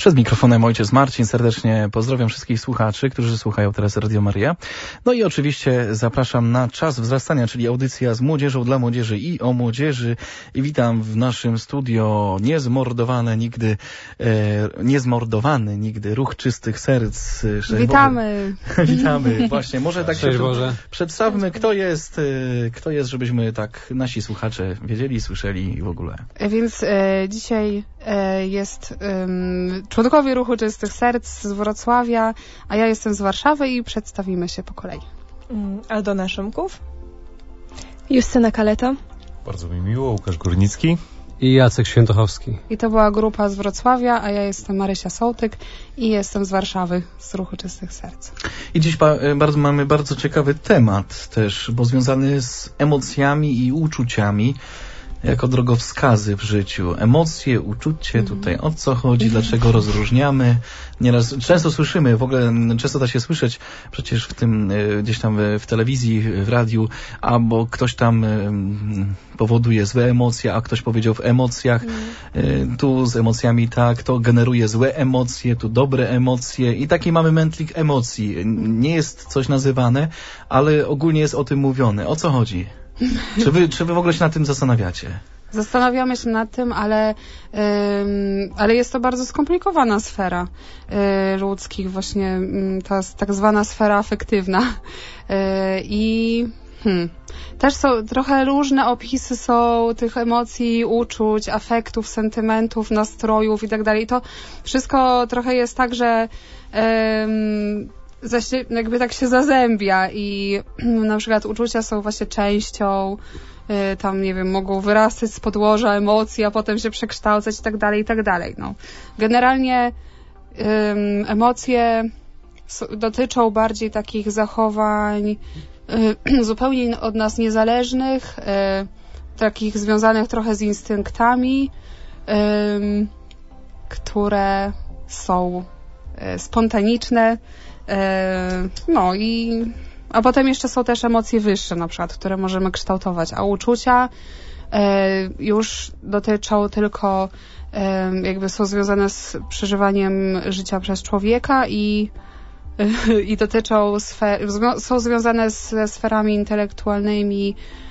Przed mikrofonem ojciec Marcin. Serdecznie pozdrawiam wszystkich słuchaczy, którzy słuchają teraz Radio Maryja. No i oczywiście zapraszam na Czas Wzrastania, czyli audycja z młodzieżą, dla młodzieży i o młodzieży. I witam w naszym studio niezmordowany nigdy Ruch Czystych Serc. Witamy. Witamy. Właśnie, może tak się przedstawmy, kto jest, żebyśmy tak nasi słuchacze wiedzieli, słyszeli i w ogóle. Więc dzisiaj jest członkowie Ruchu Czystych Serc z Wrocławia, a ja jestem z Warszawy i przedstawimy się po kolei. Aldona Szymków. Justyna Kaleta. Bardzo mi miło, Łukasz Górnicki. I Jacek Świętochowski. I to była grupa z Wrocławia, a ja jestem Marysia Sołtyk i jestem z Warszawy, z Ruchu Czystych Serc. I dziś mamy bardzo ciekawy temat też, bo związany z emocjami i uczuciami jako drogowskazy w życiu. Emocje, uczucie, tutaj o co chodzi, dlaczego rozróżniamy. Nieraz często słyszymy, w ogóle często da się słyszeć przecież w tym, gdzieś tam w telewizji, w radiu, albo ktoś tam powoduje złe emocje, a ktoś powiedział w emocjach, tu z emocjami tak, to generuje złe emocje, tu dobre emocje i taki mamy mętlik emocji. Nie jest coś nazywane, ale ogólnie jest o tym mówione. O co chodzi? Czy wy w ogóle się nad tym zastanawiacie? Zastanawiamy się nad tym, ale jest to bardzo skomplikowana sfera ludzkich, właśnie ta tak zwana sfera afektywna. Też są trochę różne opisy są tych emocji, uczuć, afektów, sentymentów, nastrojów i tak dalej. I to wszystko trochę jest tak, że jakby tak się zazębia i na przykład uczucia są właśnie częścią, tam nie wiem, mogą wyrastać z podłoża emocji, a potem się przekształcać i tak dalej, i tak dalej. No. Generalnie emocje dotyczą bardziej takich zachowań zupełnie od nas niezależnych, takich związanych trochę z instynktami, które są spontaniczne, a potem jeszcze są też emocje wyższe, na przykład, które możemy kształtować, a uczucia już dotyczą tylko, jakby są związane z przeżywaniem życia przez człowieka i dotyczą są związane ze sferami intelektualnymi,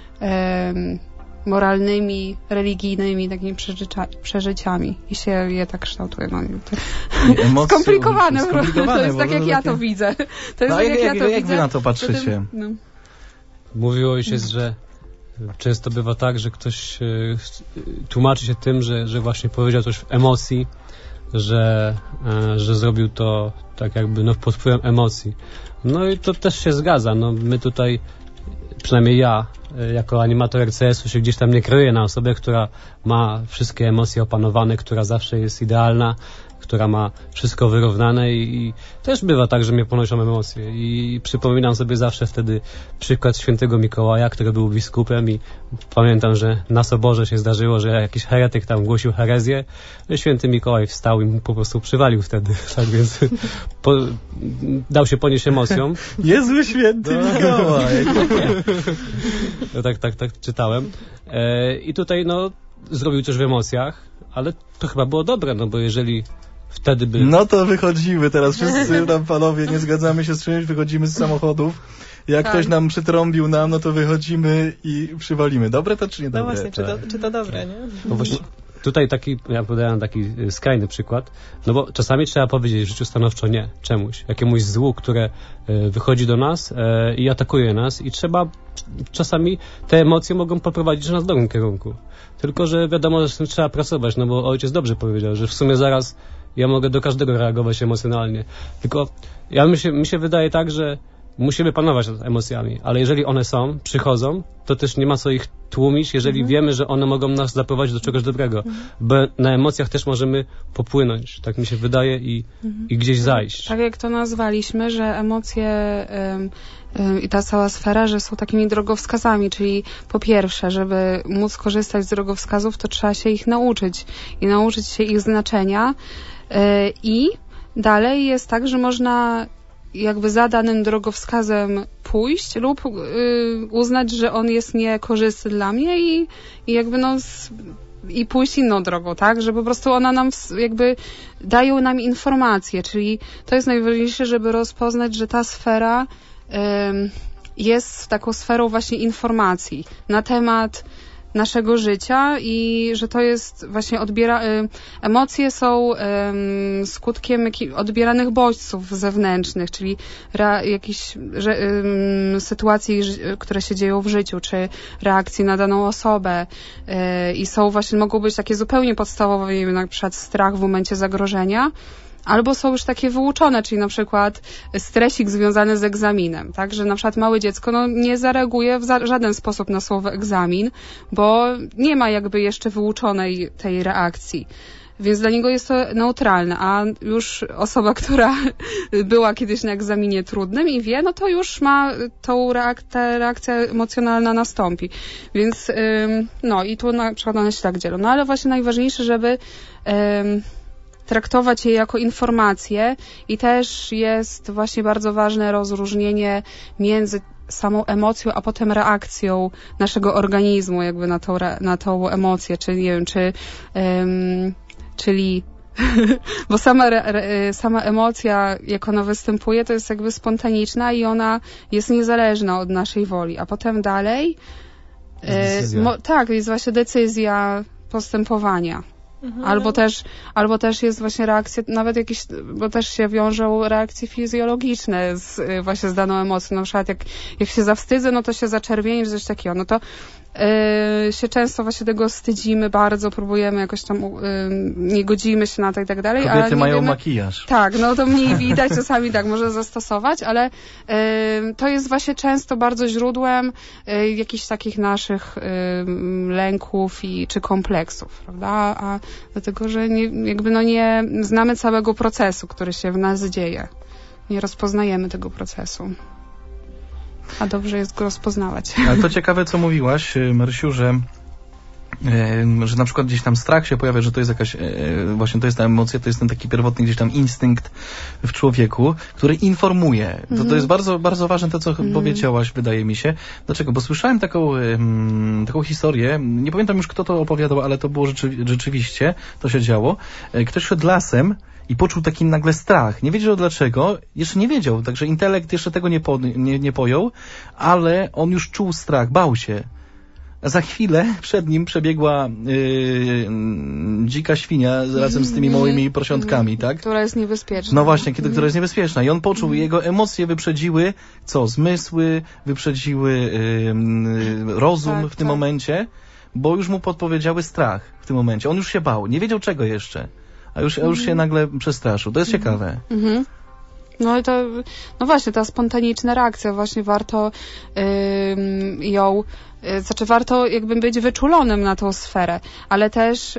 moralnymi, religijnymi, takimi przeżyciami i się je tak kształtuje. Skomplikowane, to jest tak, jak ja to widzę. To jest tak, jak ja to widzę. Jak wy na to patrzycie? Mówił ojciec, że często bywa tak, że ktoś tłumaczy się tym, że właśnie powiedział coś w emocji, że zrobił to tak jakby pod wpływem emocji. No i to też się zgadza. No, my tutaj, przynajmniej ja, jako animator RCS-u się gdzieś tam nie kryję na osobie, która ma wszystkie emocje opanowane, która zawsze jest idealna, która ma wszystko wyrównane i też bywa tak, że mnie ponoszą emocje i przypominam sobie zawsze wtedy przykład świętego Mikołaja, który był biskupem i pamiętam, że na soborze się zdarzyło, że jakiś heretyk tam głosił herezję, święty Mikołaj wstał i mu po prostu przywalił wtedy, tak więc dał się ponieść emocjom. Niezły święty Mikołaj! No tak czytałem. I tutaj zrobił coś w emocjach, ale to chyba było dobre, bo jeżeli wtedy by... No to wychodzimy teraz, wszyscy tam panowie, nie zgadzamy się z czymś, wychodzimy z samochodów. Jak ktoś nam przytrąbił no to wychodzimy i przywalimy. Dobre to czy nie dobre? No właśnie, czy to dobre, nie? No właśnie, tutaj ja podałem taki skrajny przykład, bo czasami trzeba powiedzieć w życiu stanowczo nie czemuś, jakiemuś złu, które wychodzi do nas i atakuje nas i czasami te emocje mogą poprowadzić nas w dobrym kierunku. Tylko, że wiadomo, że z tym trzeba pracować, bo ojciec dobrze powiedział, że w sumie zaraz ja mogę do każdego reagować emocjonalnie. Tylko mi się wydaje tak, że musimy panować nad emocjami, ale jeżeli one przychodzą, to też nie ma co ich tłumić, jeżeli wiemy, że one mogą nas zaprowadzić do czegoś dobrego, bo na emocjach też możemy popłynąć, tak mi się wydaje i gdzieś zajść. Tak jak to nazwaliśmy, że emocje i ta cała sfera, że są takimi drogowskazami, czyli po pierwsze, żeby móc korzystać z drogowskazów, to trzeba się ich nauczyć i nauczyć się ich znaczenia i dalej jest tak, że można jakby za danym drogowskazem pójść lub uznać, że on jest niekorzystny dla mnie i jakby i pójść inną drogą, tak? Że po prostu ona nam jakby dają nam informacje, czyli to jest najważniejsze, żeby rozpoznać, że ta sfera jest taką sferą właśnie informacji na temat naszego życia i że to jest właśnie emocje są skutkiem odbieranych bodźców zewnętrznych, czyli jakichś sytuacji, które się dzieją w życiu, czy reakcji na daną osobę i są właśnie, mogą być takie zupełnie podstawowe, nie wiem, na przykład strach w momencie zagrożenia, albo są już takie wyuczone, czyli na przykład stresik związany z egzaminem, tak, że na przykład małe dziecko nie zareaguje w żaden sposób na słowo egzamin, bo nie ma jakby jeszcze wyuczonej tej reakcji. Więc dla niego jest to neutralne, a już osoba, która była kiedyś na egzaminie trudnym i wie, no to już ma ta reakcja emocjonalna nastąpi. Więc i tu na przykład one się tak dzielą. No ale właśnie najważniejsze, żeby traktować je jako informacje i też jest właśnie bardzo ważne rozróżnienie między samą emocją, a potem reakcją naszego organizmu jakby na tą emocję, czy nie wiem, czyli bo sama emocja, jak ona występuje, to jest jakby spontaniczna i ona jest niezależna od naszej woli, a potem dalej jest właśnie decyzja postępowania. Albo też jest właśnie reakcja, nawet jakieś, bo też się wiążą reakcje fizjologiczne właśnie z daną emocją. Na przykład jak się zawstydzę, no to się zaczerwieni, czy coś takiego. No to się często właśnie tego wstydzimy bardzo, próbujemy jakoś tam, nie godzimy się na to i tak dalej. Kobiety mają makijaż. Tak, no to mniej widać, czasami tak można zastosować, ale to jest właśnie często bardzo źródłem jakichś takich naszych lęków czy kompleksów, prawda? A dlatego, że nie znamy całego procesu, który się w nas dzieje. Nie rozpoznajemy tego procesu. A dobrze jest go rozpoznawać. Ale to ciekawe, co mówiłaś, Marysiu, że na przykład gdzieś tam strach się pojawia, że to jest jakaś, właśnie to jest ta emocja, to jest ten taki pierwotny gdzieś tam instynkt w człowieku, który informuje. To jest bardzo, bardzo ważne to, co powiedziałaś, wydaje mi się. Dlaczego? Bo słyszałem taką historię, nie pamiętam już, kto to opowiadał, ale to było rzeczywiście, to się działo. Ktoś szedł lasem i poczuł taki nagle strach. Nie wiedział dlaczego, jeszcze nie wiedział, także intelekt jeszcze tego nie pojął, ale on już czuł strach, bał się. Za chwilę przed nim przebiegła dzika świnia razem z tymi małymi prosiątkami, tak? Która jest niebezpieczna. No właśnie, która jest niebezpieczna. I on poczuł, jego emocje wyprzedziły, zmysły, wyprzedziły rozum w tym momencie, bo już mu podpowiedziały strach w tym momencie. On już się bał, nie wiedział czego jeszcze, a już się nagle przestraszył. To jest ciekawe. No i to, no właśnie, ta spontaniczna reakcja, właśnie warto warto jakby być wyczulonym na tą sferę, ale też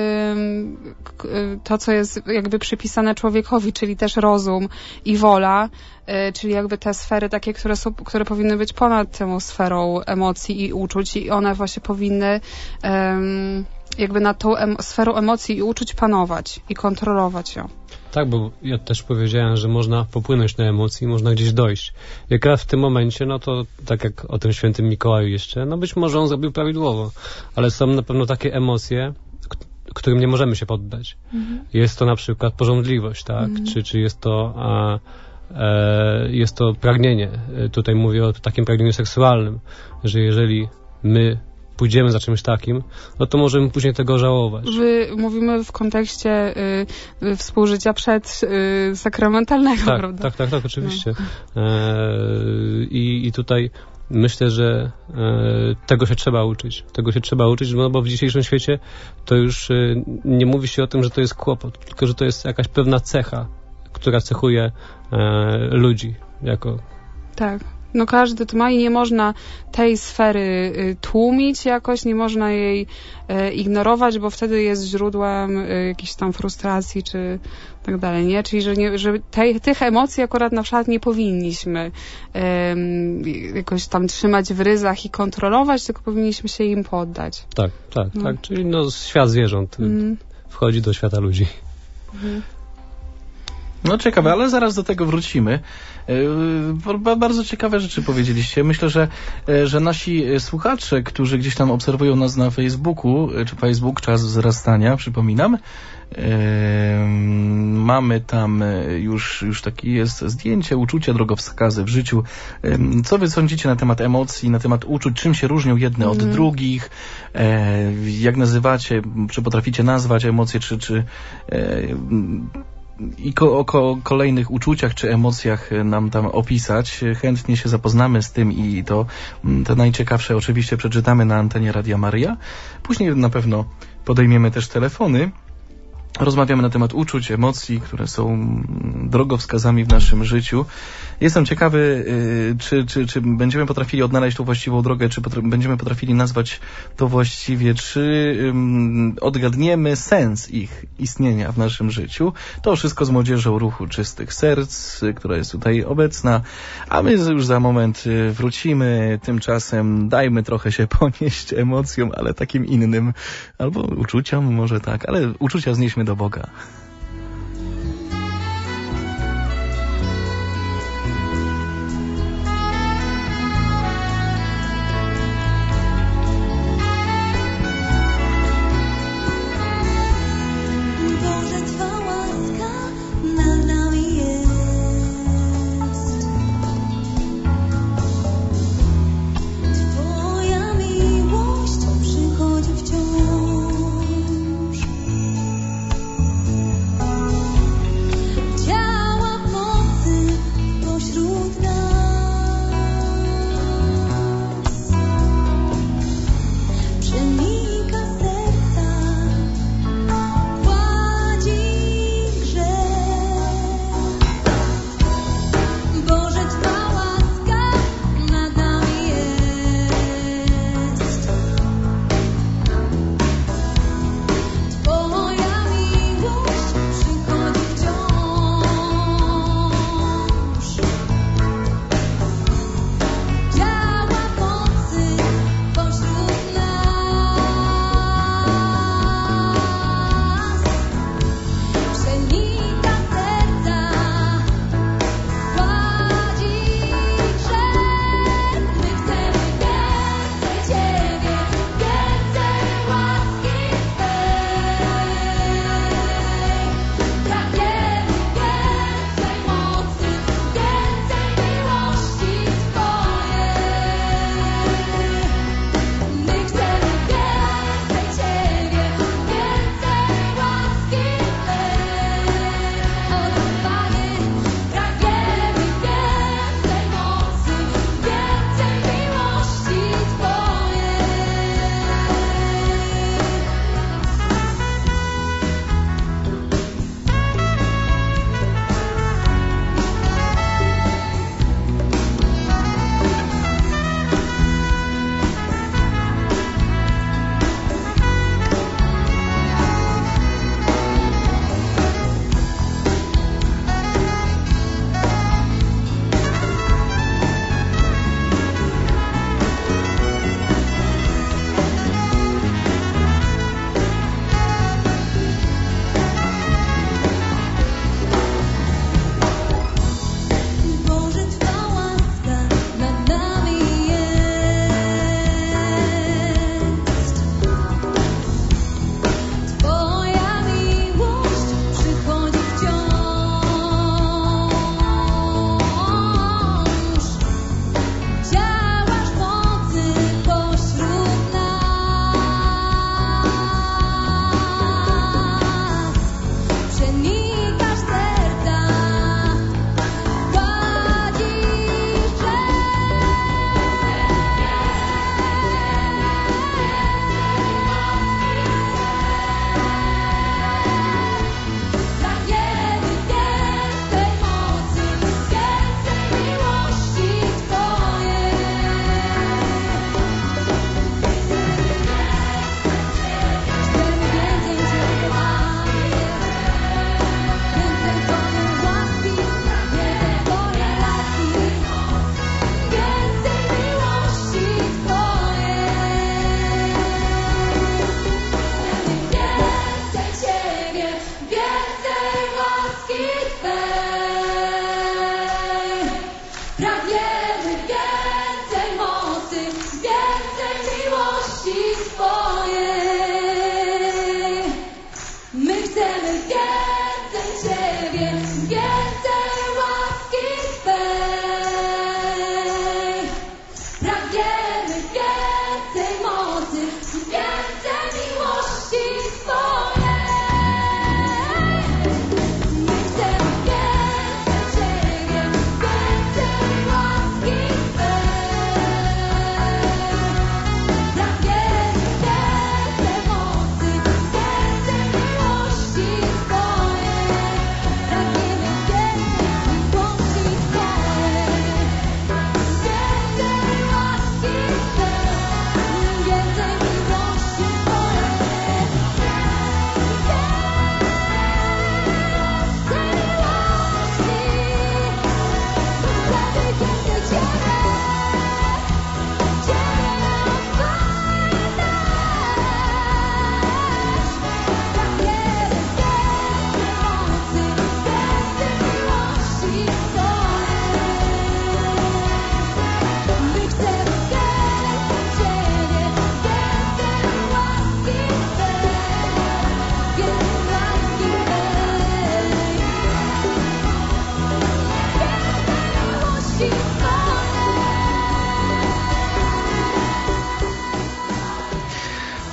to, co jest jakby przypisane człowiekowi, czyli też rozum i wola, czyli jakby te sfery takie, które powinny być ponad tą sferą emocji i uczuć i one właśnie powinny jakby nad tą sferą emocji i uczuć panować i kontrolować ją. Tak, bo ja też powiedziałem, że można popłynąć na emocji, można gdzieś dojść. Jak raz w tym momencie, no to tak jak o tym świętym Mikołaju jeszcze, no być może on zrobił prawidłowo, ale są na pewno takie emocje, którym nie możemy się poddać. Jest to na przykład pożądliwość, tak? Czy jest to pragnienie. Tutaj mówię o takim pragnieniu seksualnym, że jeżeli my pójdziemy za czymś takim, no to możemy później tego żałować. Mówimy w kontekście współżycia przedsakramentalnego, prawda? Tak, oczywiście. I tutaj myślę, że tego się trzeba uczyć. No bo w dzisiejszym świecie to już nie mówi się o tym, że to jest kłopot, tylko że to jest jakaś pewna cecha, która cechuje ludzi jako... Tak. No każdy to ma i nie można tej sfery tłumić jakoś, nie można jej ignorować, bo wtedy jest źródłem jakiejś tam frustracji czy tak dalej, nie? Czyli, że tych emocji akurat na przykład nie powinniśmy jakoś tam trzymać w ryzach i kontrolować, tylko powinniśmy się im poddać. Tak. Czyli no świat zwierząt wchodzi do świata ludzi. No ciekawe, ale zaraz do tego wrócimy. Bardzo ciekawe rzeczy powiedzieliście. Myślę, że nasi słuchacze, którzy gdzieś tam obserwują nas na Facebooku, czy Facebook Czas Wzrastania, przypominam, mamy tam już takie jest zdjęcie, uczucia, drogowskazy w życiu. Co wy sądzicie na temat emocji, na temat uczuć? Czym się różnią jedne od drugich? Jak nazywacie, czy potraficie nazwać emocje, czy i o kolejnych uczuciach czy emocjach nam tam opisać. Chętnie się zapoznamy z tym i te najciekawsze oczywiście przeczytamy na antenie Radia Maryja. Później na pewno podejmiemy też telefony. Rozmawiamy na temat uczuć, emocji, które są drogowskazami w naszym życiu. Jestem ciekawy, czy będziemy potrafili odnaleźć tą właściwą drogę, czy będziemy potrafili nazwać to właściwie, czy odgadniemy sens ich istnienia w naszym życiu. To wszystko z Młodzieżą Ruchu Czystych Serc, która jest tutaj obecna, a my już za moment wrócimy. Tymczasem dajmy trochę się ponieść emocjom, ale takim innym, albo uczuciom, może tak, ale uczucia znieśmy do Boga. Przychodzi wciąż.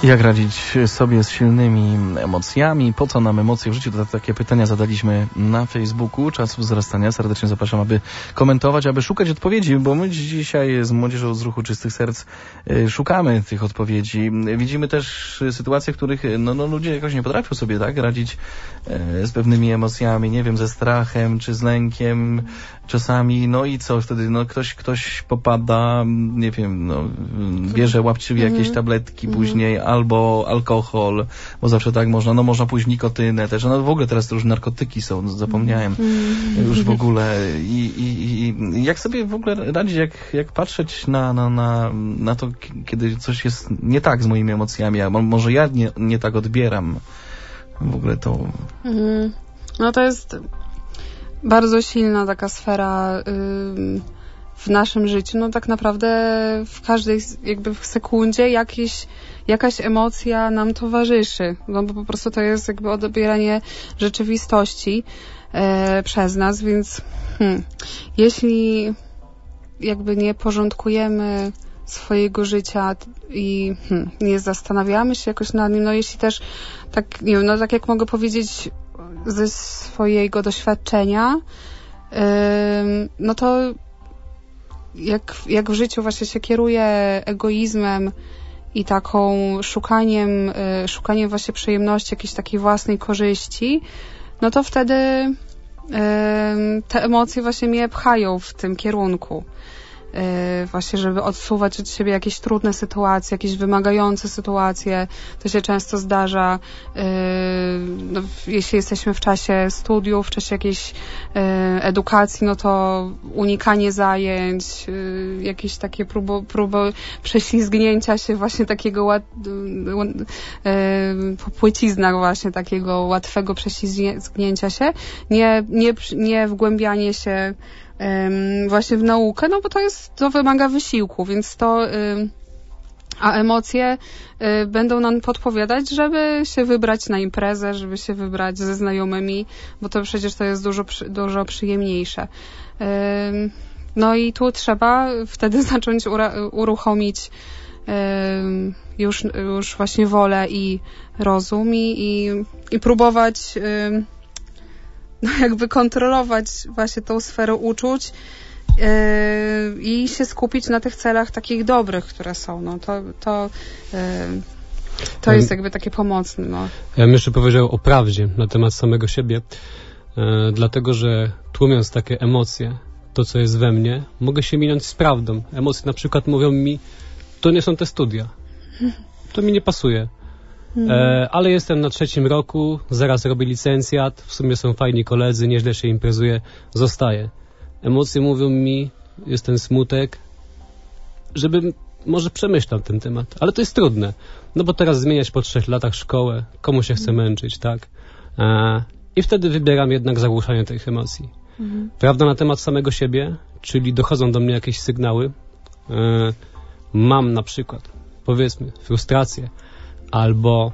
Jak radzić sobie z silnymi emocjami? Po co nam emocje w życiu? Takie pytania zadaliśmy na Facebooku. Czas wzrastania. Serdecznie zapraszam, aby komentować, aby szukać odpowiedzi, bo my dzisiaj z Młodzieżą z Ruchu Czystych Serc szukamy tych odpowiedzi. Widzimy też sytuacje, w których ludzie jakoś nie potrafią sobie radzić z pewnymi emocjami, nie wiem, ze strachem czy z lękiem czasami. No i co wtedy? Ktoś popada, nie wiem, bierze łapczywie jakieś tabletki później, albo alkohol, bo zawsze tak można, można pójść nikotynę też, w ogóle teraz to już narkotyki są, zapomniałem już w ogóle i jak sobie w ogóle radzić, jak patrzeć na to, kiedy coś jest nie tak z moimi emocjami, a może ja nie tak odbieram w ogóle to. No to jest bardzo silna taka sfera w naszym życiu, tak naprawdę w każdej jakby w sekundzie jakaś emocja nam towarzyszy, bo po prostu to jest jakby odbieranie rzeczywistości przez nas, więc jeśli jakby nie porządkujemy swojego życia i nie zastanawiamy się jakoś nad nim, jeśli też tak, nie wiem, tak jak mogę powiedzieć ze swojego doświadczenia, to jak w życiu właśnie się kieruje egoizmem i taką szukaniem właśnie przyjemności, jakiejś takiej własnej korzyści, to wtedy te emocje właśnie mnie pchają w tym kierunku. Właśnie, żeby odsuwać od siebie jakieś trudne sytuacje, jakieś wymagające sytuacje. To się często zdarza, jeśli jesteśmy w czasie studiów, w czasie jakiejś edukacji, to unikanie zajęć, jakieś takie próby prześlizgnięcia się właśnie takiego po płyciznach właśnie takiego łatwego prześlizgnięcia się, nie wgłębianie się właśnie w naukę, bo to wymaga wysiłku, więc a emocje będą nam podpowiadać, żeby się wybrać na imprezę, żeby się wybrać ze znajomymi, bo to przecież to jest dużo przyjemniejsze. I tu trzeba wtedy zacząć uruchomić już właśnie wolę i rozum i próbować jakby kontrolować właśnie tą sferę uczuć i się skupić na tych celach takich dobrych, które są. To jest jakby takie pomocne. Ja bym jeszcze powiedział o prawdzie na temat samego siebie, dlatego że tłumiąc takie emocje, to co jest we mnie, mogę się minąć z prawdą. Emocje na przykład mówią mi, to nie są te studia, to mi nie pasuje. Ale jestem na 3. roku, zaraz robię licencjat, w sumie są fajni koledzy, nieźle się imprezuje, zostaję. Emocje mówią mi, jest ten smutek, żebym może przemyślał ten temat, ale to jest trudne, bo teraz zmieniać po 3 latach szkołę, komu się chce męczyć, tak? I wtedy wybieram jednak zagłuszanie tych emocji. Prawda na temat samego siebie, czyli dochodzą do mnie jakieś sygnały, mam na przykład, powiedzmy, frustrację, albo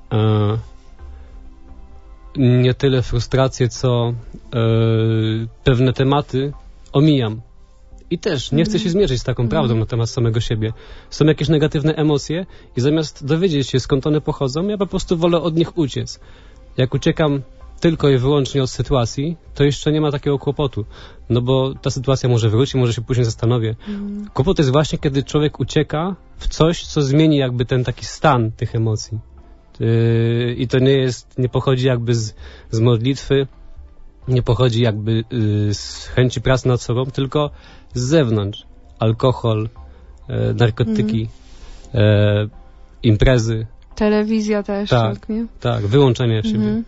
nie tyle frustrację, co pewne tematy omijam. I też nie chcę się zmierzyć z taką prawdą na temat samego siebie. Są jakieś negatywne emocje i zamiast dowiedzieć się, skąd one pochodzą, ja po prostu wolę od nich uciec. Jak uciekam tylko i wyłącznie od sytuacji, to jeszcze nie ma takiego kłopotu. Bo ta sytuacja może wróci, może się później zastanowię. Kłopot jest właśnie, kiedy człowiek ucieka w coś, co zmieni jakby ten taki stan tych emocji. I to nie pochodzi jakby z modlitwy, nie pochodzi jakby z chęci pracy nad sobą, tylko z zewnątrz. Alkohol, narkotyki, imprezy. Telewizja też, tak, nie? Tak, wyłączenie siebie.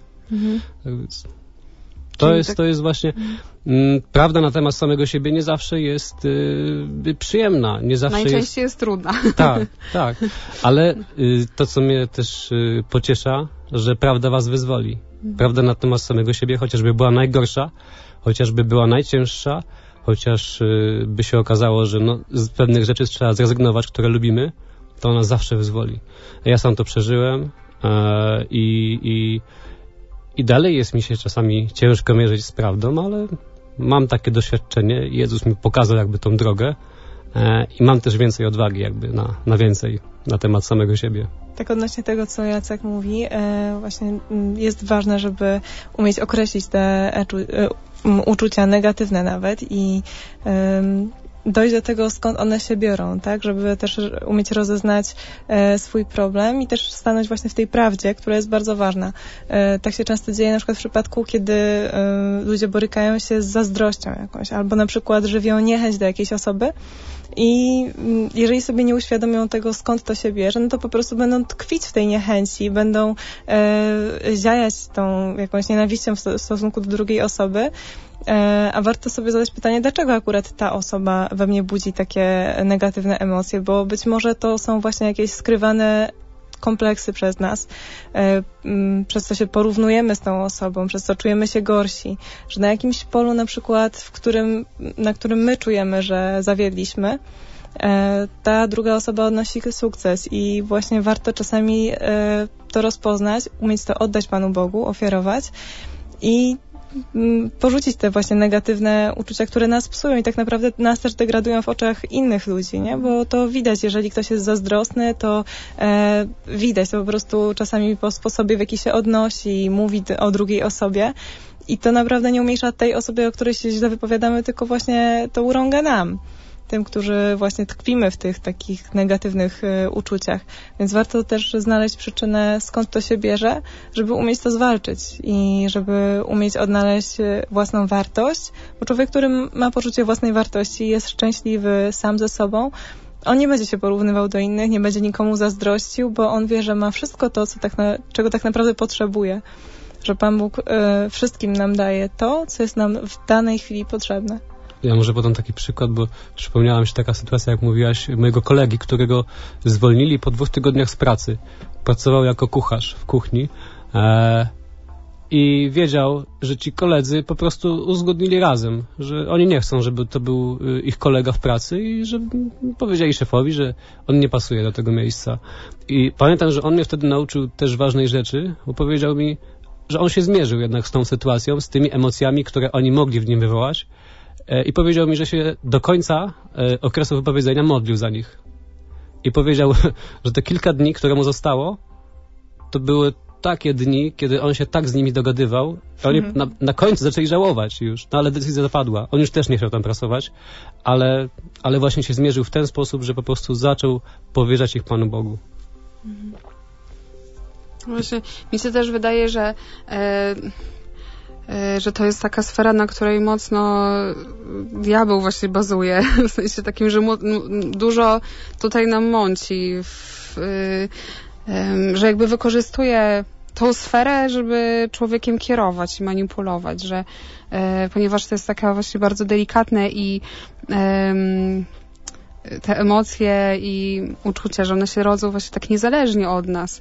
To jest właśnie prawda na temat samego siebie nie zawsze jest przyjemna, nie zawsze najczęściej jest trudna. Tak, ale to, co mnie też pociesza, że prawda was wyzwoli. Prawda na temat samego siebie, chociażby była najgorsza, chociażby była najcięższa, chociaż by się okazało, że z pewnych rzeczy trzeba zrezygnować, które lubimy, to ona zawsze wyzwoli. Ja sam to przeżyłem i dalej jest mi się czasami ciężko mierzyć z prawdą, ale mam takie doświadczenie. Jezus mi pokazał jakby tą drogę i mam też więcej odwagi jakby na więcej na temat samego siebie. Tak odnośnie tego, co Jacek mówi, właśnie jest ważne, żeby umieć określić te uczucia negatywne nawet i dojść do tego, skąd one się biorą, tak, żeby też umieć rozeznać swój problem i też stanąć właśnie w tej prawdzie, która jest bardzo ważna. Tak się często dzieje na przykład w przypadku, kiedy ludzie borykają się z zazdrością jakąś, albo na przykład żywią niechęć do jakiejś osoby i jeżeli sobie nie uświadomią tego, skąd to się bierze, no to po prostu będą tkwić w tej niechęci, będą ziajać tą jakąś nienawiścią w stosunku do drugiej osoby. A warto sobie zadać pytanie, dlaczego akurat ta osoba we mnie budzi takie negatywne emocje, bo być może to są właśnie jakieś skrywane kompleksy przez nas, przez co się porównujemy z tą osobą, przez co czujemy się gorsi, że na jakimś polu na przykład, na którym my czujemy, że zawiedliśmy, ta druga osoba odnosi sukces i właśnie warto czasami to rozpoznać, umieć to oddać Panu Bogu, ofiarować i porzucić te właśnie negatywne uczucia, które nas psują i tak naprawdę nas też degradują w oczach innych ludzi, nie? Bo to widać, jeżeli ktoś jest zazdrosny, to widać, to po prostu czasami po sposobie, w jaki się odnosi i mówi o drugiej osobie i to naprawdę nie umniejsza tej osoby, o której się źle wypowiadamy, tylko właśnie to urąga nam, tym, którzy właśnie tkwimy w tych takich negatywnych uczuciach. Więc warto też znaleźć przyczynę, skąd to się bierze, żeby umieć to zwalczyć i żeby umieć odnaleźć własną wartość, bo człowiek, który ma poczucie własnej wartości, jest szczęśliwy sam ze sobą, on nie będzie się porównywał do innych, nie będzie nikomu zazdrościł, bo on wie, że ma wszystko to, czego tak naprawdę potrzebuje. Że Pan Bóg wszystkim nam daje to, co jest nam w danej chwili potrzebne. Ja może podam taki przykład, bo przypomniała mi się taka sytuacja, jak mówiłaś, mojego kolegi, którego zwolnili po 2 tygodniach z pracy. Pracował jako kucharz w kuchni i wiedział, że ci koledzy po prostu uzgodnili razem, że oni nie chcą, żeby to był ich kolega w pracy i że powiedzieli szefowi, że on nie pasuje do tego miejsca. I pamiętam, że on mnie wtedy nauczył też ważnej rzeczy, bo powiedział mi, że on się zmierzył jednak z tą sytuacją, z tymi emocjami, które oni mogli w nim wywołać. I powiedział mi, że się do końca okresu wypowiedzenia modlił za nich. I powiedział, że te kilka dni, które mu zostało, to były takie dni, kiedy on się tak z nimi dogadywał, a oni na końcu zaczęli żałować już, no ale decyzja zapadła. On już też nie chciał tam pracować, ale właśnie się zmierzył w ten sposób, że po prostu zaczął powierzać ich Panu Bogu. Właśnie, mi się też wydaje, że to jest taka sfera, na której mocno diabeł właśnie bazuje, w sensie takim, że dużo tutaj nam mąci, że jakby wykorzystuje tą sferę, żeby człowiekiem kierować i manipulować, że ponieważ to jest taka właśnie bardzo delikatne i te emocje i uczucia, że one się rodzą właśnie tak niezależnie od nas,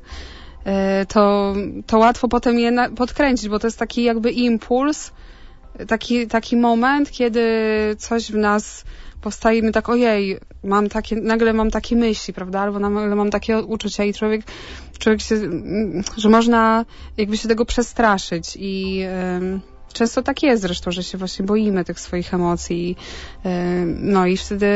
to łatwo potem je podkręcić, bo to jest taki jakby impuls, taki moment, kiedy coś w nas powstaje i my tak, ojej, nagle mam takie myśli, prawda, albo nagle mam takie uczucia i człowiek się, że można jakby się tego przestraszyć i często tak jest zresztą, że się właśnie boimy tych swoich emocji no i wtedy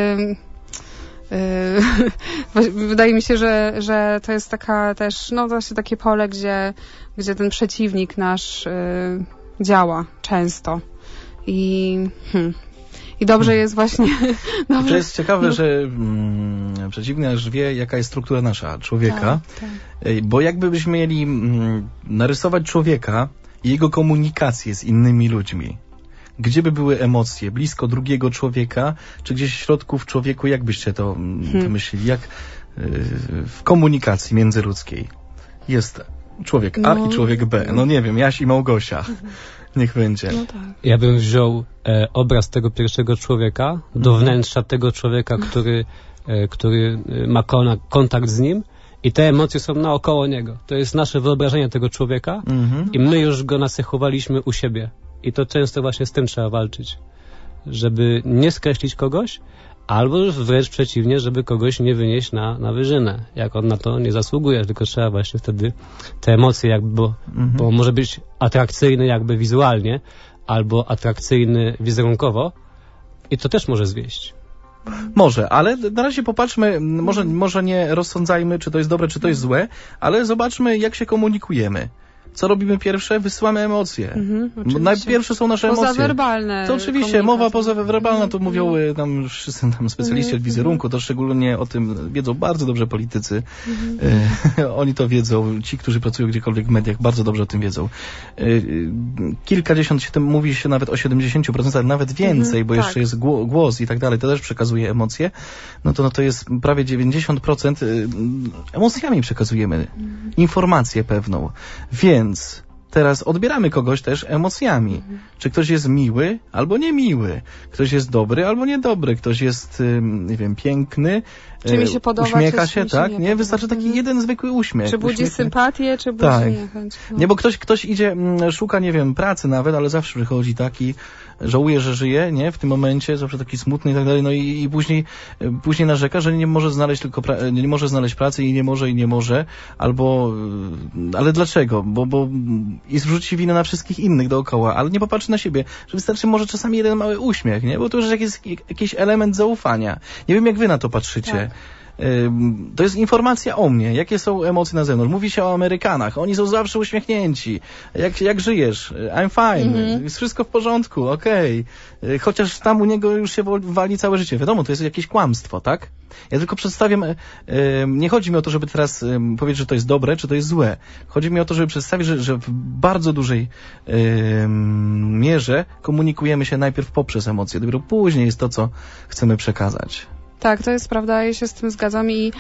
wydaje mi się, że to jest taka też, no właśnie takie pole, gdzie ten przeciwnik nasz działa często i dobrze jest właśnie... To jest ciekawe, że przeciwnik nasz wie, jaka jest struktura nasza, człowieka, tak. Bo jakbyśmy mieli narysować człowieka i jego komunikację z innymi ludźmi, gdzie by były emocje? Blisko drugiego człowieka, czy gdzieś w środku w człowieku? Jak byście to myśleli? Jak w komunikacji międzyludzkiej jest człowiek A i człowiek B? No nie wiem, Jaś i Małgosia. Niech będzie. No tak. Ja bym wziął obraz tego pierwszego człowieka do wnętrza tego człowieka, który ma kontakt z nim i te emocje są naokoło niego. To jest nasze wyobrażenie tego człowieka i my już go nacechowaliśmy u siebie. I to często właśnie z tym trzeba walczyć. Żeby nie skreślić kogoś, albo wręcz przeciwnie, żeby kogoś nie wynieść na wyżynę. Jak on na to nie zasługuje, tylko trzeba właśnie wtedy te emocje jakby, bo może być atrakcyjny jakby wizualnie, albo atrakcyjny wizerunkowo i to też może zwieść. Może, ale na razie popatrzmy, może nie rozsądzajmy, czy to jest dobre, czy to jest złe, ale zobaczmy, jak się komunikujemy. Co robimy pierwsze? Wysyłamy emocje. Najpierwsze są nasze emocje. Pozawerbalne. To oczywiście, mowa pozawerbalna, to mówią tam wszyscy tam specjaliści od wizerunku, to szczególnie o tym wiedzą bardzo dobrze politycy. Oni to wiedzą, ci, którzy pracują gdziekolwiek w mediach, bardzo dobrze o tym wiedzą. Kilkadziesiąt, mówi się nawet o 70%, nawet więcej, bo jeszcze jest głos i tak dalej, to też przekazuje emocje. No to jest prawie 90% emocjami przekazujemy. Informację pewną. Więc teraz odbieramy kogoś też emocjami. Czy ktoś jest miły albo niemiły. Ktoś jest dobry albo niedobry. Ktoś jest, nie wiem, piękny. Czy mi się podoba, uśmiecha czy się, mi tak? się Nie, wystarczy taki jeden zwykły uśmiech. Czy budzi sympatię, czy budzi niechęć. No. Nie, bo ktoś idzie, szuka, nie wiem, pracy nawet, ale zawsze przychodzi taki, żałuje, że żyje, nie? W tym momencie, zawsze taki smutny i tak dalej, no i później narzeka, że nie może znaleźć nie może znaleźć pracy i nie może, albo, ale dlaczego? Bo i zrzuci winę na wszystkich innych dookoła, ale nie popatrzy na siebie, że wystarczy może czasami jeden mały uśmiech, nie? Bo to już jest jakiś element zaufania. Nie wiem, jak wy na to patrzycie. Tak. To jest informacja o mnie, jakie są emocje na zewnątrz. Mówi się o Amerykanach, oni są zawsze uśmiechnięci. Jak żyjesz? I'm fine, jest wszystko w porządku, okej. Chociaż tam u niego już się wali całe życie. Wiadomo, to jest jakieś kłamstwo, tak? Ja tylko przedstawiam, nie chodzi mi o to, żeby teraz powiedzieć, że to jest dobre, czy to jest złe. Chodzi mi o to, żeby przedstawić, że w bardzo dużej mierze komunikujemy się najpierw poprzez emocje, dopiero później jest to, co chcemy przekazać. Tak, to jest prawda, ja się z tym zgadzam i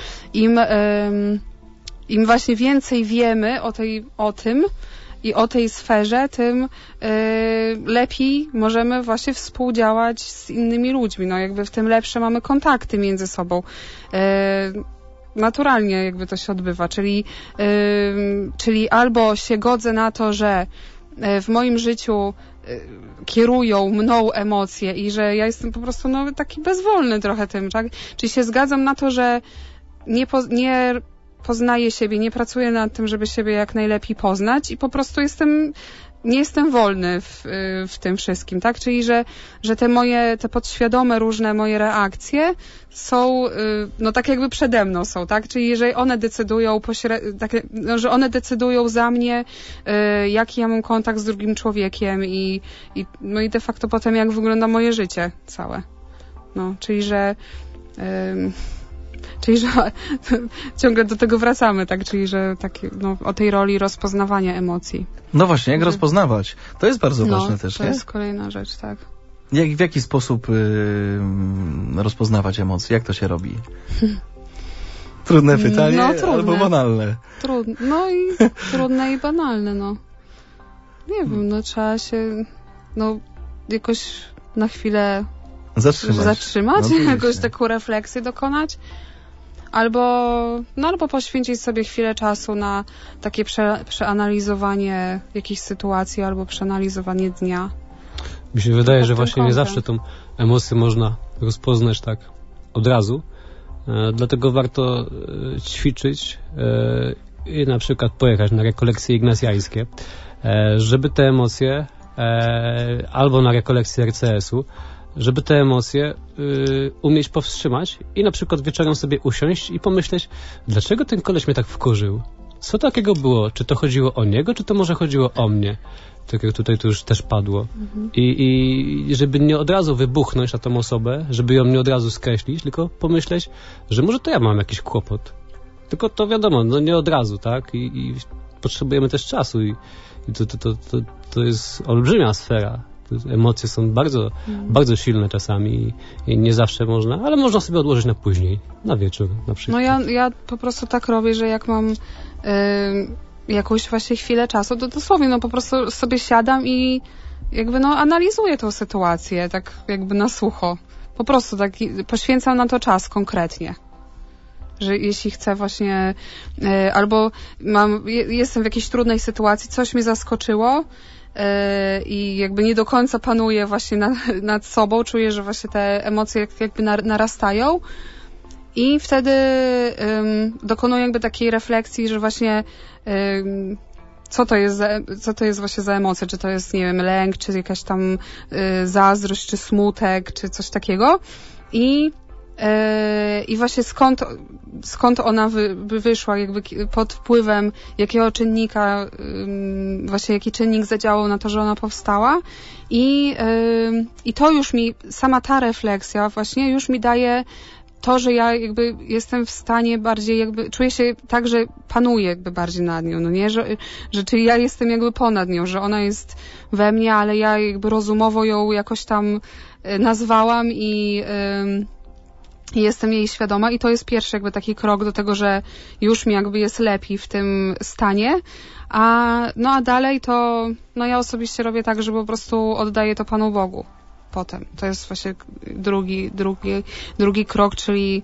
im właśnie więcej wiemy o tym i o tej sferze, tym lepiej możemy właśnie współdziałać z innymi ludźmi. No jakby w tym lepsze mamy kontakty między sobą. Naturalnie jakby to się odbywa, czyli albo się godzę na to, że w moim życiu kierują mną emocje i że ja jestem po prostu taki bezwolny trochę tym, tak? Czyli się zgadzam na to, że nie poznaję siebie, nie pracuję nad tym, żeby siebie jak najlepiej poznać i po prostu nie jestem wolny w tym wszystkim, tak? Czyli, że te podświadome różne moje reakcje są, tak jakby przede mną są, tak? Czyli jeżeli one decydują że one decydują za mnie, jaki ja mam kontakt z drugim człowiekiem i de facto potem jak wygląda moje życie całe. No, czyli, że ciągle do tego wracamy, tak? Czyli, że o tej roli rozpoznawania emocji. No właśnie, jak rozpoznawać? To jest bardzo ważne też, to nie? jest kolejna rzecz, tak. W jaki sposób rozpoznawać emocje? Jak to się robi? Trudne pytanie, albo banalne. Trudne i banalne, Nie wiem, trzeba się, jakoś na chwilę zatrzymać jakoś taką refleksję dokonać. Albo poświęcić sobie chwilę czasu na takie przeanalizowanie jakichś sytuacji albo przeanalizowanie dnia. Mi się wydaje, że właśnie nie zawsze tą emocję można rozpoznać tak od razu. Dlatego warto ćwiczyć i na przykład pojechać na rekolekcje ignacjańskie, żeby te emocje albo na rekolekcje RCS-u, żeby te emocje umieć powstrzymać i na przykład wieczorem sobie usiąść i pomyśleć, dlaczego ten koleś mnie tak wkurzył? Co takiego było? Czy to chodziło o niego, czy to może chodziło o mnie? Tak jak tutaj to już też padło. I żeby nie od razu wybuchnąć na tą osobę, żeby ją nie od razu skreślić, tylko pomyśleć, że może to ja mam jakiś kłopot. Tylko to wiadomo, nie od razu, tak? I potrzebujemy też czasu i to jest olbrzymia sfera. Emocje są bardzo, bardzo silne czasami i nie zawsze można, ale można sobie odłożyć na później, na wieczór na przykład. Ja po prostu tak robię, że jak mam jakąś właśnie chwilę czasu, to dosłownie po prostu sobie siadam i jakby analizuję tą sytuację, tak jakby na sucho. Po prostu tak poświęcam na to czas konkretnie. Że jeśli chcę właśnie albo jestem w jakiejś trudnej sytuacji, coś mnie zaskoczyło, i jakby nie do końca panuję właśnie nad sobą, czuję, że właśnie te emocje jakby narastają i wtedy dokonuję jakby takiej refleksji, że właśnie co to jest właśnie za emocje, czy to jest, nie wiem, lęk, czy jakaś tam zazdrość, czy smutek, czy coś takiego i I właśnie skąd ona wyszła, jakby pod wpływem jakiego czynnika, właśnie jaki czynnik zadziałał na to, że ona powstała. I to już mi, sama ta refleksja właśnie już mi daje to, że ja jakby jestem w stanie bardziej jakby, czuję się tak, że panuję jakby bardziej nad nią, no nie, że czyli ja jestem jakby ponad nią, że ona jest we mnie, ale ja jakby rozumowo ją jakoś tam nazwałam i jestem jej świadoma i to jest pierwszy jakby taki krok do tego, że już mi jakby jest lepiej w tym stanie, a dalej to, no ja osobiście robię tak, że po prostu oddaję to Panu Bogu potem. To jest właśnie drugi krok, czyli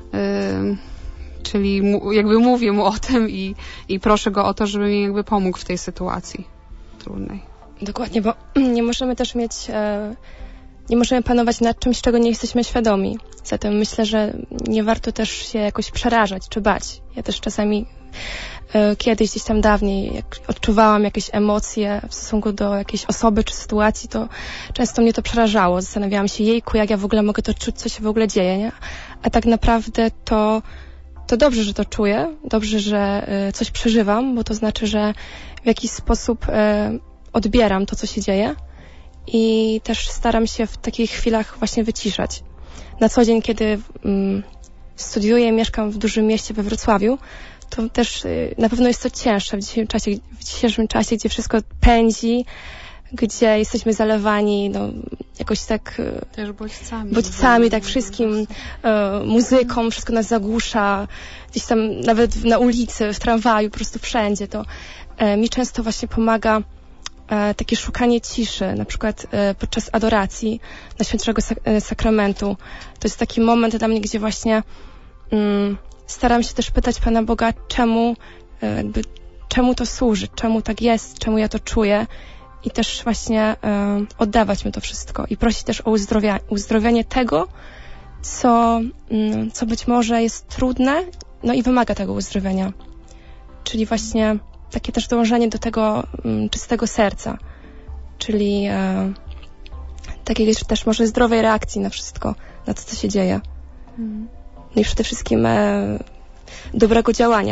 jakby mówię mu o tym i proszę go o to, żeby mi jakby pomógł w tej sytuacji trudnej. Dokładnie, bo nie możemy też nie możemy panować nad czymś, czego nie jesteśmy świadomi. Zatem myślę, że nie warto też się jakoś przerażać czy bać. Ja też czasami kiedyś, gdzieś tam dawniej, jak odczuwałam jakieś emocje w stosunku do jakiejś osoby czy sytuacji, to często mnie to przerażało. Zastanawiałam się, jejku, jak ja w ogóle mogę to czuć, co się w ogóle dzieje, nie? A tak naprawdę to dobrze, że to czuję, dobrze, że coś przeżywam, bo to znaczy, że w jakiś sposób odbieram to, co się dzieje i też staram się w takich chwilach właśnie wyciszać. Na co dzień, kiedy studiuję i mieszkam w dużym mieście we Wrocławiu, to też na pewno jest to cięższe w dzisiejszym czasie, gdzie wszystko pędzi, gdzie jesteśmy zalewani, no, jakoś tak też bodźcami, tak wszystkim, muzyką, wszystko nas zagłusza, gdzieś tam nawet na ulicy, w tramwaju, po prostu wszędzie. To mi często właśnie pomaga takie szukanie ciszy, na przykład podczas adoracji Najświętszego Sakramentu. To jest taki moment dla mnie, gdzie właśnie staram się też pytać Pana Boga, czemu to służy, czemu tak jest, czemu ja to czuję i też właśnie oddawać mu to wszystko i prosić też o uzdrowienie tego, co być może jest trudne, no i wymaga tego uzdrowienia. Czyli właśnie takie też dążenie do tego czystego serca, czyli takiej też może zdrowej reakcji na wszystko, na to, co się dzieje. No i przede wszystkim dobrego działania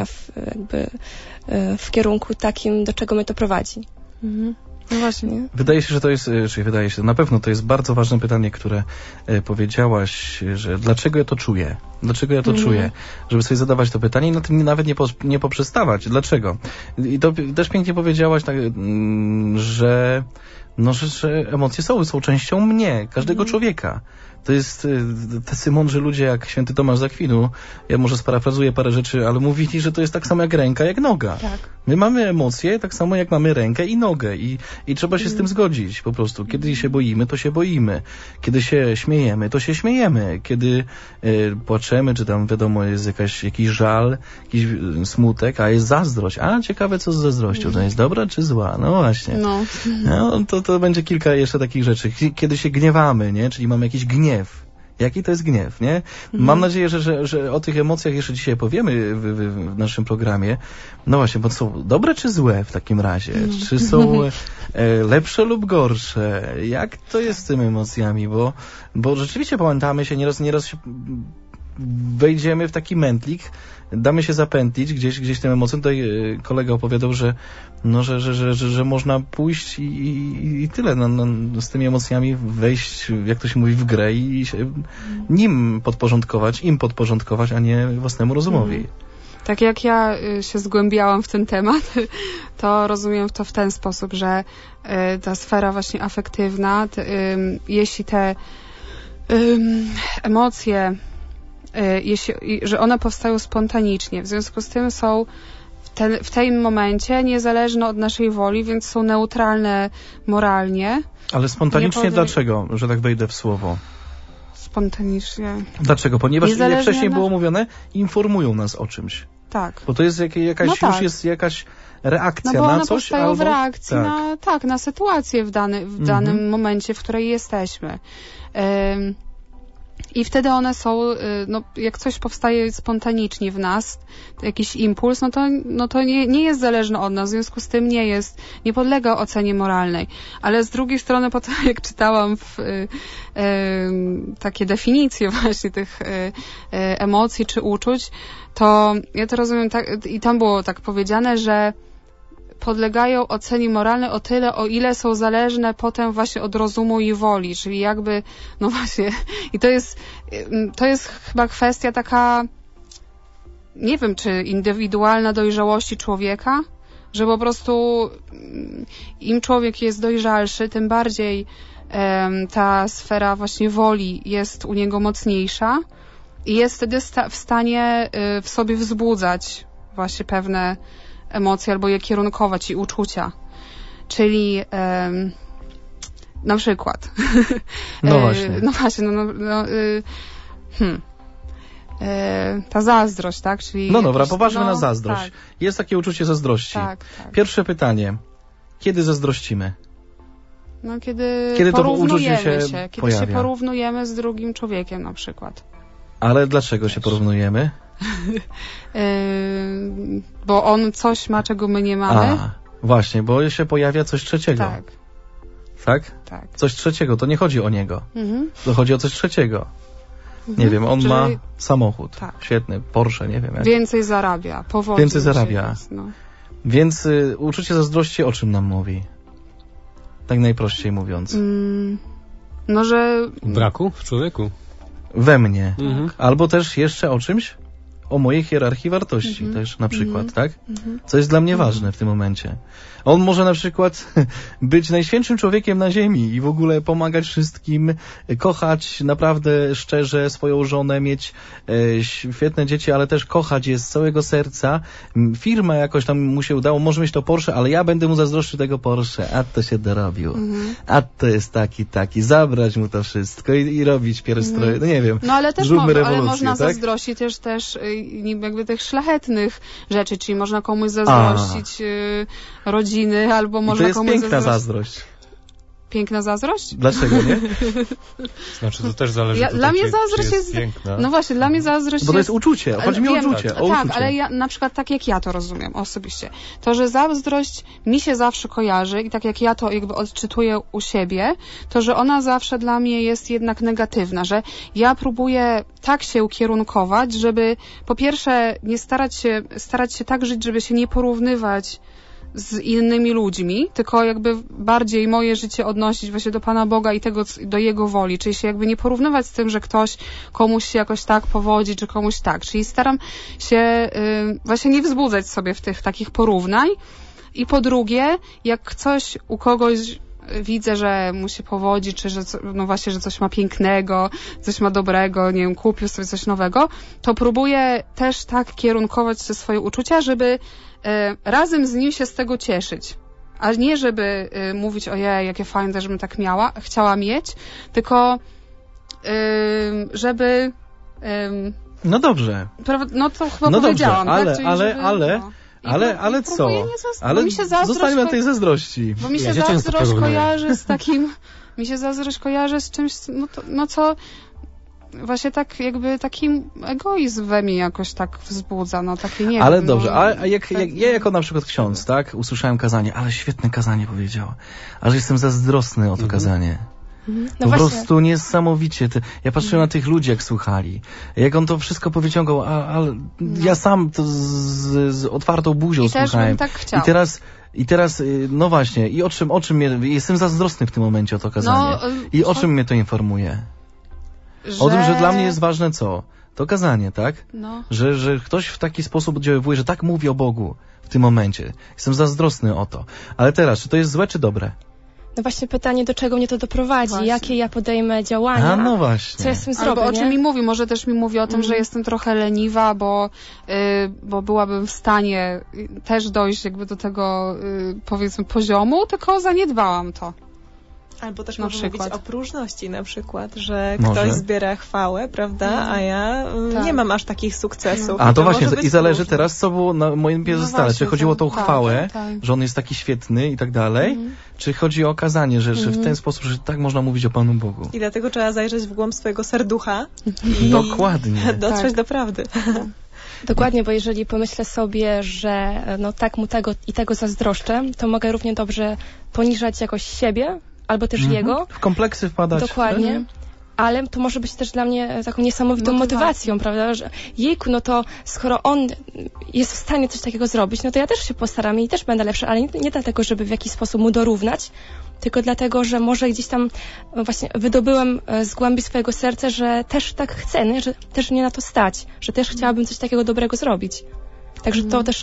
w kierunku takim, do czego mnie to prowadzi. No właśnie. Wydaje się, że to jest, na pewno to jest bardzo ważne pytanie, które powiedziałaś, że dlaczego ja to czuję? Dlaczego ja to czuję? Żeby sobie zadawać to pytanie i na tym nawet nie poprzestawać. Dlaczego? I to też pięknie powiedziałaś, tak, że emocje są częścią mnie, każdego człowieka. To jest tacy mądrzy ludzie jak święty Tomasz z Akwinu. Ja może sparafrazuję parę rzeczy, ale mówili, że to jest tak samo jak ręka, jak noga. Tak. My mamy emocje tak samo jak mamy rękę i nogę i trzeba się z tym zgodzić po prostu. Kiedy się boimy, to się boimy. Kiedy się śmiejemy, to się śmiejemy. Kiedy płaczemy, czy tam wiadomo jest jakiś żal, jakiś smutek, a jest zazdrość. A ciekawe co z zazdrością, to jest dobra czy zła? No właśnie. No, to będzie kilka jeszcze takich rzeczy. Kiedy się gniewamy, nie? Czyli mamy jakiś gniew. Jaki to jest gniew, nie? Mam nadzieję, że o tych emocjach jeszcze dzisiaj powiemy w naszym programie. No właśnie, bo są dobre czy złe w takim razie? Czy są lepsze lub gorsze? Jak to jest z tymi emocjami? Bo rzeczywiście pamiętamy się, nieraz się wejdziemy w taki mętlik, damy się zapętlić gdzieś tym emocjom. Tutaj kolega opowiadał, że można pójść i tyle, z tymi emocjami wejść, jak to się mówi, w grę i się im podporządkować, a nie własnemu rozumowi. Tak jak ja się zgłębiałam w ten temat, to rozumiem to w ten sposób, że ta sfera właśnie afektywna, jeśli te emocje, że one powstają spontanicznie, w związku z tym są w tym momencie niezależne od naszej woli, więc są neutralne moralnie. Ale spontanicznie dlaczego, że tak wejdę w słowo? Spontanicznie. Dlaczego? Ponieważ jak wcześniej było mówione, informują nas o czymś. Tak. Bo to jest już jest jakaś reakcja na coś. No bo one powstają w reakcji na sytuację w danym momencie, w której jesteśmy. I wtedy one są, no, jak coś powstaje spontanicznie w nas, jakiś impuls, no to nie jest zależne od nas, w związku z tym nie podlega ocenie moralnej. Ale z drugiej strony, potem jak czytałam takie definicje właśnie tych emocji czy uczuć, to ja to rozumiem tak, i tam było tak powiedziane, że podlegają ocenie moralnej o tyle, o ile są zależne potem właśnie od rozumu i woli, czyli jakby, no właśnie, i to jest chyba kwestia taka, nie wiem, czy indywidualna dojrzałości człowieka, że po prostu im człowiek jest dojrzalszy, tym bardziej ta sfera właśnie woli jest u niego mocniejsza i jest wtedy w stanie w sobie wzbudzać właśnie pewne emocje albo je kierunkować i uczucia. Czyli na przykład no właśnie. Ta zazdrość, tak? Czyli no dobra, popatrzmy na zazdrość. Tak. Jest takie uczucie zazdrości. Tak. Pierwsze pytanie. Kiedy zazdrościmy? No, kiedy to uczucie się kiedy pojawia? się porównujemy z drugim człowiekiem na przykład. Ale dlaczego się porównujemy? Bo on coś ma, czego my nie mamy. Właśnie, bo się pojawia coś trzeciego. Tak. Tak? Tak. Coś trzeciego, to nie chodzi o niego. To chodzi o coś trzeciego. Nie wiem, on Czyli ma samochód. Tak. Świetny, Porsche, nie wiem. Jak. Więcej zarabia, powodzi. Więcej zarabia. No. Więc uczucie zazdrości o czym nam mówi? Tak najprościej mówiąc. No, że... Braku w człowieku. We mnie. Albo też jeszcze o czymś? O mojej hierarchii wartości też na przykład, tak? Co jest dla mnie ważne w tym momencie. On może na przykład być najświętszym człowiekiem na ziemi i w ogóle pomagać wszystkim, kochać naprawdę szczerze swoją żonę, mieć świetne dzieci, ale też kochać je z całego serca. Firma jakoś tam mu się udało, może mieć to Porsche, ale ja będę mu zazdroszczył tego Porsche. A to się dorobił. A to jest taki. Zabrać mu to wszystko i robić pierstroje. No nie wiem. No ale też ale można tak? zazdrościć też jakby tych szlachetnych rzeczy, czyli można komuś zazdrościć rodziny, albo można komuś zazdrościć. To jest piękna zazdrość. Piękna zazdrość? Dlaczego nie? Znaczy to też zależy dla mnie zazdrość jest piękna. No właśnie, dla mnie zazdrość bo to jest uczucie, chodzi mi o uczucie. Tak, ale ja na przykład tak jak ja to rozumiem osobiście, to, że zazdrość mi się zawsze kojarzy i tak jak ja to jakby odczytuję u siebie, to, że ona zawsze dla mnie jest jednak negatywna, że ja próbuję tak się ukierunkować, żeby po pierwsze nie starać się tak żyć, żeby się nie porównywać z innymi ludźmi, tylko jakby bardziej moje życie odnosić właśnie do Pana Boga i do Jego woli, czyli się jakby nie porównywać z tym, że ktoś komuś się jakoś tak powodzi, czy komuś tak, czyli staram się właśnie nie wzbudzać sobie w tych takich porównań i po drugie, jak coś u kogoś widzę, że mu się powodzi, czy że, no właśnie, że coś ma pięknego, coś ma dobrego, nie wiem, kupił sobie coś nowego, to próbuję też tak kierunkować te swoje uczucia, żeby razem z nim się z tego cieszyć. A nie, żeby mówić, ojej, jakie fajne, żebym tak chciała mieć, tylko żeby... no dobrze. No to chyba powiedziałam. Dobrze, tak? Ale co? Ale zostańmy na tej zazdrości. Bo mi się zazdrość kojarzy z takim... Mi się zazdrość kojarzy z czymś, co... Właśnie tak jakby takim egoizm we mnie jakoś tak wzbudza, takie nie ale wiem. Dobrze, a ja jako na przykład ksiądz, tak, usłyszałem kazanie, ale świetne kazanie powiedziała, ale jestem zazdrosny o to kazanie. No po prostu niesamowicie. Ja patrzyłem na tych ludzi, jak słuchali. Jak on to wszystko powyciągał, ale ja sam to z otwartą buzią I słuchałem. też bym tak chciał. I teraz, no właśnie, i o czym jestem zazdrosny w tym momencie o to kazanie. I o czym mnie to informuje? O tym, że dla mnie jest ważne co? To kazanie, tak? No. Że ktoś w taki sposób oddziaływuje, że tak mówi o Bogu w tym momencie. Jestem zazdrosny o to. Ale teraz, czy to jest złe, czy dobre? No właśnie pytanie, do czego mnie to doprowadzi? Właśnie. Jakie ja podejmę działania? No właśnie. Co ja z tym zrobię, Albo o czym mi mówi? Może też mi mówi o tym, że jestem trochę leniwa, bo byłabym w stanie też dojść jakby do tego, powiedzmy, poziomu, tylko zaniedbałam to. Albo też na można mówić przykład o próżności na przykład, że Może. ktoś zbiera chwałę, prawda, a ja Tak. nie mam aż takich sukcesów. A to może właśnie, być i zależy próżne. teraz, co było na moim piedestale. Czy właśnie, chodziło o tą tak, chwałę, tak. że on jest taki świetny i tak dalej, czy chodzi o okazanie, że w ten sposób, że tak można mówić o Panu Bogu. I dlatego trzeba zajrzeć w głąb swojego serducha Dokładnie. dotrzeć Tak. do prawdy. Dokładnie, bo jeżeli pomyślę sobie, że no tak mu tego i tego zazdroszczę, to mogę równie dobrze poniżać jakoś siebie, albo też jego. W kompleksy wpadać. Dokładnie. Ale to może być też dla mnie taką niesamowitą motywacją, prawda, że jejku, no to skoro on jest w stanie coś takiego zrobić, no to ja też się postaram i też będę lepsza, ale nie dlatego, żeby w jakiś sposób mu dorównać, tylko dlatego, że może gdzieś tam właśnie wydobyłem z głębi swojego serca, że też tak chcę, nie? Że też mnie na to stać, że też chciałabym coś takiego dobrego zrobić. Także to też...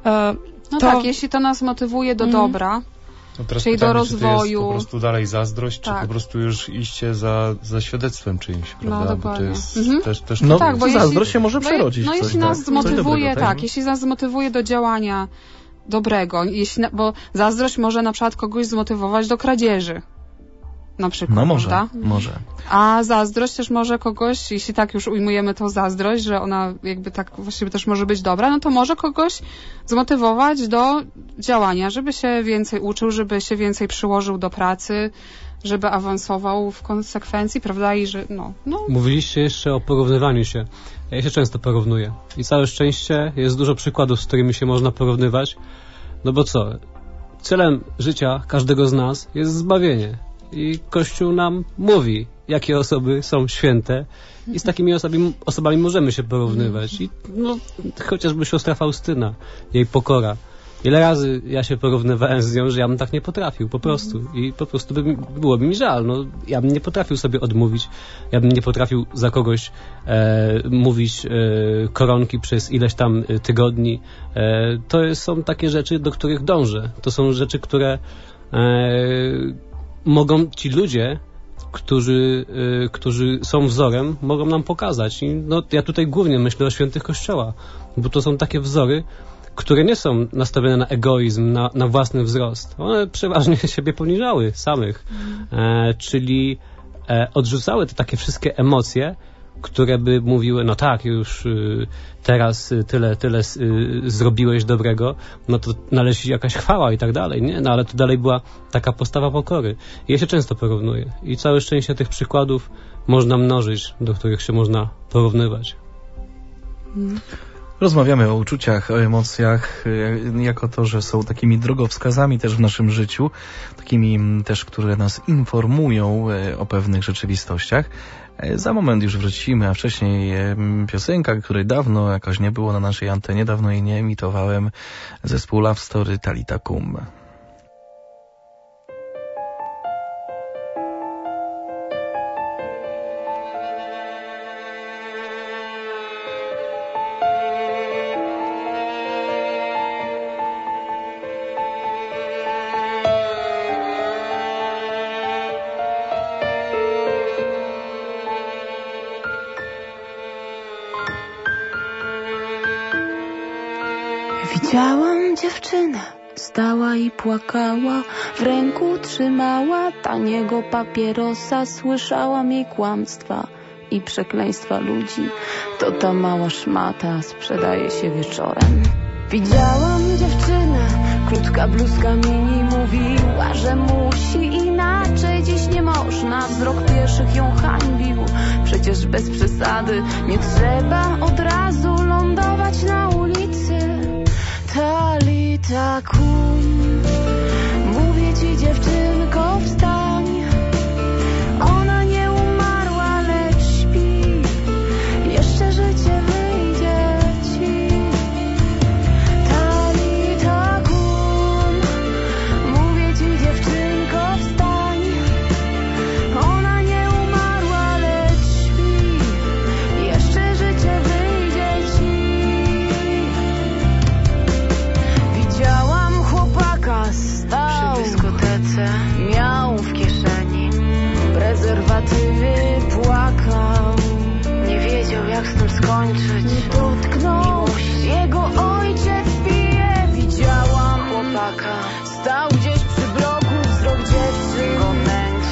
No tak, jeśli to nas motywuje do dobra, No teraz czyli pytanie, do czy to rozwoju. jest po prostu dalej zazdrość, Tak. czy po prostu już iście za świadectwem czyimś, prawda? Bo to dokładnie. jest Mhm. też No tak, bo zazdrość jeśli- się może przerodzić. No w coś, jeśli tak. nas Coś zmotywuje, dobrego, tak, jeśli nas zmotywuje do działania dobrego, bo zazdrość może na przykład kogoś zmotywować do kradzieży. Na przykład, No może, prawda? może. A zazdrość też może kogoś, jeśli tak już ujmujemy tą zazdrość, że ona jakby tak właściwie też może być dobra, no to może kogoś zmotywować do działania, żeby się więcej uczył, żeby się więcej przyłożył do pracy, żeby awansował w konsekwencji, prawda? I że no. Mówiliście jeszcze o porównywaniu się. Ja się często porównuję. I całe szczęście jest dużo przykładów, z którymi się można porównywać. No bo co? Celem życia każdego z nas jest zbawienie. I Kościół nam mówi, jakie osoby są święte i z takimi osobami możemy się porównywać. I no, chociażby siostra Faustyna, jej pokora. Ile razy ja się porównywałem z nią, że ja bym tak nie potrafił, po prostu. I po prostu byłoby mi żal. No, ja bym nie potrafił sobie odmówić. Ja bym nie potrafił za kogoś mówić koronki przez ileś tam tygodni. To są takie rzeczy, do których dążę. To są rzeczy, które mogą ci ludzie, którzy są wzorem, mogą nam pokazać. I no, ja tutaj głównie myślę o świętych Kościoła, bo to są takie wzory, które nie są nastawione na egoizm, na własny wzrost. One przeważnie siebie poniżały samych, czyli odrzucały te takie wszystkie emocje, które by mówiły, no tak, już teraz tyle zrobiłeś dobrego, no to należy ci jakaś chwała i tak dalej, nie? No ale to dalej była taka postawa pokory. I ja się często porównuję. I całe szczęście tych przykładów można mnożyć, do których się można porównywać. Rozmawiamy o uczuciach, o emocjach, jako to, że są takimi drogowskazami też w naszym życiu, takimi też, które nas informują o pewnych rzeczywistościach. Za moment już wrócimy, a wcześniej piosenka, której dawno jakoś nie było na naszej antenie, dawno jej nie emitowałem, zespół Love Story Talita Kum. Widziałam dziewczynę, stała i płakała, w ręku trzymała taniego papierosa, słyszałam jej kłamstwa i przekleństwa ludzi. To ta mała szmata sprzedaje się wieczorem. Widziałam dziewczynę, krótka bluzka mini, mówiła, że musi inaczej, dziś nie można. Wzrok pieszych ją hańbił, przecież bez przesady nie trzeba od razu lądować na ulicy. Talita kum, mówię ci dziewczynko, wstań. Ona nie umarła, lecz śpi, jeszcze życie wyjdzie ci. Talita kum, mówię ci dziewczynko, wstań. Ona nie umarła, lecz śpi, jeszcze życie wyjdzie ci. Widziałam chłopaka, stał przy dyskotece, miał w kieszeni prezerwatywy, płakał, nie wiedział jak z tym skończyć, nie dotknął, jego ojciec pije. Widziałam chłopaka, stał gdzieś przy bloku, wzrok dziewczyn go męczył.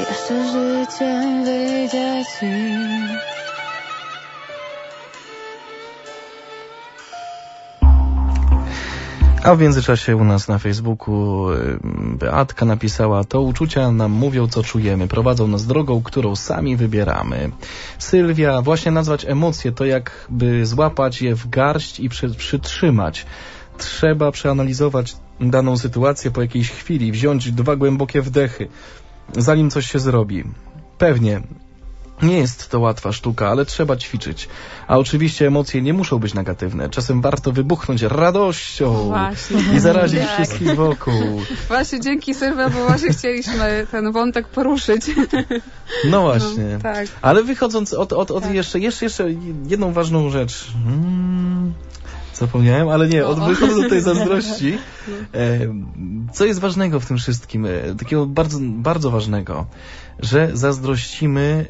jeszcze życiem wyjdzie ci. A w międzyczasie u nas na Facebooku Beatka napisała: to uczucia nam mówią, co czujemy, prowadzą nas drogą, którą sami wybieramy. Sylwia: właśnie nazwać emocje to jakby złapać je w garść i przytrzymać. Trzeba przeanalizować daną sytuację po jakiejś chwili, wziąć 2 głębokie wdechy, zanim coś się zrobi. Pewnie nie jest to łatwa sztuka, ale trzeba ćwiczyć. A oczywiście emocje nie muszą być negatywne. Czasem warto wybuchnąć radością i zarazić wszystkich wokół. Właśnie, dzięki Sylwia, bo właśnie chcieliśmy ten wątek poruszyć. No właśnie. No, tak. Ale wychodząc od tak. jeszcze jedną ważną rzecz. Zapomniałem, ale nie, wychodząc do tej zazdrości. Co jest ważnego w tym wszystkim? Takiego bardzo, bardzo ważnego, że zazdrościmy.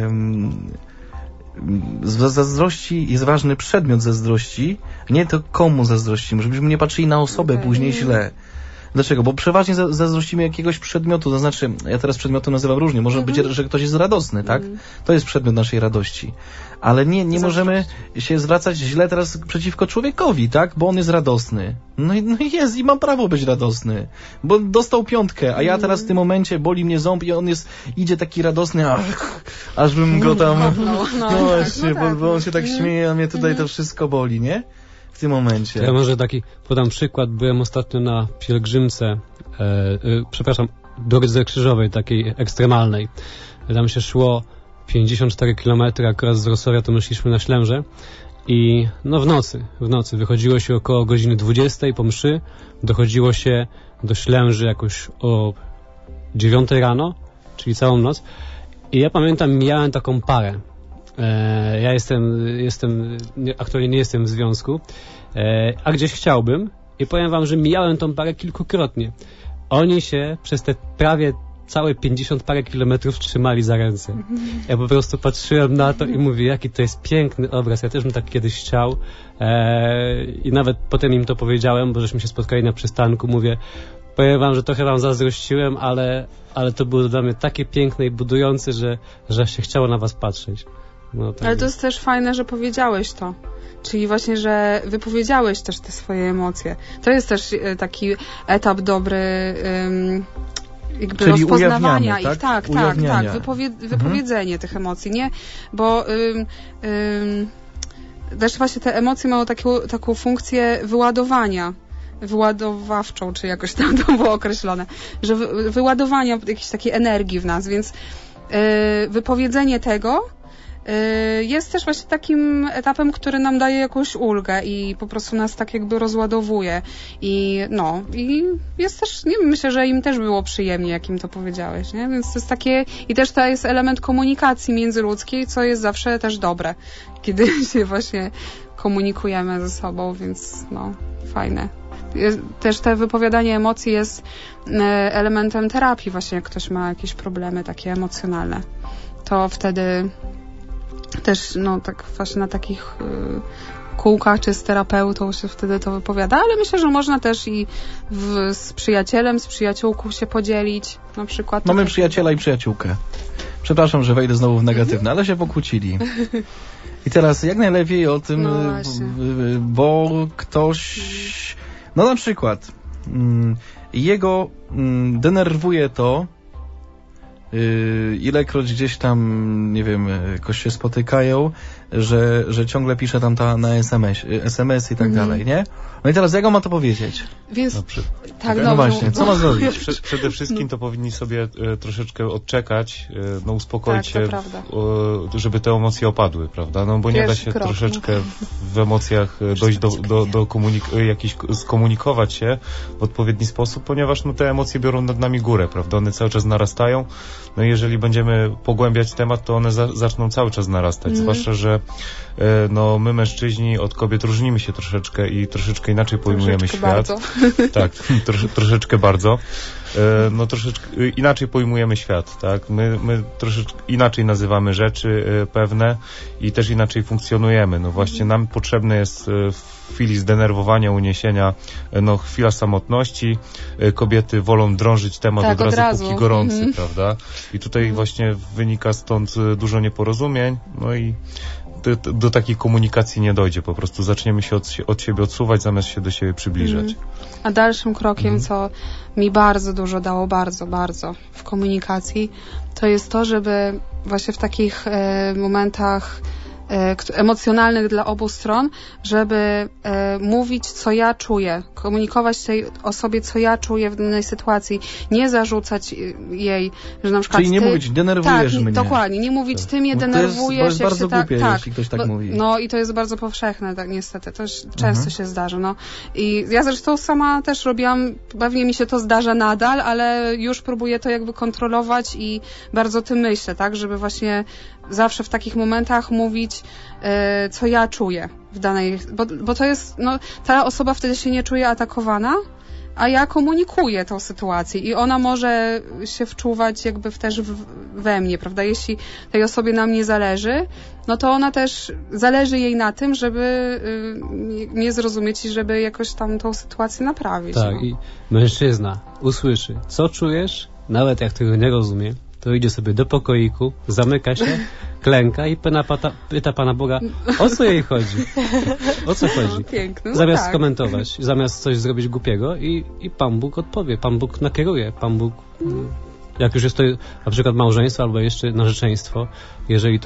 Z zazdrości jest ważny przedmiot zazdrości, nie to komu zazdrościmy, żebyśmy nie patrzyli na osobę później źle. Dlaczego? Bo przeważnie zazdrościmy jakiegoś przedmiotu, to znaczy, ja teraz przedmiotu nazywam różnie, może być, że ktoś jest radosny, tak? To jest przedmiot naszej radości. Ale nie możemy się zwracać źle teraz przeciwko człowiekowi, tak? Bo on jest radosny. No i jest, i mam prawo być radosny. Bo dostał 5, a ja teraz w tym momencie boli mnie ząb i on idzie taki radosny, aż bym go tam... No właśnie, bo on się tak śmieje, a mnie tutaj to wszystko boli, nie? W tym momencie. Ja może podam przykład. Byłem ostatnio na pielgrzymce, drodze krzyżowej, takiej ekstremalnej. Tam się szło 54 km, akurat z Wrocławia to my szliśmy na Ślęże i no w nocy wychodziło się około godziny 20 po mszy, dochodziło się do Ślęży jakoś o 9 rano, czyli całą noc, i ja pamiętam, mijałem taką parę. Ja aktualnie nie jestem w związku, a gdzieś chciałbym, i powiem wam, że mijałem tą parę kilkukrotnie. Oni się przez te prawie całe 50 parę kilometrów trzymali za ręce. Ja po prostu patrzyłem na to i mówię, jaki to jest piękny obraz. Ja też bym tak kiedyś chciał. I nawet potem im to powiedziałem, bo żeśmy się spotkali na przystanku. Mówię, powiem wam, że trochę wam zazdrościłem, ale to było dla mnie takie piękne i budujące, że się chciało na was patrzeć. No, tak. Ale to jest też fajne, że powiedziałeś to. Czyli właśnie, że wypowiedziałeś też te swoje emocje. To jest też taki etap dobry jakby czyli rozpoznawania ich. Tak, Wypowiedzenie tych emocji, nie? Bo też właśnie te emocje mają taką funkcję wyładowawczą, czy jakoś tam to było określone, że wyładowania jakiejś takiej energii w nas, więc wypowiedzenie tego jest też właśnie takim etapem, który nam daje jakąś ulgę i po prostu nas tak jakby rozładowuje i jest też, nie wiem, myślę, że im też było przyjemnie, jak im to powiedziałeś, nie? Więc to jest takie, i też to jest element komunikacji międzyludzkiej, co jest zawsze też dobre, kiedy się właśnie komunikujemy ze sobą, więc fajne. Też te wypowiadanie emocji jest elementem terapii właśnie, jak ktoś ma jakieś problemy takie emocjonalne, to wtedy też, tak właśnie na takich kółkach, czy z terapeutą się wtedy to wypowiada, ale myślę, że można też i z przyjacielem, z przyjaciółką się podzielić, na przykład. Mamy przyjaciela i przyjaciółkę. Przepraszam, że wejdę znowu w negatywne, ale się pokłócili. I teraz jak najlepiej o tym, bo ktoś, na przykład jego denerwuje to, ilekroć gdzieś tam, nie wiem, jakoś się spotykają, że ciągle pisze tam na SMS i tak dalej, nie? No i teraz jak on ma to powiedzieć? Więc, właśnie, co ma zrobić? Przede wszystkim to powinni sobie troszeczkę odczekać, uspokoić się, żeby te emocje opadły, prawda? Bo nie da się troszeczkę w emocjach dojść skomunikować się w odpowiedni sposób, ponieważ te emocje biorą nad nami górę, prawda? One cały czas narastają. No i jeżeli będziemy pogłębiać temat, to one zaczną cały czas narastać. Zwłaszcza, że my mężczyźni od kobiet różnimy się troszeczkę i troszeczkę inaczej pojmujemy świat. Bardzo. Tak, troszeczkę bardzo. no troszeczkę inaczej pojmujemy świat, tak? My troszeczkę inaczej nazywamy rzeczy pewne i też inaczej funkcjonujemy. No właśnie nam potrzebne jest w chwili zdenerwowania, uniesienia, no chwila samotności. Kobiety wolą drążyć temat od razu, póki gorący, prawda? I tutaj właśnie wynika stąd dużo nieporozumień, no i do takiej komunikacji nie dojdzie. Po prostu zaczniemy się od siebie odsuwać, zamiast się do siebie przybliżać. A dalszym krokiem, co mi bardzo dużo dało, bardzo w komunikacji, to jest to, żeby właśnie w takich momentach emocjonalnych dla obu stron, żeby mówić, co ja czuję, komunikować tej osobie, co ja czuję w danej sytuacji, nie zarzucać jej, że na przykład czyli nie mówić, denerwujesz mnie. Dokładnie, nie mówić, ty mnie denerwujesz. To jest bardzo głupie, jeśli ktoś tak mówi. No i to jest bardzo powszechne, tak niestety, to często się zdarza, no. I ja zresztą sama też robiłam, pewnie mi się to zdarza nadal, ale już próbuję to jakby kontrolować i bardzo tym myślę, tak, żeby właśnie zawsze w takich momentach mówić, co ja czuję w danej, bo to jest, no, ta osoba wtedy się nie czuje atakowana, a ja komunikuję tą sytuację i ona może się wczuwać jakby też we mnie, prawda? Jeśli tej osobie na mnie zależy, no to ona też zależy jej na tym, żeby mnie zrozumieć i żeby jakoś tam tą sytuację naprawić. Tak, no. i mężczyzna usłyszy, co czujesz, nawet jak tego nie rozumie, to idzie sobie do pokoiku, zamyka się, klęka i pyta Pana Boga, o co jej chodzi? O co chodzi? No, piękne, no zamiast tak. komentować, zamiast coś zrobić głupiego i Pan Bóg odpowie, Pan Bóg nakieruje, Pan Bóg, jak już jest to na przykład małżeństwo albo jeszcze narzeczeństwo, jeżeli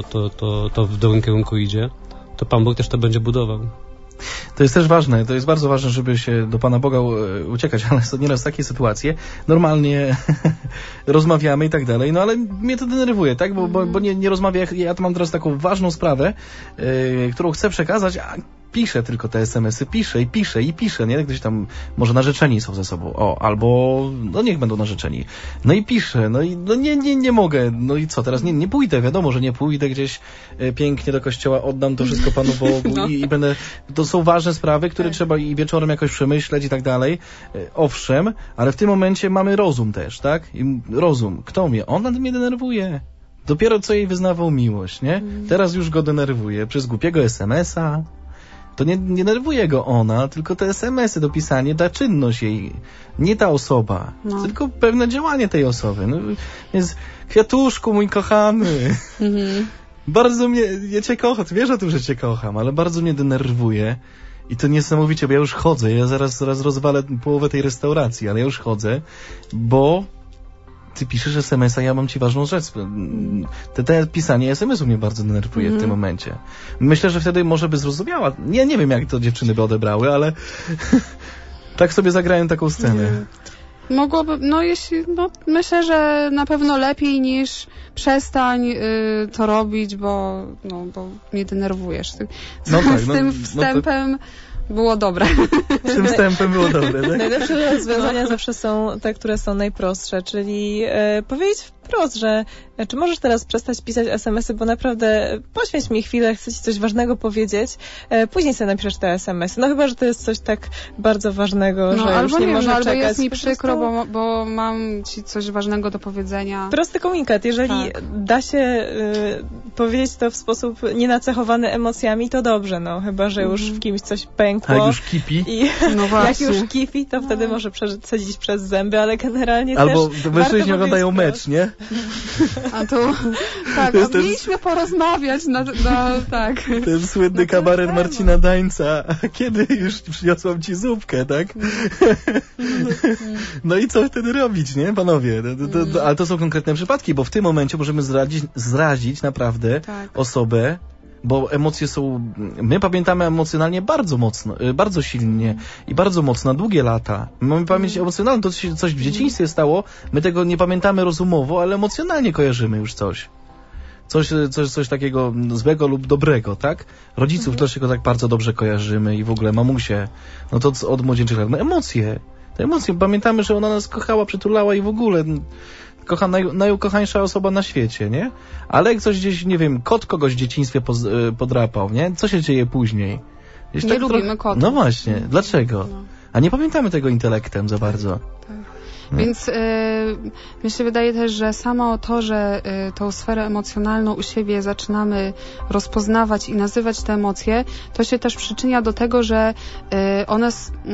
to w dobrym kierunku idzie, to Pan Bóg też to będzie budował. To jest też ważne, to jest bardzo ważne, żeby się do Pana Boga uciekać, ale są nieraz takie sytuacje, normalnie rozmawiamy i tak dalej, no ale mnie to denerwuje, tak, bo nie rozmawiam, ja to mam teraz taką ważną sprawę, którą chcę przekazać, a piszę tylko te SMS-y, piszę, nie? Gdzieś tam może narzeczeni są ze sobą, albo no niech będą narzeczeni. No i piszę, no i no nie mogę, no i co, teraz nie pójdę, wiadomo, że nie pójdę gdzieś pięknie do kościoła, oddam to wszystko Panu Bogu no. i będę, to są ważne sprawy, które trzeba i wieczorem jakoś przemyśleć i tak dalej. Owszem, ale w tym momencie mamy rozum też, tak? I rozum. Kto mnie? On mnie denerwuje. Dopiero co jej wyznawał miłość, nie? Teraz już go denerwuje przez głupiego SMS-a. To nie denerwuje go ona, tylko te SMS-y do pisania, ta czynność jej, nie ta osoba, tylko pewne działanie tej osoby. No, więc kwiatuszku mój kochany, bardzo ja cię kocham, wiesz o tym, że cię kocham, ale bardzo mnie denerwuje i to niesamowicie, bo ja już chodzę, ja zaraz rozwalę połowę tej restauracji, ale ja już chodzę, bo ty piszesz SMS-a, ja mam ci ważną rzecz. Te pisanie SMS-u mnie bardzo denerwuje w tym momencie. Myślę, że wtedy może by zrozumiała. Nie wiem, jak to dziewczyny by odebrały, ale tak sobie zagrałem taką scenę. Mogłoby, myślę, że na pewno lepiej niż przestań to robić, bo mnie denerwujesz. Z tym wstępem było dobre. Z tym wstępem było dobre, tak? Najlepsze rozwiązania zawsze są te, które są najprostsze, czyli powiedzieć wprost, że czy możesz teraz przestać pisać SMS-y, bo naprawdę poświęć mi chwilę, chcę ci coś ważnego powiedzieć, później sobie napiszesz te SMS-y. No chyba, że to jest coś tak bardzo ważnego, że już nie może czekać. Albo jest mi przykro, bo mam ci coś ważnego do powiedzenia. Prosty komunikat. Jeżeli da się powiedzieć to w sposób nienacechowany emocjami, to dobrze, no. Chyba, że już w kimś coś pękło. A jak już kipi? I jak już kipi, to wtedy może przesadzić przez zęby, ale generalnie albo też mężczyźni oglądają mecz, nie? A tu tak, mieliśmy porozmawiać tak. Ten słynny kabaret Marcina Dańca. Kiedy już przyniosłam ci zupkę, tak? No i co wtedy robić, nie, panowie? Ale to są konkretne przypadki, bo w tym momencie możemy zrazić naprawdę osobę, bo emocje są, my pamiętamy emocjonalnie bardzo mocno, bardzo silnie i bardzo mocno, długie lata. Mamy pamięć emocjonalną, to się coś w dzieciństwie stało, my tego nie pamiętamy rozumowo, ale emocjonalnie kojarzymy już coś. Coś takiego złego lub dobrego, tak? Rodziców też go tak bardzo dobrze kojarzymy i w ogóle mamusie, no to od młodzieńczych lat, no emocje. Te emocje, pamiętamy, że ona nas kochała, przytulała i w ogóle najukochańsza osoba na świecie, nie? Ale jak coś gdzieś, nie wiem, kot kogoś w dzieciństwie podrapał, nie? Co się dzieje później? Gdzieś nie lubimy kotów. No właśnie, dlaczego? A nie pamiętamy tego intelektem za bardzo. Więc mi się wydaje też, że samo to, że tą sferę emocjonalną u siebie zaczynamy rozpoznawać i nazywać te emocje, to się też przyczynia do tego, że one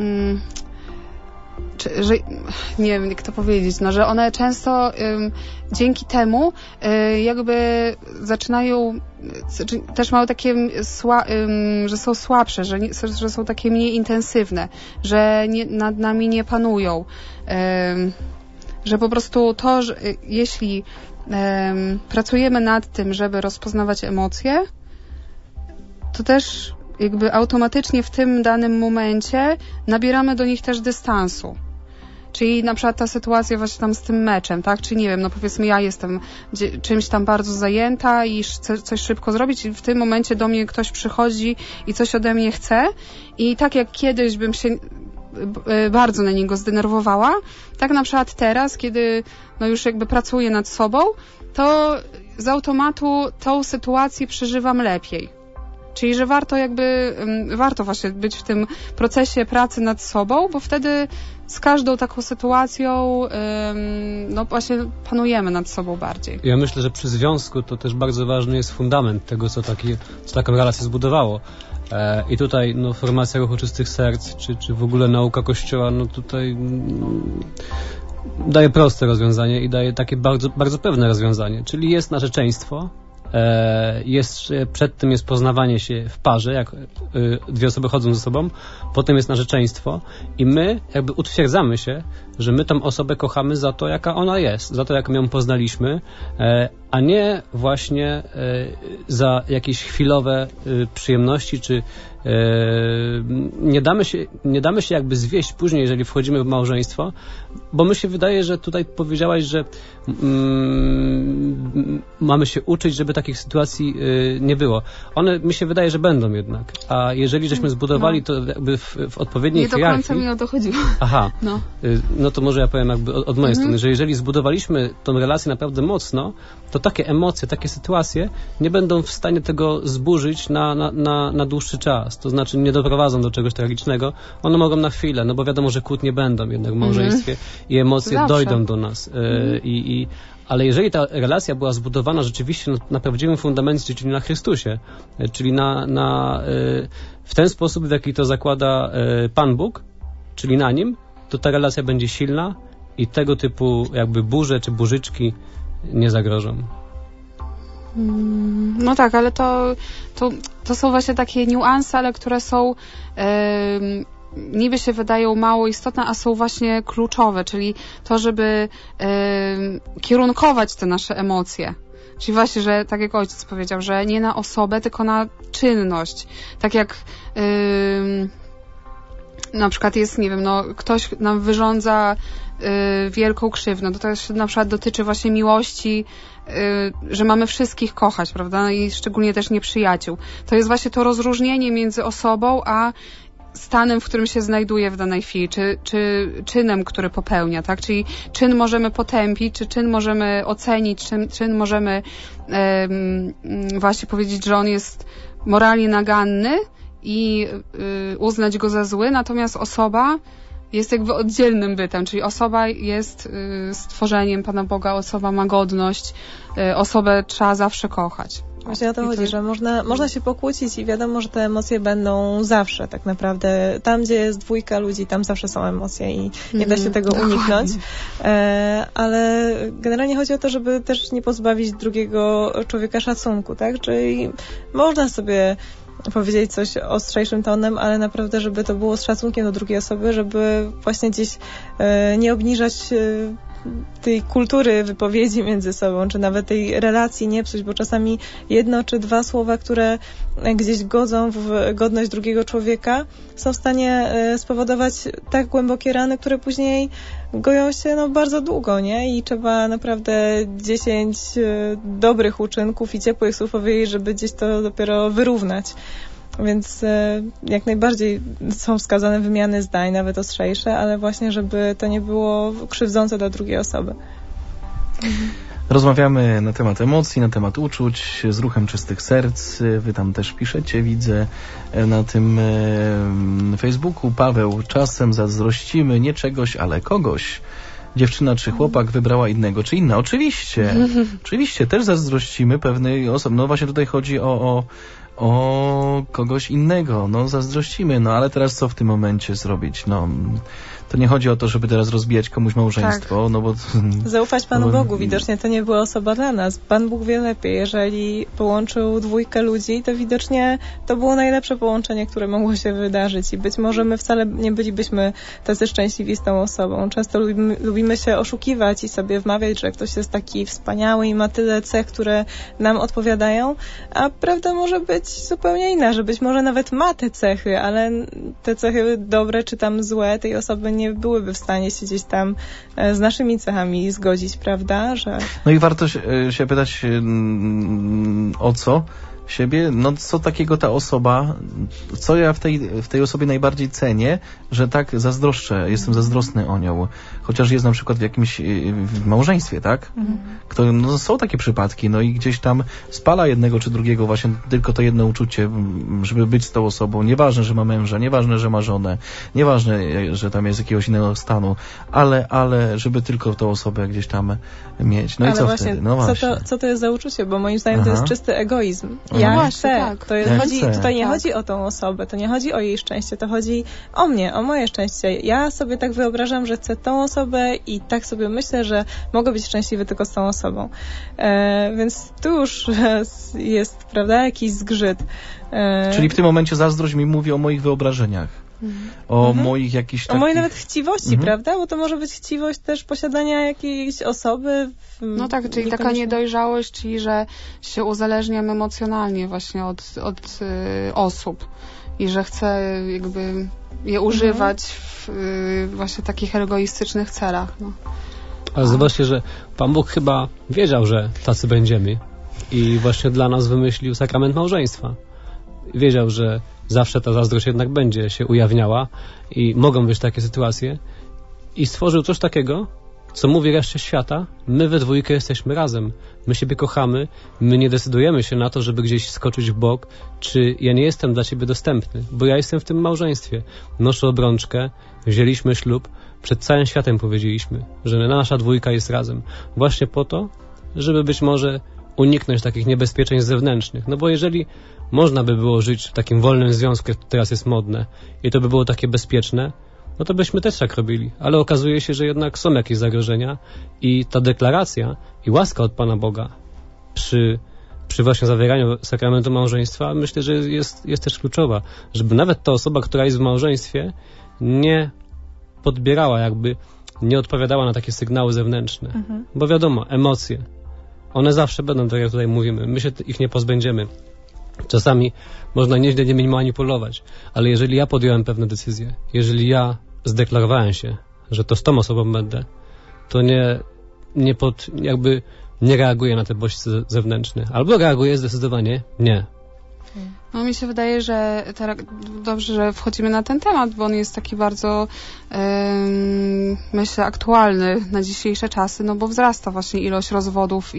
że nie wiem, jak to powiedzieć, no, że one często dzięki temu jakby zaczynają, też mają takie że są słabsze, że są takie mniej intensywne, że nad nami nie panują, że po prostu to, że jeśli pracujemy nad tym, żeby rozpoznawać emocje, to też jakby automatycznie w tym danym momencie nabieramy do nich też dystansu. Czyli na przykład ta sytuacja właśnie tam z tym meczem, tak? Czy nie wiem, no powiedzmy ja jestem czymś tam bardzo zajęta i chcę coś szybko zrobić i w tym momencie do mnie ktoś przychodzi i coś ode mnie chce i tak jak kiedyś bym się bardzo na niego zdenerwowała, tak na przykład teraz, kiedy no już jakby pracuję nad sobą, to z automatu tą sytuację przeżywam lepiej. Czyli, że warto właśnie być w tym procesie pracy nad sobą, bo wtedy z każdą taką sytuacją no właśnie panujemy nad sobą bardziej. Ja myślę, że przy związku to też bardzo ważny jest fundament tego, co taką relację zbudowało. I tutaj no, formacja Ruchu Czystych Serc, czy w ogóle nauka Kościoła, no tutaj daje proste rozwiązanie i daje takie bardzo, bardzo pewne rozwiązanie, czyli jest narzeczeństwo, przed tym jest poznawanie się w parze, jak dwie osoby chodzą ze sobą, potem jest narzeczeństwo i my jakby utwierdzamy się, że my tą osobę kochamy za to, jaka ona jest, za to, jak ją poznaliśmy, a nie właśnie za jakieś chwilowe przyjemności, czy nie damy się jakby zwieść później, jeżeli wchodzimy w małżeństwo, bo mi się wydaje, że tutaj powiedziałaś, że mamy się uczyć, żeby takich sytuacji nie było. One mi się wydaje, że będą jednak. A jeżeli żeśmy zbudowali to jakby w odpowiedniej hierarchii... Nie do końca mi o to chodziło. Aha. No to może ja powiem jakby od mojej strony, że jeżeli zbudowaliśmy tą relację naprawdę mocno, to takie emocje, takie sytuacje nie będą w stanie tego zburzyć na dłuższy czas. To znaczy nie doprowadzą do czegoś tragicznego. One mogą na chwilę, no bo wiadomo, że kłótnie będą jednak w małżeństwie i emocje Zawsze dojdą do nas. Ale jeżeli ta relacja była zbudowana rzeczywiście na prawdziwym fundamencie, czyli na Chrystusie, czyli w ten sposób, w jaki to zakłada Pan Bóg, czyli na Nim, to ta relacja będzie silna i tego typu jakby burze czy burzyczki nie zagrożą. No tak, ale to są właśnie takie niuanse, ale które są niby się wydają mało istotne, a są właśnie kluczowe, czyli to, żeby kierunkować te nasze emocje. Czyli właśnie, że tak jak ojciec powiedział, że nie na osobę, tylko na czynność. Tak jak na przykład jest, nie wiem, no ktoś nam wyrządza wielką krzywdę, to też na przykład dotyczy właśnie miłości, że mamy wszystkich kochać, prawda? I szczególnie też nieprzyjaciół. To jest właśnie to rozróżnienie między osobą, a stanem, w którym się znajduje w danej chwili, czy czynem, który popełnia, tak? Czyli czyn możemy potępić, czy czyn możemy ocenić, czyn możemy właśnie powiedzieć, że on jest moralnie naganny i uznać go za zły, natomiast osoba jest jakby oddzielnym bytem, czyli osoba jest stworzeniem Pana Boga, osoba ma godność, osobę trzeba zawsze kochać. Właśnie o to chodzi, że można się pokłócić i wiadomo, że te emocje będą zawsze tak naprawdę. Tam, gdzie jest dwójka ludzi, tam zawsze są emocje i nie da się tego uniknąć. Ale generalnie chodzi o to, żeby też nie pozbawić drugiego człowieka szacunku, tak? Czyli można sobie powiedzieć coś ostrzejszym tonem, ale naprawdę, żeby to było z szacunkiem do drugiej osoby, żeby właśnie gdzieś nie obniżać tej kultury wypowiedzi między sobą, czy nawet tej relacji nie psuć, bo czasami jedno czy dwa słowa, które gdzieś godzą w godność drugiego człowieka, są w stanie spowodować tak głębokie rany, które później goją się bardzo długo, nie? I trzeba naprawdę 10 dobrych uczynków i ciepłych słów powiedzieć, żeby gdzieś to dopiero wyrównać. Więc jak najbardziej są wskazane wymiany zdań, nawet ostrzejsze, ale właśnie, żeby to nie było krzywdzące dla drugiej osoby. Rozmawiamy na temat emocji, na temat uczuć z Ruchem Czystych Serc. Wy tam też piszecie, widzę na tym Facebooku. Paweł, czasem zazdrościmy nie czegoś, ale kogoś. dziewczyna czy chłopak wybrała innego czy inna. Oczywiście, też zazdrościmy pewnej osobie. No właśnie tutaj chodzi o kogoś innego, no zazdrościmy, no ale teraz co w tym momencie zrobić? No, to nie chodzi o to, żeby teraz rozbijać komuś małżeństwo, tak. No bo... Zaufać Panu Bogu, widocznie to nie była osoba dla nas. Pan Bóg wie lepiej, jeżeli połączył dwójkę ludzi, to widocznie to było najlepsze połączenie, które mogło się wydarzyć i być może my wcale nie bylibyśmy tacy szczęśliwi z tą osobą. Często lubimy się oszukiwać i sobie wmawiać, że ktoś jest taki wspaniały i ma tyle cech, które nam odpowiadają, a prawda może być zupełnie inna, że być może nawet ma te cechy, ale te cechy dobre czy tam złe tej osoby nie byłyby w stanie się gdzieś tam z naszymi cechami zgodzić, prawda? No i warto się pytać o co? Siebie, no co takiego ta osoba, co ja w tej osobie najbardziej cenię, że tak zazdroszczę, jestem zazdrosny o nią, chociaż jest na przykład w jakimś w małżeństwie, tak? No, są takie przypadki, no i gdzieś tam spala jednego czy drugiego właśnie tylko to jedno uczucie, żeby być z tą osobą, nieważne, że ma męża, nieważne, że ma żonę, nieważne, że tam jest jakiegoś innego stanu, ale żeby tylko tą osobę gdzieś tam mieć. No ale i co właśnie, wtedy? No właśnie. Co to jest za uczucie? Bo moim zdaniem to jest czysty egoizm. Ja właśnie, chcę. tak. Tutaj nie chodzi o tą osobę, to nie chodzi o jej szczęście, to chodzi o mnie, o moje szczęście. Ja sobie tak wyobrażam, że chcę tą osobę i tak sobie myślę, że mogę być szczęśliwy tylko z tą osobą. Więc tu już jest, prawda, jakiś zgrzyt. Czyli w tym momencie zazdrość mi mówi o moich wyobrażeniach. O moich jakichś takich... O mojej nawet chciwości, prawda? Bo to może być chciwość też posiadania jakiejś osoby. No tak, czyli taka niedojrzałość, czyli że się uzależniam emocjonalnie właśnie od osób i że chcę jakby je używać w właśnie takich egoistycznych celach. No. Ale zobaczcie, że Pan Bóg chyba wiedział, że tacy będziemy i właśnie dla nas wymyślił sakrament małżeństwa. Wiedział, że zawsze ta zazdrość jednak będzie się ujawniała i mogą być takie sytuacje i stworzył coś takiego, co mówi reszcie świata, my we dwójkę jesteśmy razem, my siebie kochamy, my nie decydujemy się na to, żeby gdzieś skoczyć w bok, czy ja nie jestem dla ciebie dostępny, bo ja jestem w tym małżeństwie. Noszę obrączkę, wzięliśmy ślub, przed całym światem powiedzieliśmy, że nasza dwójka jest razem. Właśnie po to, żeby być może uniknąć takich niebezpieczeństw zewnętrznych. No bo jeżeli można by było żyć w takim wolnym związku, jak teraz jest modne, i to by było takie bezpieczne, no to byśmy też tak robili. Ale okazuje się, że jednak są jakieś zagrożenia i ta deklaracja i łaska od Pana Boga przy właśnie zawieraniu sakramentu małżeństwa, myślę, że jest też kluczowa, żeby nawet ta osoba, która jest w małżeństwie, nie podbierała jakby, nie odpowiadała na takie sygnały zewnętrzne. Bo wiadomo, emocje, one zawsze będą, tak jak tutaj mówimy, my się ich nie pozbędziemy. Czasami można nieźle nimi manipulować, ale jeżeli ja podjąłem pewne decyzje, jeżeli ja zdeklarowałem się, że to z tą osobą będę, to nie reaguję na te bodźce zewnętrzne. Albo reaguję zdecydowanie nie. No mi się wydaje, że dobrze, że wchodzimy na ten temat, bo on jest taki bardzo myślę aktualny na dzisiejsze czasy, no bo wzrasta właśnie ilość rozwodów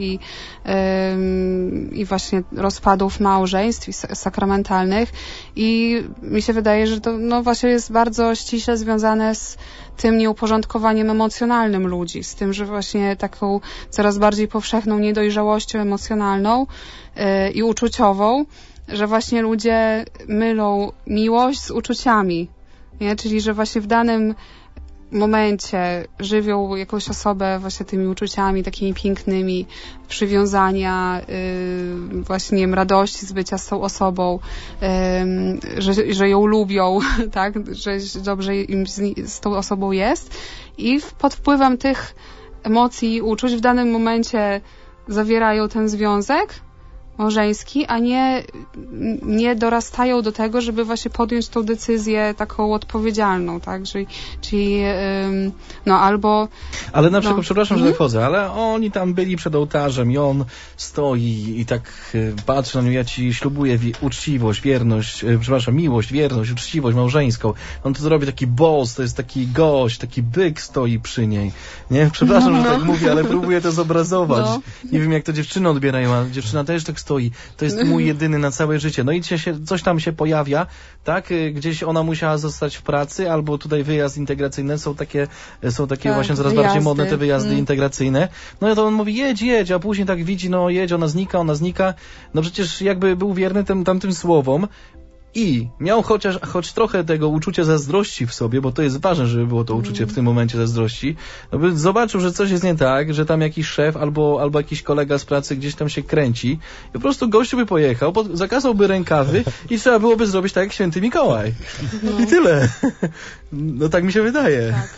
i właśnie rozpadów małżeństw i sakramentalnych i mi się wydaje, że to no właśnie jest bardzo ściśle związane z tym nieuporządkowaniem emocjonalnym ludzi, z tym, że właśnie taką coraz bardziej powszechną niedojrzałością emocjonalną i uczuciową, że właśnie ludzie mylą miłość z uczuciami, nie? Czyli że właśnie w danym momencie żywią jakąś osobę właśnie tymi uczuciami takimi pięknymi, przywiązania, właśnie nie wiem, radości z bycia z tą osobą, że ją lubią, tak? Że dobrze im z tą osobą jest i pod wpływem tych emocji i uczuć w danym momencie zawierają ten związek małżeński, a nie dorastają do tego, żeby właśnie podjąć tą decyzję taką odpowiedzialną, tak? Czyli no albo... Ale na przykład, przepraszam, że wchodzę, ale oni tam byli przed ołtarzem i on stoi i tak patrzy na nią, ja ci ślubuję uczciwość, wierność, miłość, wierność, uczciwość małżeńską. On to zrobi taki boss, to jest taki gość, taki byk stoi przy niej. Nie? Przepraszam, że tak mówię, ale próbuję to zobrazować. No. Nie wiem, jak to dziewczyny odbierają, a dziewczyna też tak stoi, to jest mój jedyny na całe życie. No i coś tam się pojawia, tak? Gdzieś ona musiała zostać w pracy, albo tutaj wyjazd integracyjny, są takie tak, właśnie coraz bardziej modne te wyjazdy integracyjne. No i to on mówi, jedź, a później tak widzi, no jedź, ona znika. No przecież jakby był wierny tamtym słowom, i miał choć trochę tego uczucia zazdrości w sobie, bo to jest ważne, żeby było to uczucie w tym momencie zazdrości, no by zobaczył, że coś jest nie tak, że tam jakiś szef albo jakiś kolega z pracy gdzieś tam się kręci i po prostu gościu by pojechał, zakazałby rękawy i trzeba byłoby zrobić tak jak Święty Mikołaj. I tyle. No tak mi się wydaje. Tak.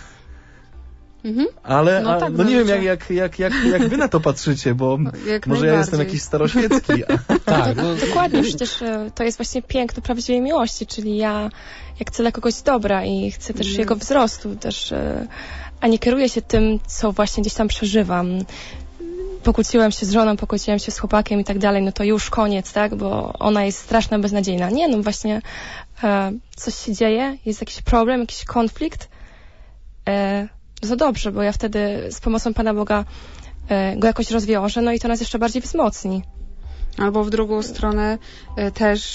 Ale no nie wiem, jak wy na to patrzycie, bo może ja jestem jakiś staroświecki. Tak, dokładnie, przecież to jest właśnie piękno prawdziwej miłości, czyli ja chcę dla kogoś dobra i chcę też jego wzrostu, też, a nie kieruję się tym, co właśnie gdzieś tam przeżywam. Pokłóciłem się z żoną, pokłóciłem się z chłopakiem i tak dalej, no to już koniec, tak, bo ona jest straszna, beznadziejna. Nie, no właśnie coś się dzieje, jest jakiś problem, jakiś konflikt, to dobrze, bo ja wtedy z pomocą Pana Boga go jakoś rozwiążę, no i to nas jeszcze bardziej wzmocni. Albo w drugą stronę też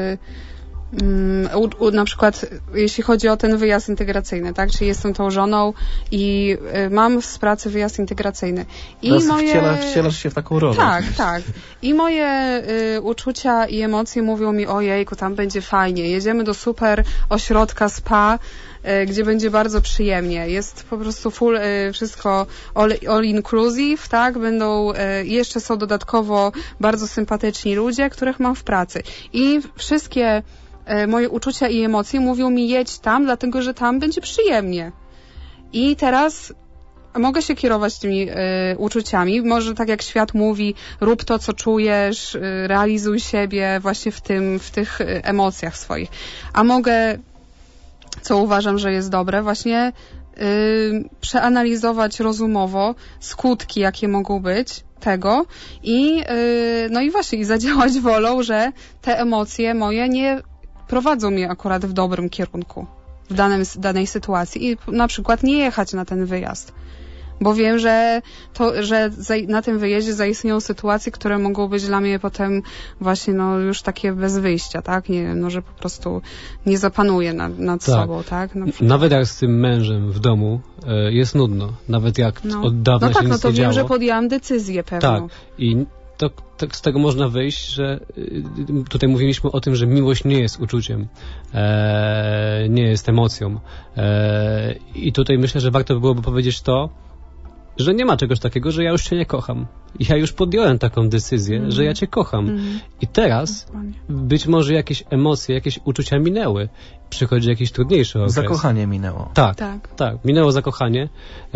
na przykład jeśli chodzi o ten wyjazd integracyjny, tak? Czyli jestem tą żoną i mam z pracy wyjazd integracyjny. I wcielasz się w taką rolę. Tak. I moje uczucia i emocje mówią mi, ojejku, tam będzie fajnie. Jedziemy do super ośrodka spa, gdzie będzie bardzo przyjemnie. Jest po prostu full, wszystko all inclusive, tak? Jeszcze są dodatkowo bardzo sympatyczni ludzie, których mam w pracy. I wszystkie moje uczucia i emocje mówią mi, jedź tam, dlatego że tam będzie przyjemnie. I teraz mogę się kierować tymi uczuciami. Może tak jak świat mówi, rób to, co czujesz, realizuj siebie właśnie w tych emocjach swoich. A mogę, co uważam, że jest dobre, właśnie przeanalizować rozumowo skutki, jakie mogą być tego i właśnie zadziałać wolą, że te emocje moje nie prowadzą mnie akurat w dobrym kierunku w danej sytuacji i na przykład nie jechać na ten wyjazd. Bo wiem, że na tym wyjeździe zaistnieją sytuacje, które mogą być dla mnie potem właśnie już takie bez wyjścia, tak? Nie wiem, że po prostu nie zapanuję nad sobą, tak? Nawet jak z tym mężem w domu jest nudno. Nawet jak od dawna się nic to nie działo. wiem, że podjęłam decyzję pewną. Tak. I z tego można wyjść, że tutaj mówiliśmy o tym, że miłość nie jest uczuciem, nie jest emocją. I tutaj myślę, że warto byłoby powiedzieć to, że nie ma czegoś takiego, że ja już cię nie kocham. Ja już podjąłem taką decyzję, że ja cię kocham. I teraz być może jakieś emocje, jakieś uczucia minęły. Przychodzi jakiś trudniejszy okres. Zakochanie minęło. Tak. Minęło zakochanie.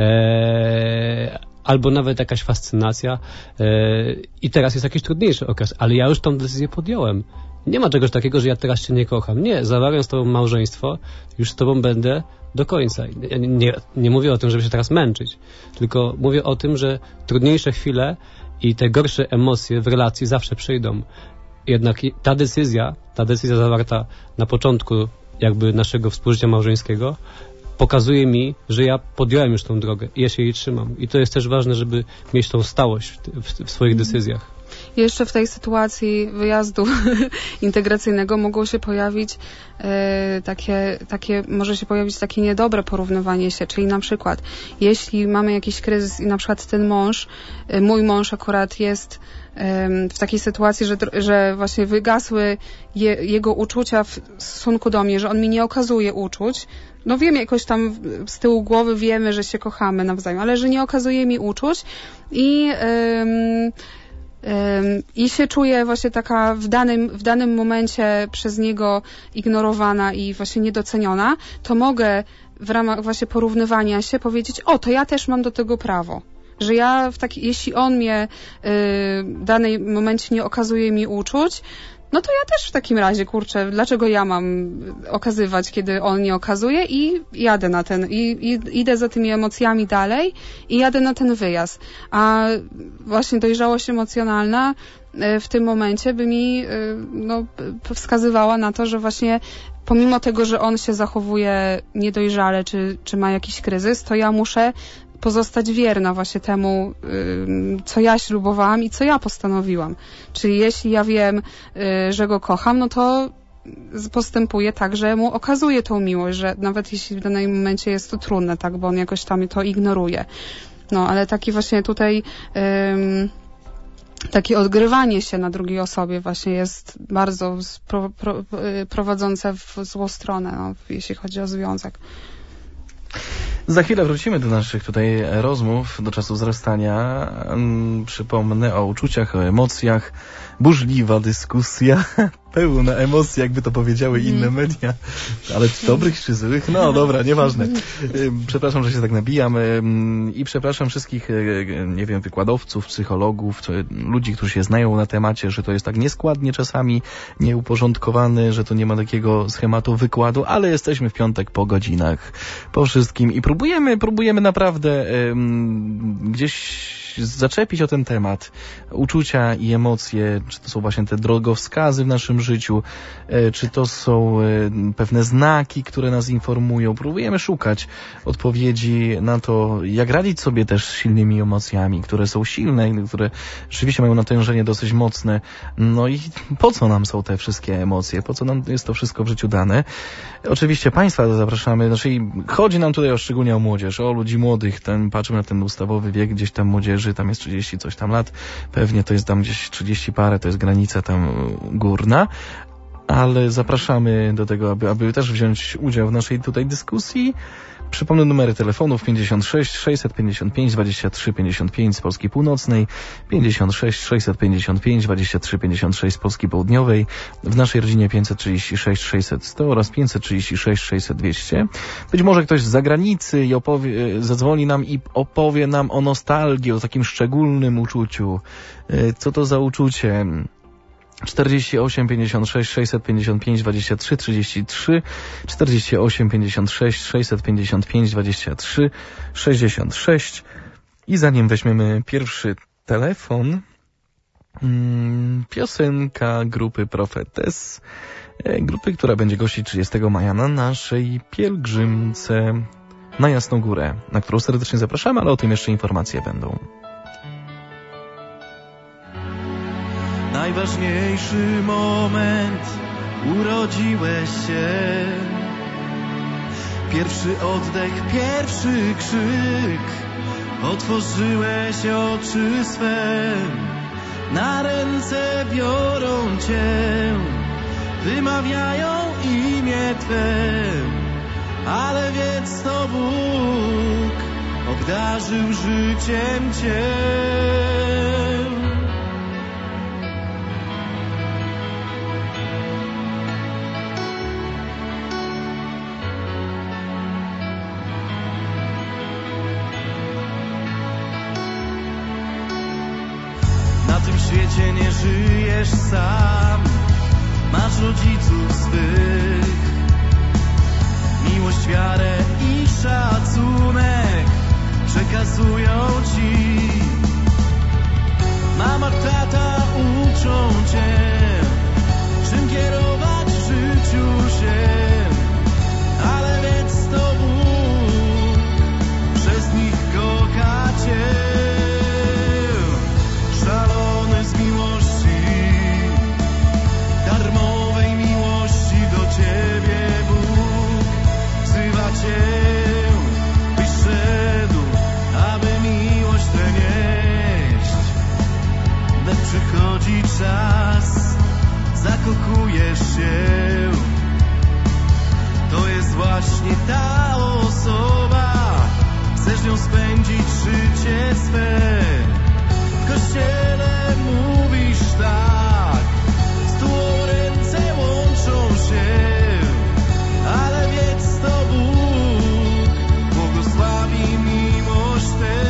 Albo nawet jakaś fascynacja i teraz jest jakiś trudniejszy okres, ale ja już tą decyzję podjąłem. Nie ma czegoś takiego, że ja teraz cię nie kocham. Nie, zawarłem z tobą małżeństwo, już z tobą będę do końca. Nie mówię o tym, żeby się teraz męczyć, tylko mówię o tym, że trudniejsze chwile i te gorsze emocje w relacji zawsze przyjdą. Jednak ta decyzja zawarta na początku jakby naszego współżycia małżeńskiego pokazuje mi, że ja podjąłem już tą drogę i ja się jej trzymam. I to jest też ważne, żeby mieć tą stałość w swoich decyzjach. Jeszcze w tej sytuacji wyjazdu integracyjnego mogło się pojawić może się pojawić takie niedobre porównywanie się, czyli na przykład jeśli mamy jakiś kryzys i na przykład ten mój mąż akurat jest w takiej sytuacji, że właśnie wygasły jego uczucia w stosunku do mnie, że on mi nie okazuje uczuć, no wiemy jakoś tam z tyłu głowy, wiemy, że się kochamy nawzajem, ale że nie okazuje mi uczuć i się czuję właśnie taka w danym momencie przez niego ignorowana i właśnie niedoceniona, to mogę w ramach właśnie porównywania się powiedzieć, to ja też mam do tego prawo. Że ja jeśli on mnie w danym momencie nie okazuje mi uczuć, no to ja też w takim razie, dlaczego ja mam okazywać, kiedy on nie okazuje i jadę na idę za tymi emocjami dalej i jadę na ten wyjazd. A właśnie dojrzałość emocjonalna w tym momencie by mi wskazywała na to, że właśnie pomimo tego, że on się zachowuje niedojrzale, czy ma jakiś kryzys, to ja muszę pozostać wierna właśnie temu, co ja ślubowałam i co ja postanowiłam. Czyli jeśli ja wiem, że go kocham, no to postępuję tak, że mu okazuję tą miłość, że nawet jeśli w danym momencie jest to trudne, tak, bo on jakoś tam to ignoruje. No, ale taki właśnie tutaj takie odgrywanie się na drugiej osobie właśnie jest bardzo prowadzące w złą stronę, no, jeśli chodzi o związek. Za chwilę wrócimy do naszych tutaj rozmów, do czasu wzrastania. Przypomnę o uczuciach, o emocjach. Burzliwa dyskusja, pełna emocji, jakby to powiedziały inne media. Ale dobrych czy złych? No dobra, nieważne. Przepraszam, że się tak nabijam i przepraszam wszystkich, nie wiem, wykładowców, psychologów, ludzi, którzy się znają na temacie, że to jest tak nieskładnie czasami, nieuporządkowane, że to nie ma takiego schematu wykładu, ale jesteśmy w piątek po godzinach, po wszystkim i próbujemy naprawdę gdzieś zaczepić o ten temat. Uczucia i emocje, czy to są właśnie te drogowskazy w naszym życiu, czy to są pewne znaki, które nas informują. Próbujemy szukać odpowiedzi na to, jak radzić sobie też z silnymi emocjami, które są silne, które rzeczywiście mają natężenie dosyć mocne. No i po co nam są te wszystkie emocje? Po co nam jest to wszystko w życiu dane? Oczywiście Państwa zapraszamy, chodzi nam tutaj szczególnie o młodzież, o ludzi młodych, patrzymy na ten ustawowy wiek gdzieś tam młodzieży, tam jest 30 coś tam lat, pewnie to jest tam gdzieś 30 parę, to jest granica tam górna, ale zapraszamy do tego, aby też wziąć udział w naszej tutaj dyskusji. Przypomnę numery telefonów 56 655 23 55 z Polski Północnej, 56 655 23 56 z Polski Południowej, w naszej rodzinie 536 600 100 oraz 536 600 200. Być może ktoś z zagranicy i zadzwoni nam i opowie nam o nostalgii, o takim szczególnym uczuciu. Co to za uczucie? 48 56 655 23 33 48 56 655 23 66 i zanim weźmiemy pierwszy telefon, piosenka grupy Profetes, grupy, która będzie gościć 30 maja na naszej pielgrzymce na Jasną Górę, na którą serdecznie zapraszamy, ale o tym jeszcze informacje będą. Najważniejszy moment, urodziłeś się. Pierwszy oddech, pierwszy krzyk, otworzyłeś oczy swe. Na ręce biorą cię, wymawiają imię Twe. Ale wiedz, to Bóg obdarzył życiem Cię. Na tym świecie nie żyjesz sam, masz rodziców swych. Miłość, wiarę i szacunek przekazują Ci. Mama, tata uczą Cię, czym kierować w życiu się. Ale wiedz, to Bóg przez nich kocha Cię. Szalony z miłości, darmowej miłości do Ciebie Bóg wzywa Cię, byś szedł, aby miłość tę nieść. Lecz przychodzi czas, zakochujesz się. To jest właśnie ta osoba, chcesz nią spędzić życie swe. W kościele mówisz tak, stu ręce łączą się, ale wiedz, to Bóg błogosławi miłość tę.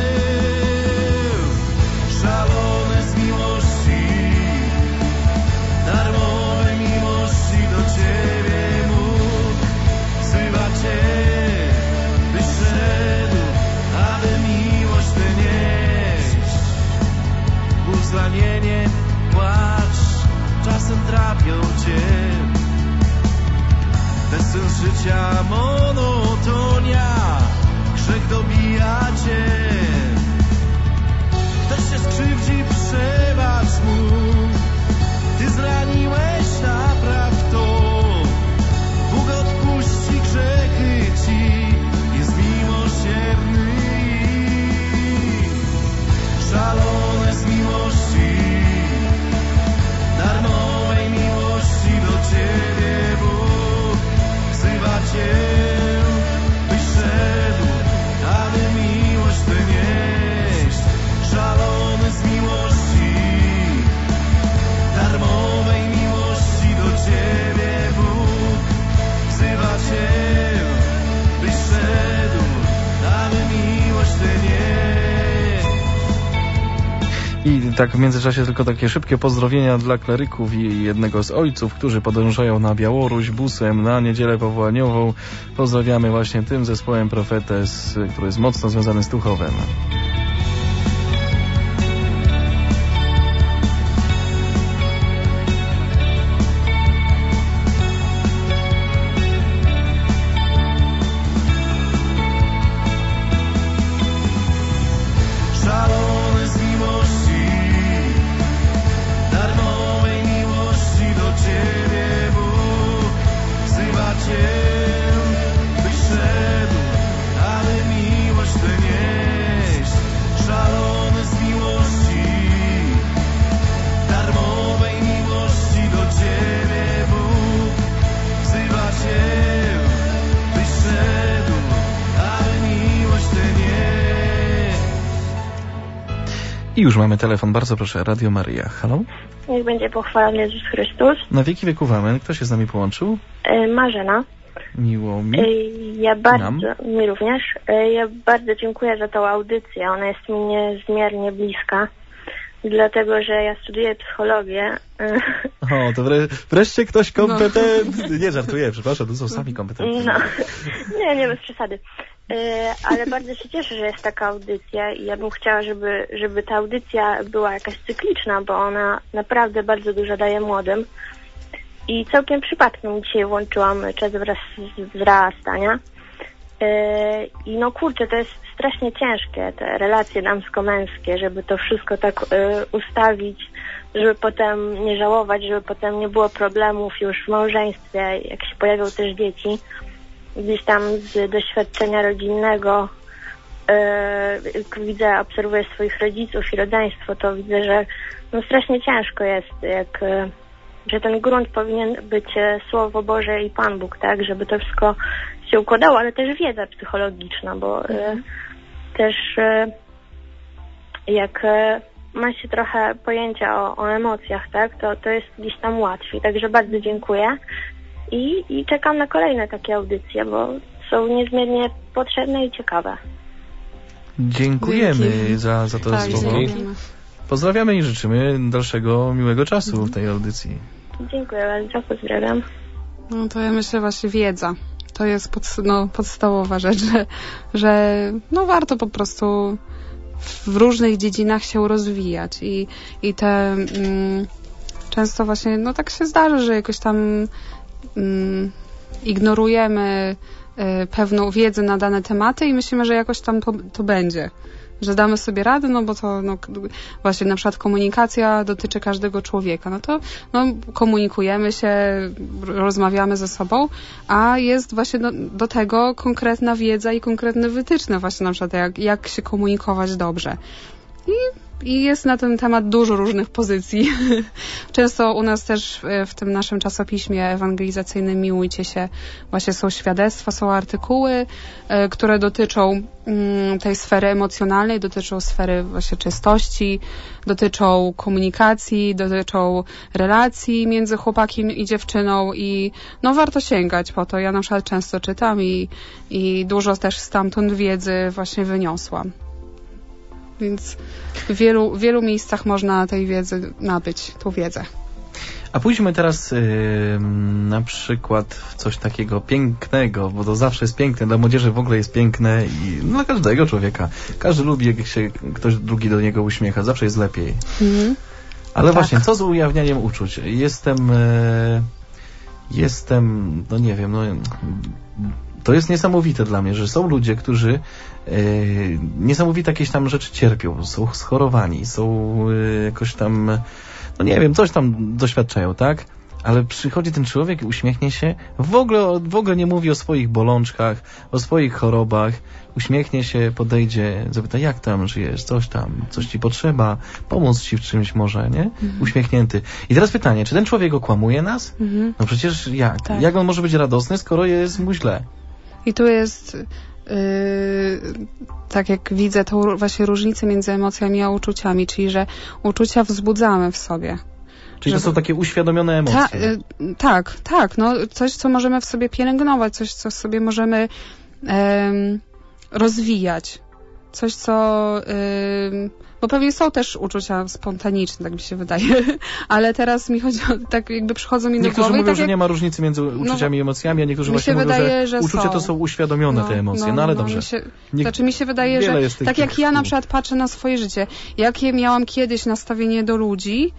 Szalony z miłości, darmowej miłości do Ciebie Bóg wzywa Cię, byś szedł, aby miłość tę nieść. Ból, zranienie, płacz czasem trapią Cię. Bezsens życia, monotonia, grzech dobija cię. Ktoś się skrzywdzi, przebacz mu. Ty zraniłeś, napraw to. Bóg odpuści grzechy ci, jest miłosierny i szalony z miłości, darmowej miłości do ciebie Bóg wzywa cię, byś szedł, aby miłość tę nieść. Szalony z miłości, darmowej miłości do ciebie Bóg wzywa cię, byś szedł, aby miłość tę nieść. I tak w międzyczasie tylko takie szybkie pozdrowienia dla kleryków i jednego z ojców, którzy podążają na Białoruś busem na Niedzielę Powołaniową. Pozdrawiamy właśnie tym zespołem Profetes, który jest mocno związany z Tuchowem. Szalony z miłości, darmowej miłości do ciebie Bóg wzywa cię, byś szedł, aby miłość tę nieść. Szalony z miłości, darmowej miłości do ciebie Bóg wzywa cię, byś szedł, aby miłość tę nieść. I już mamy telefon, bardzo proszę, Radio Maryja. Halo? Niech będzie pochwalony Jezus Chrystus. Na wieki wieków amen. Kto się z nami połączył? Marzena. Miło mi. Ja bardzo, mi również. Ja bardzo dziękuję za tą audycję. Ona jest mi niezmiernie bliska. Dlatego, że ja studiuję psychologię. O, to wreszcie ktoś kompetentny. Nie żartuję, przepraszam, to są sami kompetentni. No. Nie, bez przesady. Ale bardzo się cieszę, że jest taka audycja i ja bym chciała, żeby ta audycja była jakaś cykliczna, bo ona naprawdę bardzo dużo daje młodym. I całkiem przypadkiem dzisiaj włączyłam Czas wzrastania. I no kurczę, to jest strasznie ciężkie, te relacje damsko-męskie, żeby to wszystko tak ustawić, żeby potem nie żałować, żeby potem nie było problemów już w małżeństwie, jak się pojawią też dzieci. Gdzieś tam z doświadczenia rodzinnego widzę, obserwuję swoich rodziców i rodzeństwo, to widzę, że no strasznie ciężko jest, że ten grunt powinien być Słowo Boże i Pan Bóg, tak, żeby to wszystko się układało, ale też wiedza psychologiczna, bo też jak ma się trochę pojęcia o emocjach, tak, to jest gdzieś tam łatwiej, także bardzo dziękuję. I czekam na kolejne takie audycje, bo są niezmiernie potrzebne i ciekawe. Dziękujemy za to słowo. Pozdrawiamy i życzymy dalszego miłego czasu w tej audycji. Dziękuję bardzo, pozdrawiam. No to ja myślę właśnie wiedza. To jest podstawowa rzecz, że no warto po prostu w różnych dziedzinach się rozwijać i te często właśnie no tak się zdarza, że jakoś tam ignorujemy pewną wiedzę na dane tematy i myślimy, że jakoś tam to będzie, że damy sobie radę, no bo to właśnie na przykład komunikacja dotyczy każdego człowieka, no to komunikujemy się, rozmawiamy ze sobą, a jest właśnie do tego konkretna wiedza i konkretne wytyczne właśnie na przykład jak się komunikować dobrze. I jest na ten temat dużo różnych pozycji. Często u nas też w tym naszym czasopiśmie ewangelizacyjnym Miłujcie się właśnie są świadectwa, są artykuły, które dotyczą tej sfery emocjonalnej, dotyczą sfery właśnie czystości, dotyczą komunikacji, dotyczą relacji między chłopakiem i dziewczyną i no warto sięgać po to. Ja na przykład często czytam i dużo też stamtąd wiedzy właśnie wyniosłam. Więc w wielu miejscach można tej wiedzy nabyć, tą wiedzę. A pójdźmy teraz na przykład w coś takiego pięknego, bo to zawsze jest piękne, dla młodzieży w ogóle jest piękne i dla każdego człowieka. Każdy lubi, jak się ktoś drugi do niego uśmiecha, zawsze jest lepiej. Ale tak. Właśnie, co z ujawnianiem uczuć? Jestem, no nie wiem, to jest niesamowite dla mnie, że są ludzie, którzy niesamowite jakieś tam rzeczy cierpią, są schorowani, są jakoś tam, no nie wiem, coś tam doświadczają, tak? Ale przychodzi ten człowiek i uśmiechnie się, w ogóle nie mówi o swoich bolączkach, o swoich chorobach, uśmiechnie się, podejdzie, zapyta, jak tam żyjesz, coś ci potrzeba, pomóc ci w czymś może, nie? Uśmiechnięty. I teraz pytanie, czy ten człowiek okłamuje nas? No przecież jak? Tak. Jak on może być radosny, skoro jest mu źle? I tu jest, tak jak widzę, tą właśnie różnicę między emocjami a uczuciami, czyli że uczucia wzbudzamy w sobie. Czyli to są takie uświadomione emocje. Tak. No, coś, co możemy w sobie pielęgnować, coś, co w sobie możemy rozwijać. Coś, co... bo pewnie są też uczucia spontaniczne, tak mi się wydaje. Ale teraz mi chodzi o... Tak jakby przychodzą mi do Niektórzy głowy. mówią, tak że nie ma różnicy między uczuciami i emocjami, a niektórzy właśnie mówią, że uczucia to są uświadomione te emocje. No ale dobrze. Mi się wydaje, że tak jak ja na przykład patrzę na swoje życie, jakie miałam kiedyś nastawienie do ludzi,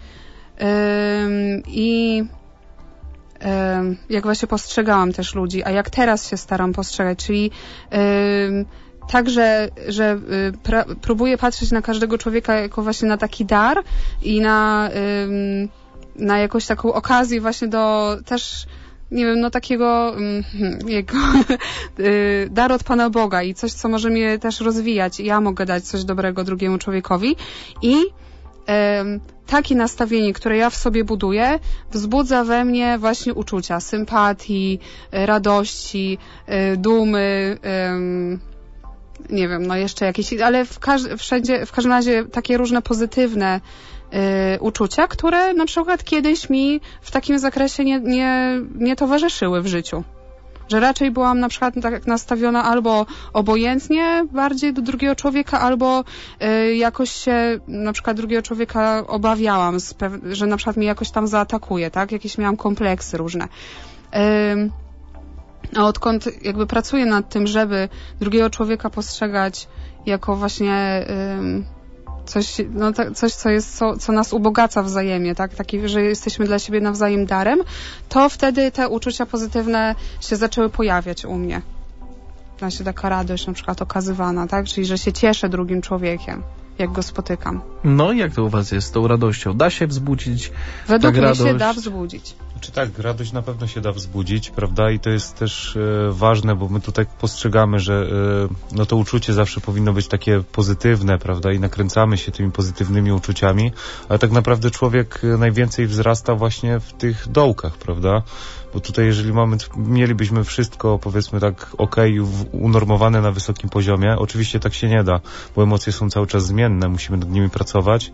i jak właśnie postrzegałam też ludzi, a jak teraz się staram postrzegać, czyli tak, że próbuję patrzeć na każdego człowieka jako właśnie na taki dar i na jakąś taką okazję właśnie do też, nie wiem, no takiego jego dar od Pana Boga i coś, co może mnie też rozwijać i ja mogę dać coś dobrego drugiemu człowiekowi i takie nastawienie, które ja w sobie buduję, wzbudza we mnie właśnie uczucia sympatii, radości, dumy, nie wiem, no jeszcze jakieś, ale w każdym razie takie różne pozytywne uczucia, które na przykład kiedyś mi w takim zakresie nie towarzyszyły w życiu. Że raczej byłam na przykład tak nastawiona albo obojętnie bardziej do drugiego człowieka, albo jakoś się na przykład drugiego człowieka obawiałam, że na przykład mnie jakoś tam zaatakuje, tak? Jakieś miałam kompleksy różne. A odkąd jakby pracuję nad tym, żeby drugiego człowieka postrzegać jako właśnie coś, co nas ubogaca wzajemnie, tak? Taki, że jesteśmy dla siebie nawzajem darem, to wtedy te uczucia pozytywne się zaczęły pojawiać u mnie. Właśnie taka radość na przykład okazywana, tak? Czyli, że się cieszę drugim człowiekiem, jak go spotykam. No i jak to u was jest z tą radością? Da się wzbudzić? Według mnie się da wzbudzić. Czy tak, radość na pewno się da wzbudzić, prawda? I to jest też ważne, bo my tutaj postrzegamy, że no to uczucie zawsze powinno być takie pozytywne, prawda? I nakręcamy się tymi pozytywnymi uczuciami, ale tak naprawdę człowiek najwięcej wzrasta właśnie w tych dołkach, prawda? Bo tutaj jeżeli mielibyśmy wszystko, powiedzmy tak, unormowane na wysokim poziomie, oczywiście tak się nie da, bo emocje są cały czas zmienne, musimy nad nimi pracować,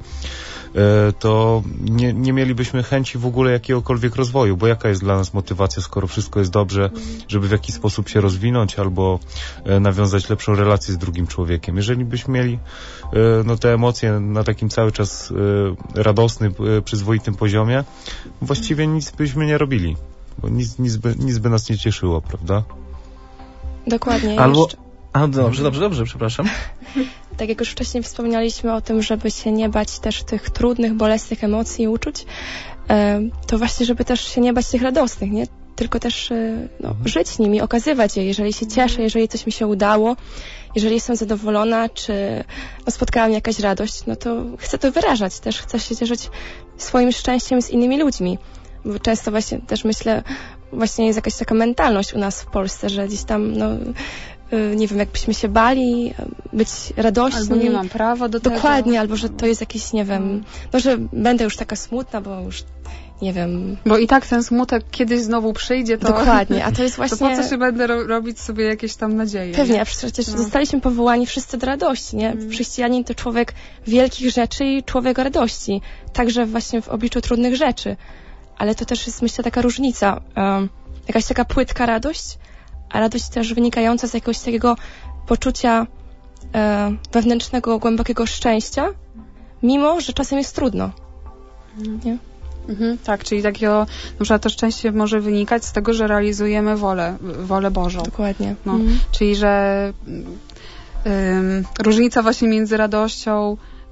to nie mielibyśmy chęci w ogóle jakiegokolwiek rozwoju, bo jaka jest dla nas motywacja, skoro wszystko jest dobrze, żeby w jakiś sposób się rozwinąć albo nawiązać lepszą relację z drugim człowiekiem. Jeżeli byśmy mieli no, te emocje na takim cały czas radosnym, przyzwoitym poziomie, właściwie nic byśmy nie robili, bo nic by nas nie cieszyło, prawda? Dokładnie. Albo... Dobrze, przepraszam. Tak jak już wcześniej wspomnieliśmy o tym, żeby się nie bać też tych trudnych, bolesnych emocji i uczuć, to właśnie, żeby też się nie bać tych radosnych, nie? Tylko też żyć nimi, okazywać je, jeżeli się cieszę, jeżeli coś mi się udało, jeżeli jestem zadowolona, czy spotkałam jakaś radość, no to chcę to wyrażać. Też chcę się cieszyć swoim szczęściem z innymi ludźmi. Bo często właśnie też myślę, właśnie jest jakaś taka mentalność u nas w Polsce, że gdzieś tam, nie wiem, jakbyśmy się bali być radośni. Albo nie mam prawa do tego. Dokładnie, albo że to jest jakieś, nie wiem, że będę już taka smutna, bo już, nie wiem. Bo i tak ten smutek kiedyś znowu przyjdzie, to... Dokładnie, a to jest właśnie... To po co się będę robić sobie jakieś tam nadzieje? Pewnie, a przecież zostaliśmy powołani wszyscy do radości, nie? Chrześcijanin to człowiek wielkich rzeczy i człowiek radości. Także właśnie w obliczu trudnych rzeczy. Ale to też jest, myślę, taka różnica. Jakaś taka płytka radość, a radość też wynikająca z jakiegoś takiego poczucia wewnętrznego, głębokiego szczęścia, mimo że czasem jest trudno. Nie? Tak, czyli takiego, na przykład to szczęście może wynikać z tego, że realizujemy wolę Bożą. Dokładnie. Czyli, że różnica właśnie między radością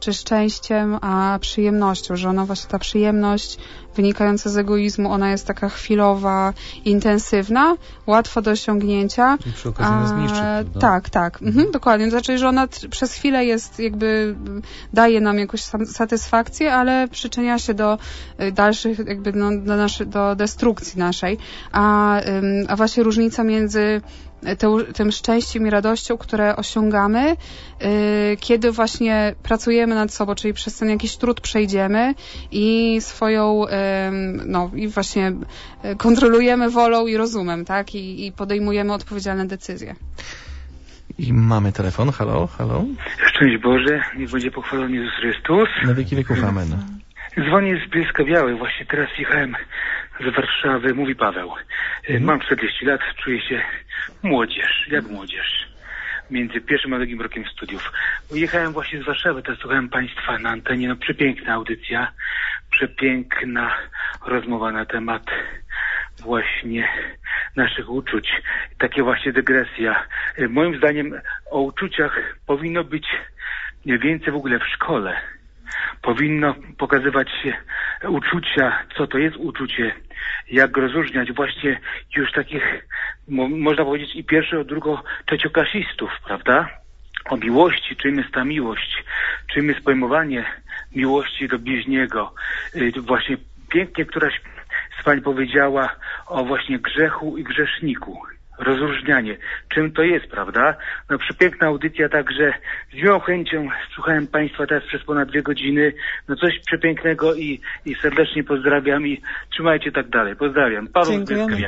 czy szczęściem, a przyjemnością, że ona właśnie ta przyjemność wynikająca z egoizmu, ona jest taka chwilowa, intensywna, łatwa do osiągnięcia. I przy okazji nas niszczy, prawda? Tak. Dokładnie. To znaczy, że ona przez chwilę jest jakby, daje nam jakąś satysfakcję, ale przyczynia się do dalszych jakby do destrukcji naszej. A właśnie różnica między tym szczęściem i radością, które osiągamy, kiedy właśnie pracujemy nad sobą, czyli przez ten jakiś trud przejdziemy i swoją, i właśnie kontrolujemy wolą i rozumem, tak? I podejmujemy odpowiedzialne decyzje. I mamy telefon. Halo? Szczęść Boże, niech będzie pochwalony Jezus Chrystus. Na wieki wieków, amen. Dzwonię z Bielska-Białej, właśnie teraz jechałem z Warszawy, mówi Paweł. Mam 40 lat, czuję się jak młodzież, między pierwszym a drugim rokiem studiów. Jechałem właśnie z Warszawy, teraz słuchałem Państwa na antenie, przepiękna audycja, przepiękna rozmowa na temat właśnie naszych uczuć. Takie właśnie dygresja. Moim zdaniem o uczuciach powinno być więcej w ogóle w szkole. Powinno pokazywać się uczucia, co to jest uczucie, jak rozróżniać właśnie już takich, można powiedzieć, i pierwszo-, drugo-, trzecioklasistów, prawda? O miłości, czym jest ta miłość, czym jest pojmowanie miłości do bliźniego. Właśnie pięknie któraś z pań powiedziała o właśnie grzechu i grzeszniku. Rozróżnianie, czym to jest, prawda? Przepiękna audycja, także z miłą chęcią słuchałem Państwa teraz przez ponad 2 godziny. Coś przepięknego i serdecznie pozdrawiam i trzymajcie tak dalej. Pozdrawiam. Paweł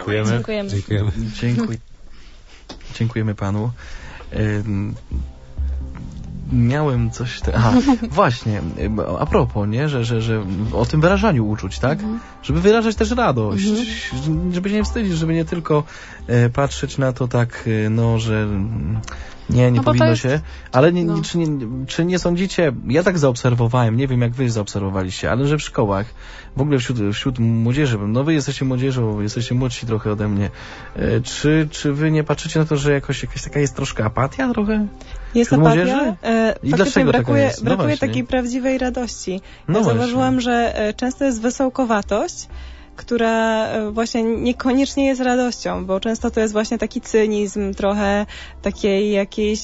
Dziękujemy Panu. Miałem coś... właśnie, a propos, nie? Że o tym wyrażaniu uczuć, tak? Żeby wyrażać też radość, żeby się nie wstydzić, żeby nie tylko patrzeć na to tak, że nie powinno się, ale czy nie sądzicie, ja tak zaobserwowałem, nie wiem jak wy zaobserwowaliście, ale że w szkołach, w ogóle wśród młodzieży, wy jesteście młodzieżą, jesteście młodsi trochę ode mnie, czy wy nie patrzycie na to, że jakaś taka jest troszkę apatia trochę? Jest apatia. I dlaczego brakuje takiej prawdziwej radości. Zauważyłam, że często jest wesołkowatość, która właśnie niekoniecznie jest radością, bo często to jest właśnie taki cynizm, trochę takiej jakiejś,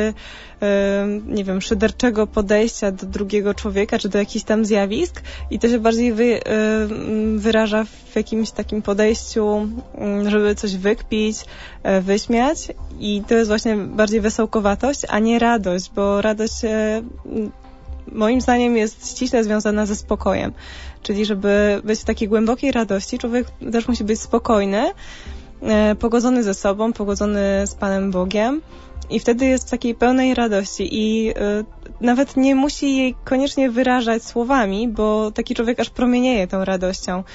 szyderczego podejścia do drugiego człowieka, czy do jakichś tam zjawisk i to się bardziej wyraża w jakimś takim podejściu, żeby coś wykpić, wyśmiać i to jest właśnie bardziej wesołkowatość, a nie radość, bo radość moim zdaniem jest ściśle związana ze spokojem. Czyli żeby być w takiej głębokiej radości, człowiek też musi być spokojny, pogodzony ze sobą, pogodzony z Panem Bogiem i wtedy jest w takiej pełnej radości i nawet nie musi jej koniecznie wyrażać słowami, bo taki człowiek aż promienieje tą radością.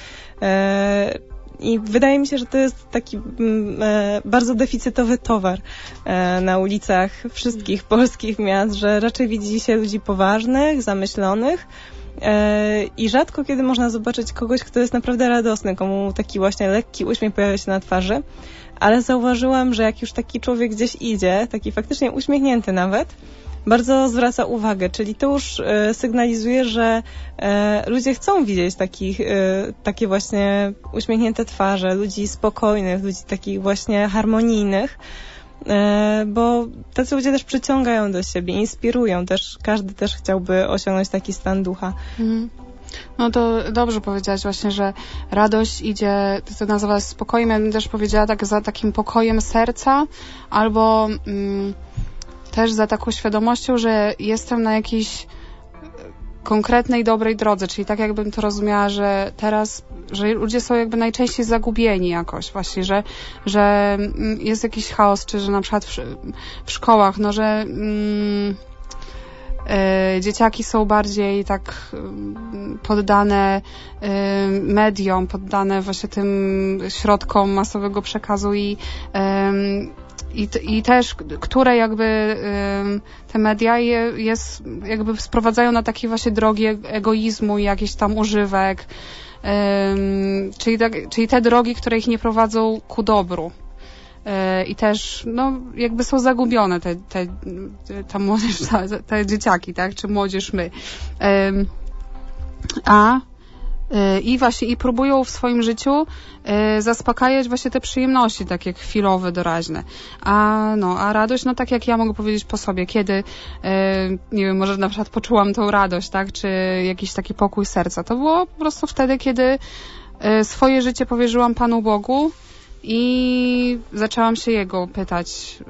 I wydaje mi się, że to jest taki bardzo deficytowy towar na ulicach wszystkich polskich miast, że raczej widzi się ludzi poważnych, zamyślonych i rzadko kiedy można zobaczyć kogoś, kto jest naprawdę radosny, komu taki właśnie lekki uśmiech pojawia się na twarzy. Ale zauważyłam, że jak już taki człowiek gdzieś idzie, taki faktycznie uśmiechnięty nawet, bardzo zwraca uwagę, czyli to już sygnalizuje, że ludzie chcą widzieć takie właśnie uśmiechnięte twarze, ludzi spokojnych, ludzi takich właśnie harmonijnych, bo tacy ludzie też przyciągają do siebie, inspirują też, każdy też chciałby osiągnąć taki stan ducha. No to dobrze powiedziałaś właśnie, że radość idzie, to nazywa spokojem, ja bym też powiedziała tak za takim pokojem serca, albo też za taką świadomością, że jestem na jakiejś konkretnej, dobrej drodze, czyli tak jakbym to rozumiała, że teraz, że ludzie są jakby najczęściej zagubieni jakoś właśnie, że jest jakiś chaos, czy że na przykład w szkołach, że dzieciaki są bardziej tak poddane mediom, poddane właśnie tym środkom masowego przekazu i też, które jakby te media jakby sprowadzają na takie właśnie drogi egoizmu i jakichś tam używek, czyli te drogi, które ich nie prowadzą ku dobru. i też, no, jakby są zagubione ta młodzież, te dzieciaki, tak, czy młodzież my. I właśnie i próbują w swoim życiu zaspokajać właśnie te przyjemności takie chwilowe, doraźne. A radość, no tak jak ja mogę powiedzieć po sobie, kiedy nie wiem, może na przykład poczułam tą radość, tak, czy jakiś taki pokój serca. To było po prostu wtedy, kiedy swoje życie powierzyłam Panu Bogu i zaczęłam się Jego pytać,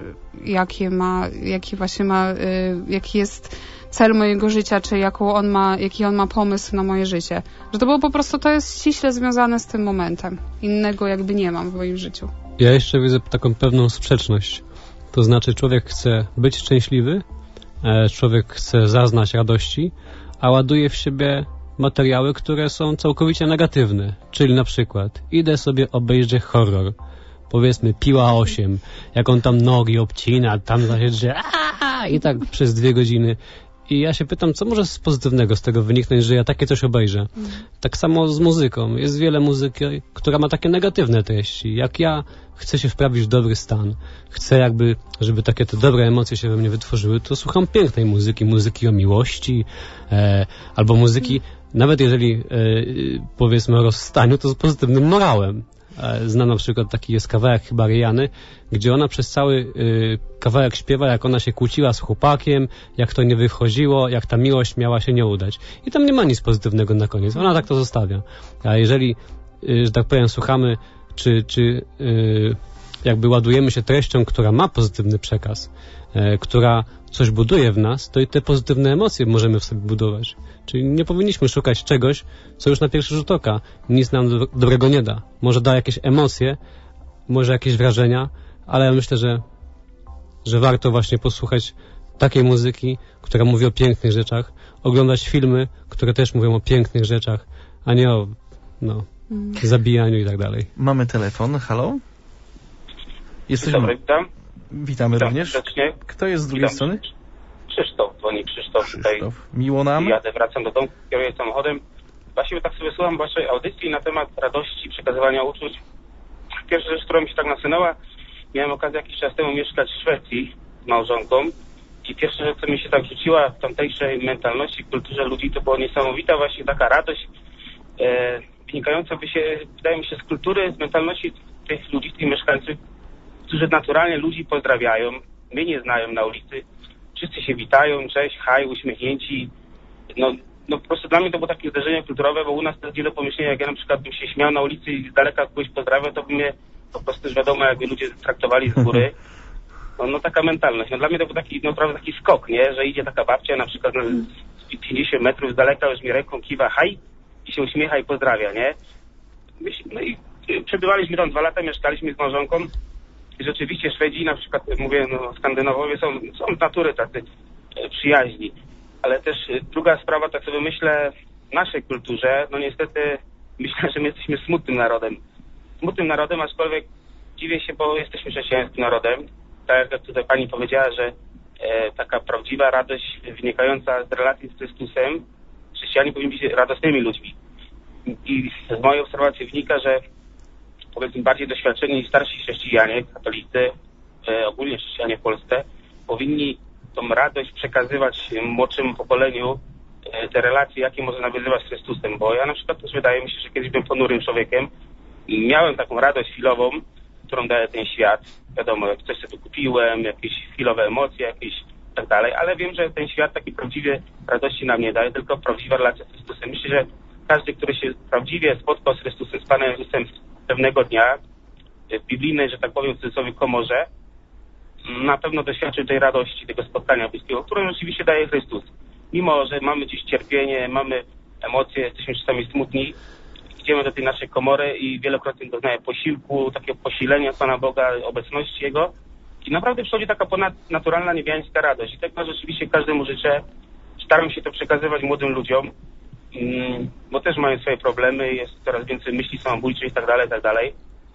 jaki jest cel mojego życia, czy jaki on ma pomysł na moje życie. Że to było po prostu, to jest ściśle związane z tym momentem. Innego jakby nie mam w moim życiu. Ja jeszcze widzę taką pewną sprzeczność. To znaczy człowiek chce być szczęśliwy, człowiek chce zaznać radości, a ładuje w siebie materiały, które są całkowicie negatywne. Czyli na przykład idę sobie obejrzę horror. Powiedzmy Piła 8, jak on tam nogi obcina, tam się i tak przez 2 godziny. I ja się pytam, co może z pozytywnego z tego wyniknąć, że ja takie coś obejrzę. Tak samo z muzyką. Jest wiele muzyki, która ma takie negatywne treści. Jak ja chcę się wprawić w dobry stan, chcę żeby takie te dobre emocje się we mnie wytworzyły, to słucham pięknej muzyki o miłości, albo muzyki, nawet jeżeli powiedzmy o rozstaniu, to z pozytywnym morałem. Znam na przykład taki jest kawałek chyba Riany, gdzie ona przez cały kawałek śpiewa, jak ona się kłóciła z chłopakiem, jak to nie wychodziło, jak ta miłość miała się nie udać. I tam nie ma nic pozytywnego na koniec. Ona tak to zostawia. A jeżeli, że tak powiem, słuchamy, czy jakby ładujemy się treścią, która ma pozytywny przekaz, która coś buduje w nas, to i te pozytywne emocje możemy w sobie budować. Czyli nie powinniśmy szukać czegoś, co już na pierwszy rzut oka nic nam dobrego nie da. Może da jakieś emocje, może jakieś wrażenia, ale ja myślę, że warto właśnie posłuchać takiej muzyki, która mówi o pięknych rzeczach, oglądać filmy, które też mówią o pięknych rzeczach, a nie o zabijaniu i tak dalej. Mamy telefon, halo? Dobry, witam. Witamy również. Serdecznie. Kto jest z drugiej strony? Krzysztof, dzwoni Krzysztof. Tutaj miło nam. Jadę, wracam do domu, kieruję samochodem. Właściwie tak sobie słucham waszej audycji na temat radości, przekazywania uczuć. Pierwsza rzecz, która mi się tak nasunęła, miałem okazję jakiś czas temu mieszkać w Szwecji z małżonką i pierwsza rzecz, co mi się tak rzuciła w tamtejszej mentalności, kulturze ludzi, to była niesamowita właśnie taka radość wynikająca, wydaje mi się, z kultury, z mentalności tych ludzi, tych mieszkańców, którzy naturalnie ludzi pozdrawiają, mnie nie znają na ulicy, wszyscy się witają, cześć, haj, uśmiechnięci. No po prostu dla mnie to było takie zdarzenie kulturowe, bo u nas to jest nie do pomyślenia, jak ja na przykład bym się śmiał na ulicy i z daleka kogoś pozdrawiał, to by mnie po prostu już wiadomo, jakby ludzie traktowali z góry. No taka mentalność. No dla mnie to był taki, naprawdę taki skok, nie? Że idzie taka babcia na przykład 50 metrów z daleka, już mi ręką kiwa haj i się uśmiecha i pozdrawia, nie? No i przebywaliśmy tam 2 lata, mieszkaliśmy z małżonką. I rzeczywiście Szwedzi, na przykład mówię, Skandynawowie są z natury tacy przyjaźni. Ale też druga sprawa, tak sobie myślę, w naszej kulturze, no niestety myślę, że my jesteśmy smutnym narodem. Smutnym narodem, aczkolwiek dziwię się, bo jesteśmy chrześcijańskim narodem. Tak jak tutaj pani powiedziała, że taka prawdziwa radość wynikająca z relacji z Chrystusem, chrześcijanie powinni być radosnymi ludźmi. I z mojej obserwacji wynika, że powiedzmy bardziej doświadczeni starsi chrześcijanie, katolicy, ogólnie chrześcijanie w Polsce, powinni tą radość przekazywać młodszemu pokoleniu, te relacje, jakie może nawiązywać z Chrystusem, bo ja na przykład też wydaje mi się, że kiedyś byłem ponurym człowiekiem i miałem taką radość chwilową, którą daje ten świat. Wiadomo, jak coś sobie tu kupiłem, jakieś chwilowe emocje, jakieś tak dalej, ale wiem, że ten świat takiej prawdziwie radości nam nie daje, tylko prawdziwa relacja z Chrystusem. Myślę, że każdy, który się prawdziwie spotkał z Chrystusem, z Panem Jezusem pewnego dnia, w biblijnej, że tak powiem, w cudzysłowie komorze, na pewno doświadczył tej radości, tego spotkania bliskiego, którą oczywiście daje Chrystus. Mimo, że mamy dziś cierpienie, mamy emocje, jesteśmy czasami smutni, idziemy do tej naszej komory i wielokrotnie doznaję posiłku, takiego posilenia Pana Boga, obecności Jego i naprawdę przychodzi taka ponadnaturalna, niebiańska radość. I tego rzeczywiście każdemu życzę. Staram się to przekazywać młodym ludziom, bo też mają swoje problemy, jest coraz więcej myśli samobójczych i tak dalej,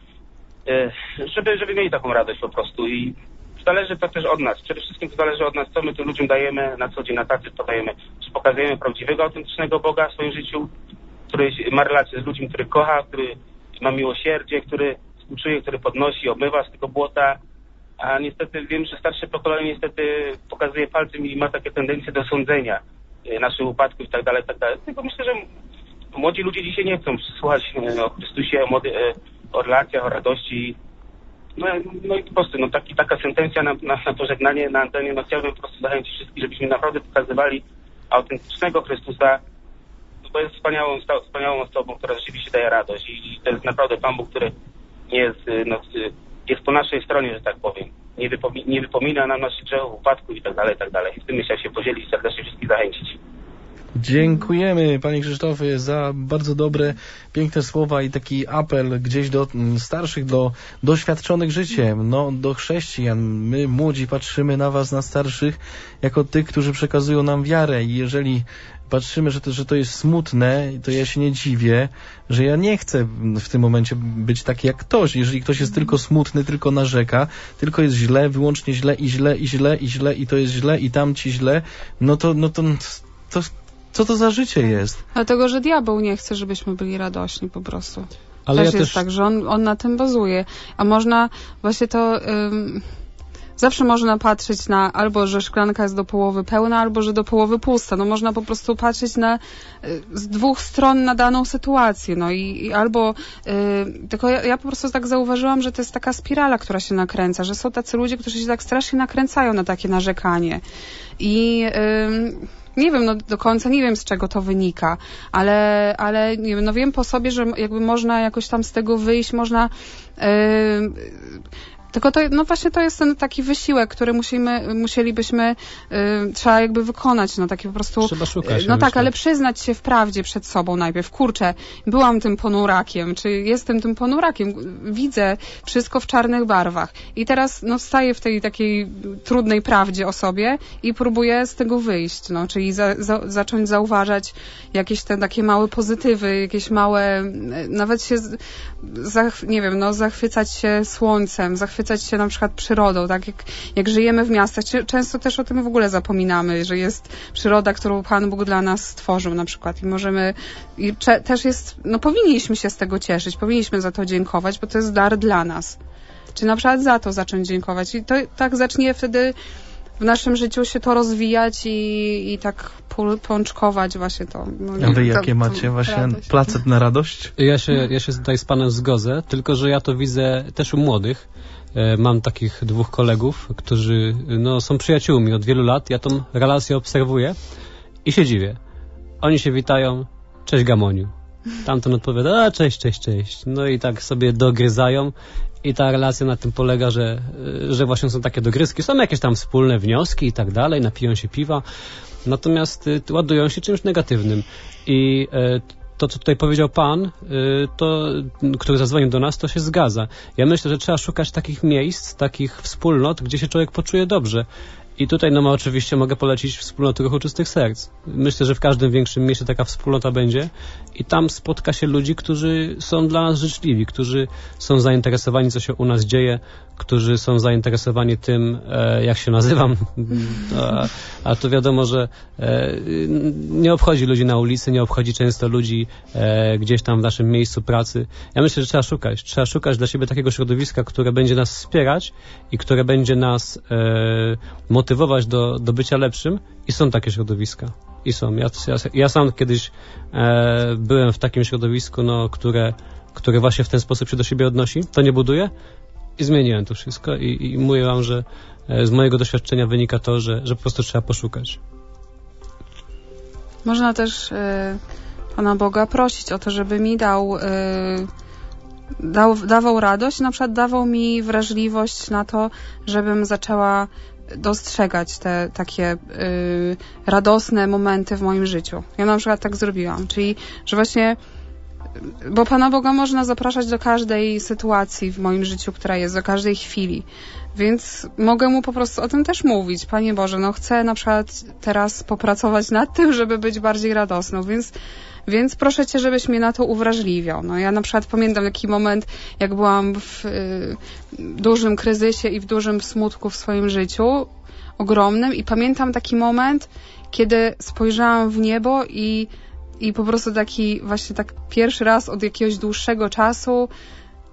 żeby mieli taką radość po prostu i zależy to też od nas. Przede wszystkim to zależy od nas, co my tu ludziom dajemy na co dzień, na tacy podajemy. Czy pokazujemy prawdziwego, autentycznego Boga w swoim życiu, który ma relację z ludźmi, który kocha, który ma miłosierdzie, który współczuje, który podnosi, obmywa z tego błota, a niestety wiem, że starsze pokolenie niestety pokazuje palcem i ma takie tendencje do sądzenia naszych upadków i tak dalej, tak dalej. Tylko myślę, że młodzi ludzie dzisiaj nie chcą słuchać o Chrystusie, o relacjach, o radości. No i po prostu taka sentencja na pożegnanie na antenie. No chciałbym po prostu zachęcić wszystkich, żebyśmy naprawdę pokazywali autentycznego Chrystusa, bo jest wspaniałą osobą, która rzeczywiście daje radość i to jest naprawdę Pan Bóg, który jest po naszej stronie, że tak powiem. Nie wypomina nam naszych grzechów, upadków i tak dalej, tak dalej. Z tym chciałem się podzielić i serdecznie wszystkich zachęcić. Dziękujemy, panie Krzysztofie, za bardzo dobre, piękne słowa i taki apel gdzieś do starszych, do doświadczonych życiem, do chrześcijan. My, młodzi, patrzymy na was, na starszych, jako tych, którzy przekazują nam wiarę i jeżeli patrzymy, że to jest smutne, to ja się nie dziwię, że ja nie chcę w tym momencie być taki jak ktoś. Jeżeli ktoś jest tylko smutny, tylko narzeka, tylko jest źle, wyłącznie źle i źle i źle i źle i to jest źle i tamci źle, no to co to za życie jest? Dlatego, że diabeł nie chce, żebyśmy byli radośni po prostu. Ale też jest tak, że on na tym bazuje. A można właśnie to... Zawsze można patrzeć na albo, że szklanka jest do połowy pełna, albo, że do połowy pusta. Można po prostu patrzeć z dwóch stron na daną sytuację. I albo... tylko ja po prostu tak zauważyłam, że to jest taka spirala, która się nakręca, że są tacy ludzie, którzy się tak strasznie nakręcają na takie narzekanie. I... nie wiem, do końca nie wiem, z czego to wynika, ale nie wiem, wiem po sobie, że jakby można jakoś tam z tego wyjść, można... Tylko to, właśnie to jest ten taki wysiłek, który musielibyśmy, trzeba jakby wykonać, taki po prostu... Trzeba szukać. Tak, ale przyznać się w prawdzie przed sobą najpierw. Kurczę, byłam tym ponurakiem, czy jestem tym ponurakiem, widzę wszystko w czarnych barwach. I teraz, staję w tej takiej trudnej prawdzie o sobie i próbuję z tego wyjść, czyli zacząć zauważać jakieś te takie małe pozytywy, jakieś małe, nawet się, zachwycać się słońcem, zachwycać się na przykład przyrodą, tak jak żyjemy w miastach. Często też o tym w ogóle zapominamy, że jest przyroda, którą Pan Bóg dla nas stworzył na przykład i możemy, też jest, powinniśmy się z tego cieszyć, powinniśmy za to dziękować, bo to jest dar dla nas. Czy na przykład za to zacząć dziękować i to tak zacznie wtedy w naszym życiu się to rozwijać i tak pączkować właśnie to. A wy jakie macie właśnie placet na radość? Ja się tutaj z panem zgodzę, tylko że ja to widzę też u młodych. Mam takich dwóch kolegów, którzy są przyjaciółmi od wielu lat. Ja tą relację obserwuję i się dziwię. Oni się witają, cześć Gamoniu. Tamten odpowiada, cześć. No i tak sobie dogryzają i ta relacja na tym polega, że właśnie są takie dogryzki. Są jakieś tam wspólne wnioski i tak dalej, napiją się piwa, natomiast ładują się czymś negatywnym. I to, co tutaj powiedział pan, który zadzwonił do nas, to się zgadza. Ja myślę, że trzeba szukać takich miejsc, takich wspólnot, gdzie się człowiek poczuje dobrze. I tutaj oczywiście mogę polecić wspólnotę Ruchu Czystych Serc. Myślę, że w każdym większym mieście taka wspólnota będzie i tam spotka się ludzi, którzy są dla nas życzliwi, którzy są zainteresowani, co się u nas dzieje, którzy są zainteresowani tym, jak się nazywam. A to wiadomo, że nie obchodzi ludzi na ulicy, nie obchodzi często ludzi gdzieś tam w naszym miejscu pracy. Ja myślę, że trzeba szukać dla siebie takiego środowiska, które będzie nas wspierać i które będzie nas motywować do bycia lepszym i są takie środowiska. I są. Ja sam kiedyś byłem w takim środowisku, które właśnie w ten sposób się do siebie odnosi. To nie buduje i zmieniłem to wszystko i mówię wam, że z mojego doświadczenia wynika to, że po prostu trzeba poszukać. Można też Pana Boga prosić o to, żeby mi dawał radość, na przykład dawał mi wrażliwość na to, żebym zaczęła dostrzegać te takie radosne momenty w moim życiu. Ja na przykład tak zrobiłam, czyli, że właśnie, bo Pana Boga można zapraszać do każdej sytuacji w moim życiu, która jest, do każdej chwili. Więc mogę mu po prostu o tym też mówić. Panie Boże, chcę na przykład teraz popracować nad tym, żeby być bardziej radosną, więc proszę Cię, żebyś mnie na to uwrażliwiał. Ja na przykład pamiętam taki moment, jak byłam w dużym kryzysie i w dużym smutku w swoim życiu, ogromnym, i pamiętam taki moment, kiedy spojrzałam w niebo i po prostu taki właśnie tak pierwszy raz od jakiegoś dłuższego czasu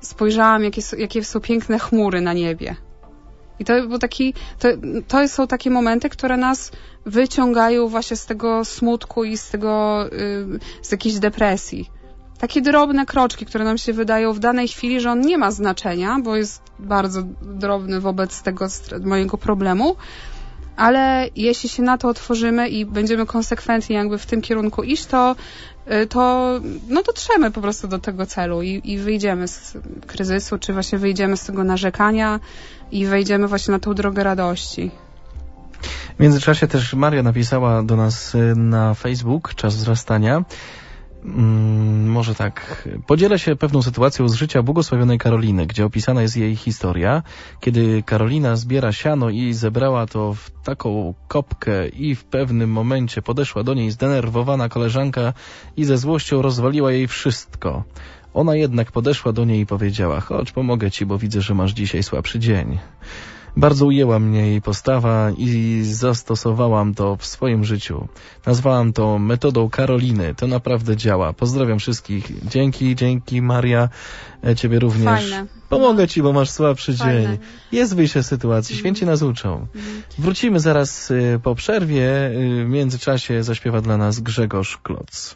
spojrzałam, jakie są piękne chmury na niebie. I to był to są takie momenty, które nas wyciągają właśnie z tego smutku i z jakiejś depresji. Takie drobne kroczki, które nam się wydają w danej chwili, że on nie ma znaczenia, bo jest bardzo drobny wobec tego mojego problemu, ale jeśli się na to otworzymy i będziemy konsekwentnie jakby w tym kierunku iść, to dotrzemy po prostu do tego celu i wyjdziemy z kryzysu, czy właśnie wyjdziemy z tego narzekania i wejdziemy właśnie na tą drogę radości. W międzyczasie też Maria napisała do nas na Facebook, Czas wzrastania. Może tak, podzielę się pewną sytuacją z życia błogosławionej Karoliny, gdzie opisana jest jej historia, kiedy Karolina zbiera siano i zebrała to w taką kopkę i w pewnym momencie podeszła do niej zdenerwowana koleżanka i ze złością rozwaliła jej wszystko. Ona jednak podeszła do niej i powiedziała: chodź, pomogę ci, bo widzę, że masz dzisiaj słabszy dzień. Bardzo ujęła mnie jej postawa i zastosowałam to w swoim życiu. Nazwałam to metodą Karoliny. To naprawdę działa. Pozdrawiam wszystkich. Dzięki Maria. Ciebie również. Fajne. Pomogę ci, bo masz słabszy Fajne. dzień. Jest wyjście z sytuacji. Święci nas uczą. Wrócimy zaraz po przerwie. W międzyczasie zaśpiewa dla nas Grzegorz Kloc.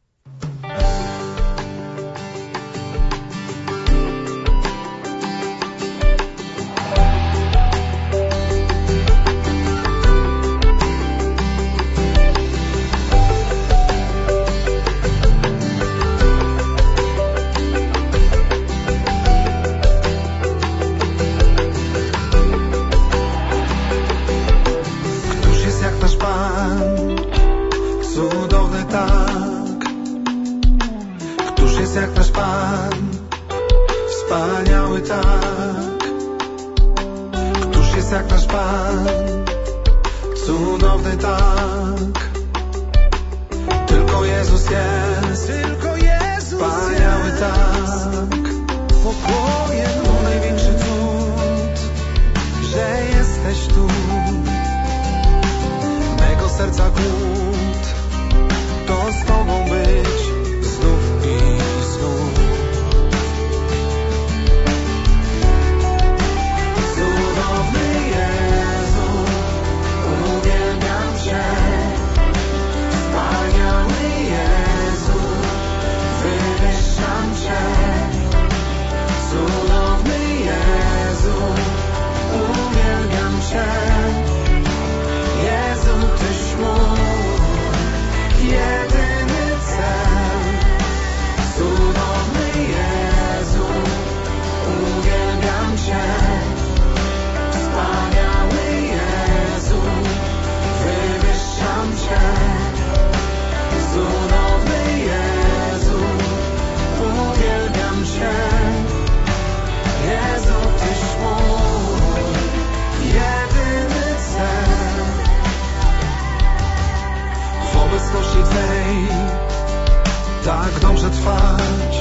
Tak dobrze trwać,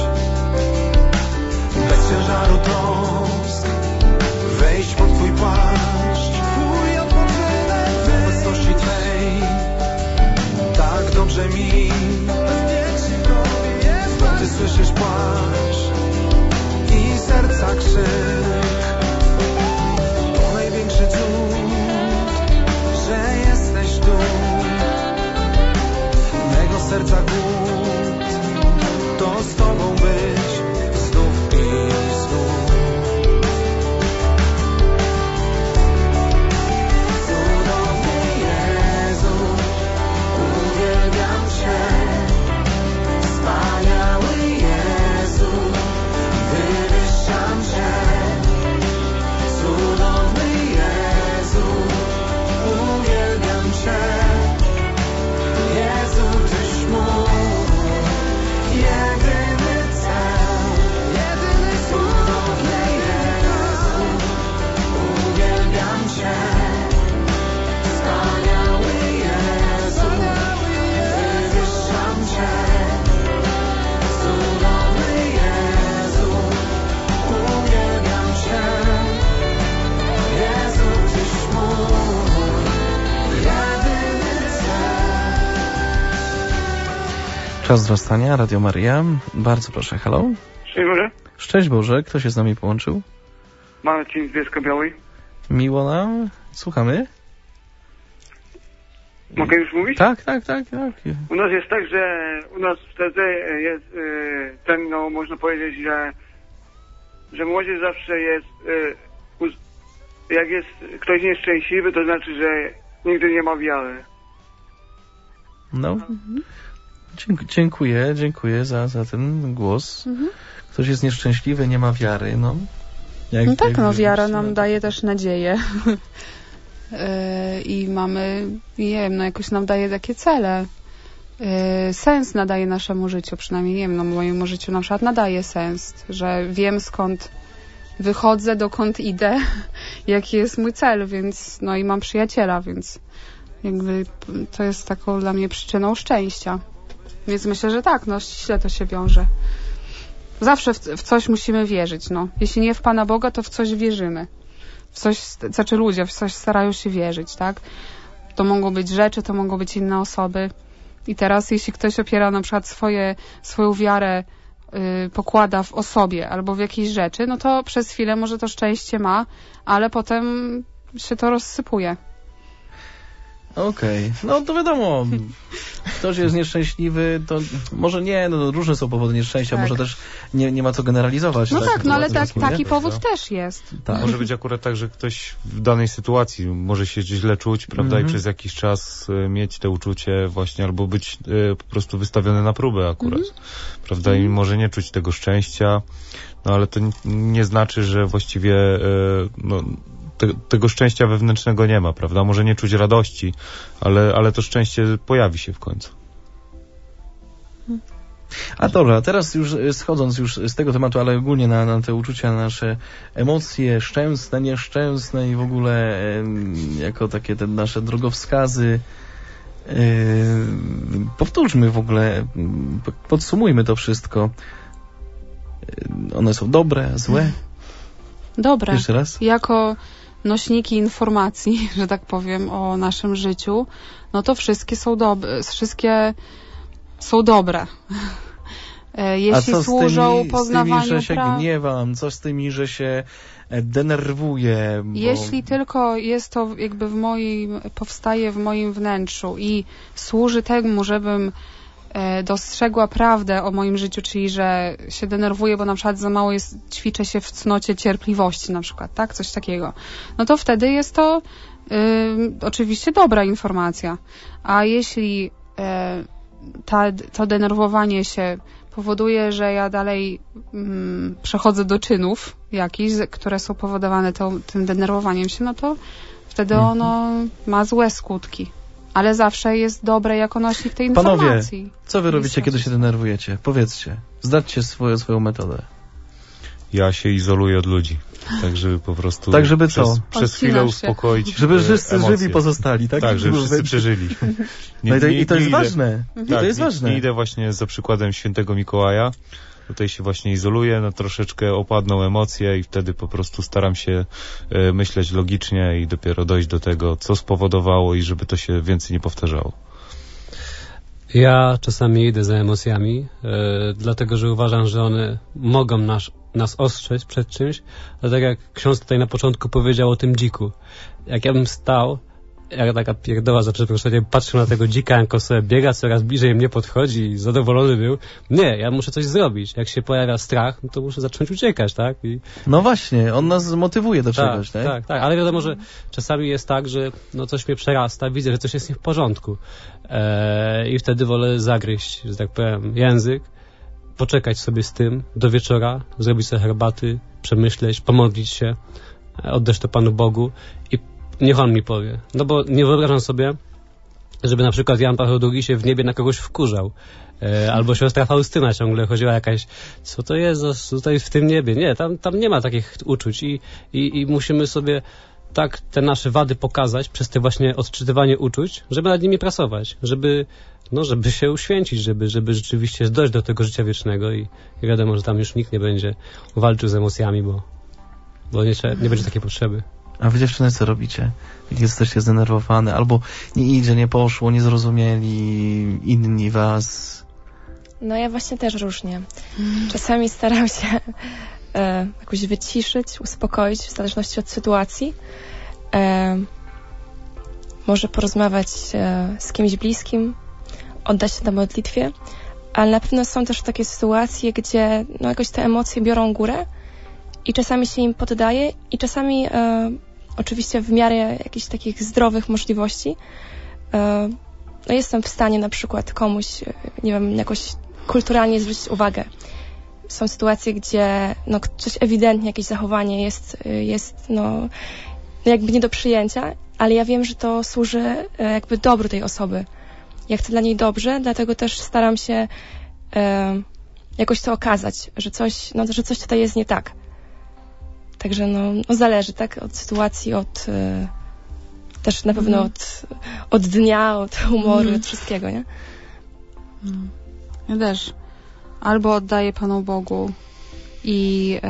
bez ciężaru trosk, wejść pod Twój płaszcz, Twój odpoczynek w obecności Twej. Tak dobrze mi, Ty słyszysz płacz i serca krzyk. To największy cud, że jesteś tu, mego serca głód, to z Tobą być znów i znów. Cudowny Jezu, uwielbiam Cię. Wspaniały Jezu, wywyższam Cię. Cudowny Jezu, uwielbiam Cię. Jezu, Tyś mój jedyny cel, jedyny cudowny Jezu, uwielbiam Cię. Wspaniały Jezu, wywyższam Cię. Cudowny Jezu, uwielbiam Cię. Jezu, Tyś mój jedyny cel. Czas wzrastania, Radio Maria. Bardzo proszę, halo? Dzień dobry. Szczęść Boże, kto się z nami połączył? Marcin z Bielska-Białej. Miło nam, słuchamy. Mogę już mówić? Tak. U nas jest tak, że u nas wtedy jest ten, no można powiedzieć, że młodzież zawsze jest, jak jest ktoś nieszczęśliwy, to znaczy, że nigdy nie ma wiary. No, dziękuję za ten głos. Ktoś jest nieszczęśliwy, nie ma wiary, no. Wiara nam daje też nadzieję. I mamy, nie wiem, no jakoś nam daje takie cele. Sens nadaje naszemu życiu, przynajmniej nie wiem, no mojemu życiu na przykład nadaje sens, że wiem skąd wychodzę, dokąd idę, jaki jest mój cel, więc no i mam przyjaciela, więc jakby to jest taką dla mnie przyczyną szczęścia. Więc myślę, że tak, no ściśle to się wiąże. Zawsze w coś musimy wierzyć, no. Jeśli nie w Pana Boga, to w coś wierzymy. W coś, znaczy ludzie w coś starają się wierzyć, tak? To mogą być rzeczy, to mogą być inne osoby. I teraz, jeśli ktoś opiera na przykład swoją wiarę, pokłada w osobie albo w jakiejś rzeczy, no to przez chwilę może to szczęście ma, ale potem się to rozsypuje. Okej. No to wiadomo, ktoś jest nieszczęśliwy, to może nie, no różne są powody nieszczęścia, może też nie ma co generalizować. No tak, no ale taki powód też jest. Tak. Może być akurat tak, że ktoś w danej sytuacji może się źle czuć, prawda, i przez jakiś czas mieć te uczucie właśnie, albo być po prostu wystawiony na próbę akurat, prawda, i może nie czuć tego szczęścia, no ale to nie znaczy, że właściwie tego szczęścia wewnętrznego nie ma, prawda? Może nie czuć radości, ale to szczęście pojawi się w końcu. A dobra, teraz już schodząc już z tego tematu, ale ogólnie na te uczucia, nasze emocje szczęsne, nieszczęsne i w ogóle jako takie te nasze drogowskazy, powtórzmy w ogóle, podsumujmy to wszystko. One są dobre, złe? Dobre. Jeszcze raz? Jako nośniki informacji, że tak powiem, o naszym życiu, no to wszystkie są dobre. Jeśli służą poznawaniu z tymi, że się gniewam, co z tymi, że się denerwuję? Jeśli tylko jest to jakby powstaje w moim wnętrzu i służy temu, żebym dostrzegła prawdę o moim życiu, czyli że się denerwuję, bo na przykład za mało ćwiczę się w cnocie cierpliwości na przykład, tak? Coś takiego. No to wtedy jest to oczywiście dobra informacja. A jeśli to denerwowanie się powoduje, że ja dalej przechodzę do czynów jakichś, które są powodowane tym denerwowaniem się, no to wtedy ono ma złe skutki. Ale zawsze jest dobre jako nośnik tej informacji. Panowie, co wy robicie, kiedy się denerwujecie? Powiedzcie. Zdradźcie swoją metodę. Ja się izoluję od ludzi. Tak, żeby po prostu tak, żeby przez chwilę uspokoić żeby wszyscy żywi pozostali, tak? Tak, żeby wszyscy przeżyli. I to jest ważne. To jest ważne. Nie idę właśnie za przykładem świętego Mikołaja. Tutaj się właśnie izoluję, no troszeczkę opadną emocje i wtedy po prostu staram się myśleć logicznie i dopiero dojść do tego, co spowodowało i żeby to się więcej nie powtarzało. Ja czasami idę za emocjami, dlatego że uważam, że one mogą nas ostrzec przed czymś, ale tak jak ksiądz tutaj na początku powiedział o tym dziku. Jak ja bym stał, jak taka pierdoła za przeproszeniem, patrzył na tego dzika, jak on sobie biega, coraz bliżej mnie podchodzi i zadowolony był. Nie, ja muszę coś zrobić. Jak się pojawia strach, no to muszę zacząć uciekać, tak? No właśnie, on nas motywuje do czegoś, tak? Tak, ale wiadomo, że czasami jest tak, że no coś mnie przerasta, widzę, że coś jest nie w porządku. I wtedy wolę zagryźć, że tak powiem, język, poczekać sobie z tym do wieczora, zrobić sobie herbaty, przemyśleć, pomodlić się, oddać to Panu Bogu i niech On mi powie. No bo nie wyobrażam sobie, żeby na przykład Jan Paweł II się w niebie na kogoś wkurzał. Albo siostra Faustyna ciągle chodziła jakaś, co to jest tutaj w tym niebie? Nie, tam nie ma takich uczuć i musimy sobie tak te nasze wady pokazać przez te właśnie odczytywanie uczuć, żeby nad nimi pracować, żeby się uświęcić, żeby rzeczywiście dojść do tego życia wiecznego i wiadomo, że tam już nikt nie będzie walczył z emocjami, bo nie będzie takiej potrzeby. A wy dziewczyny co robicie? Jak jesteście zdenerwowane, albo nie idzie, nie poszło, nie zrozumieli inni was? No ja właśnie też różnie. Czasami staram się jakoś wyciszyć, uspokoić w zależności od sytuacji. Może porozmawiać z kimś bliskim, oddać się na modlitwie, ale na pewno są też takie sytuacje, gdzie no jakoś te emocje biorą górę i czasami się im poddaję i czasami oczywiście w miarę jakichś takich zdrowych możliwości no jestem w stanie na przykład komuś, nie wiem, jakoś kulturalnie zwrócić uwagę. Są sytuacje, gdzie no coś ewidentnie, jakieś zachowanie jest no jakby nie do przyjęcia, ale ja wiem, że to służy jakby dobru tej osoby. Ja chcę dla niej dobrze, dlatego też staram się jakoś to okazać, że coś tutaj jest nie tak. Także no zależy, tak? Od sytuacji, też na pewno od dnia, od humoru, od wszystkiego, nie? Ja też. Albo oddaję Panu Bogu i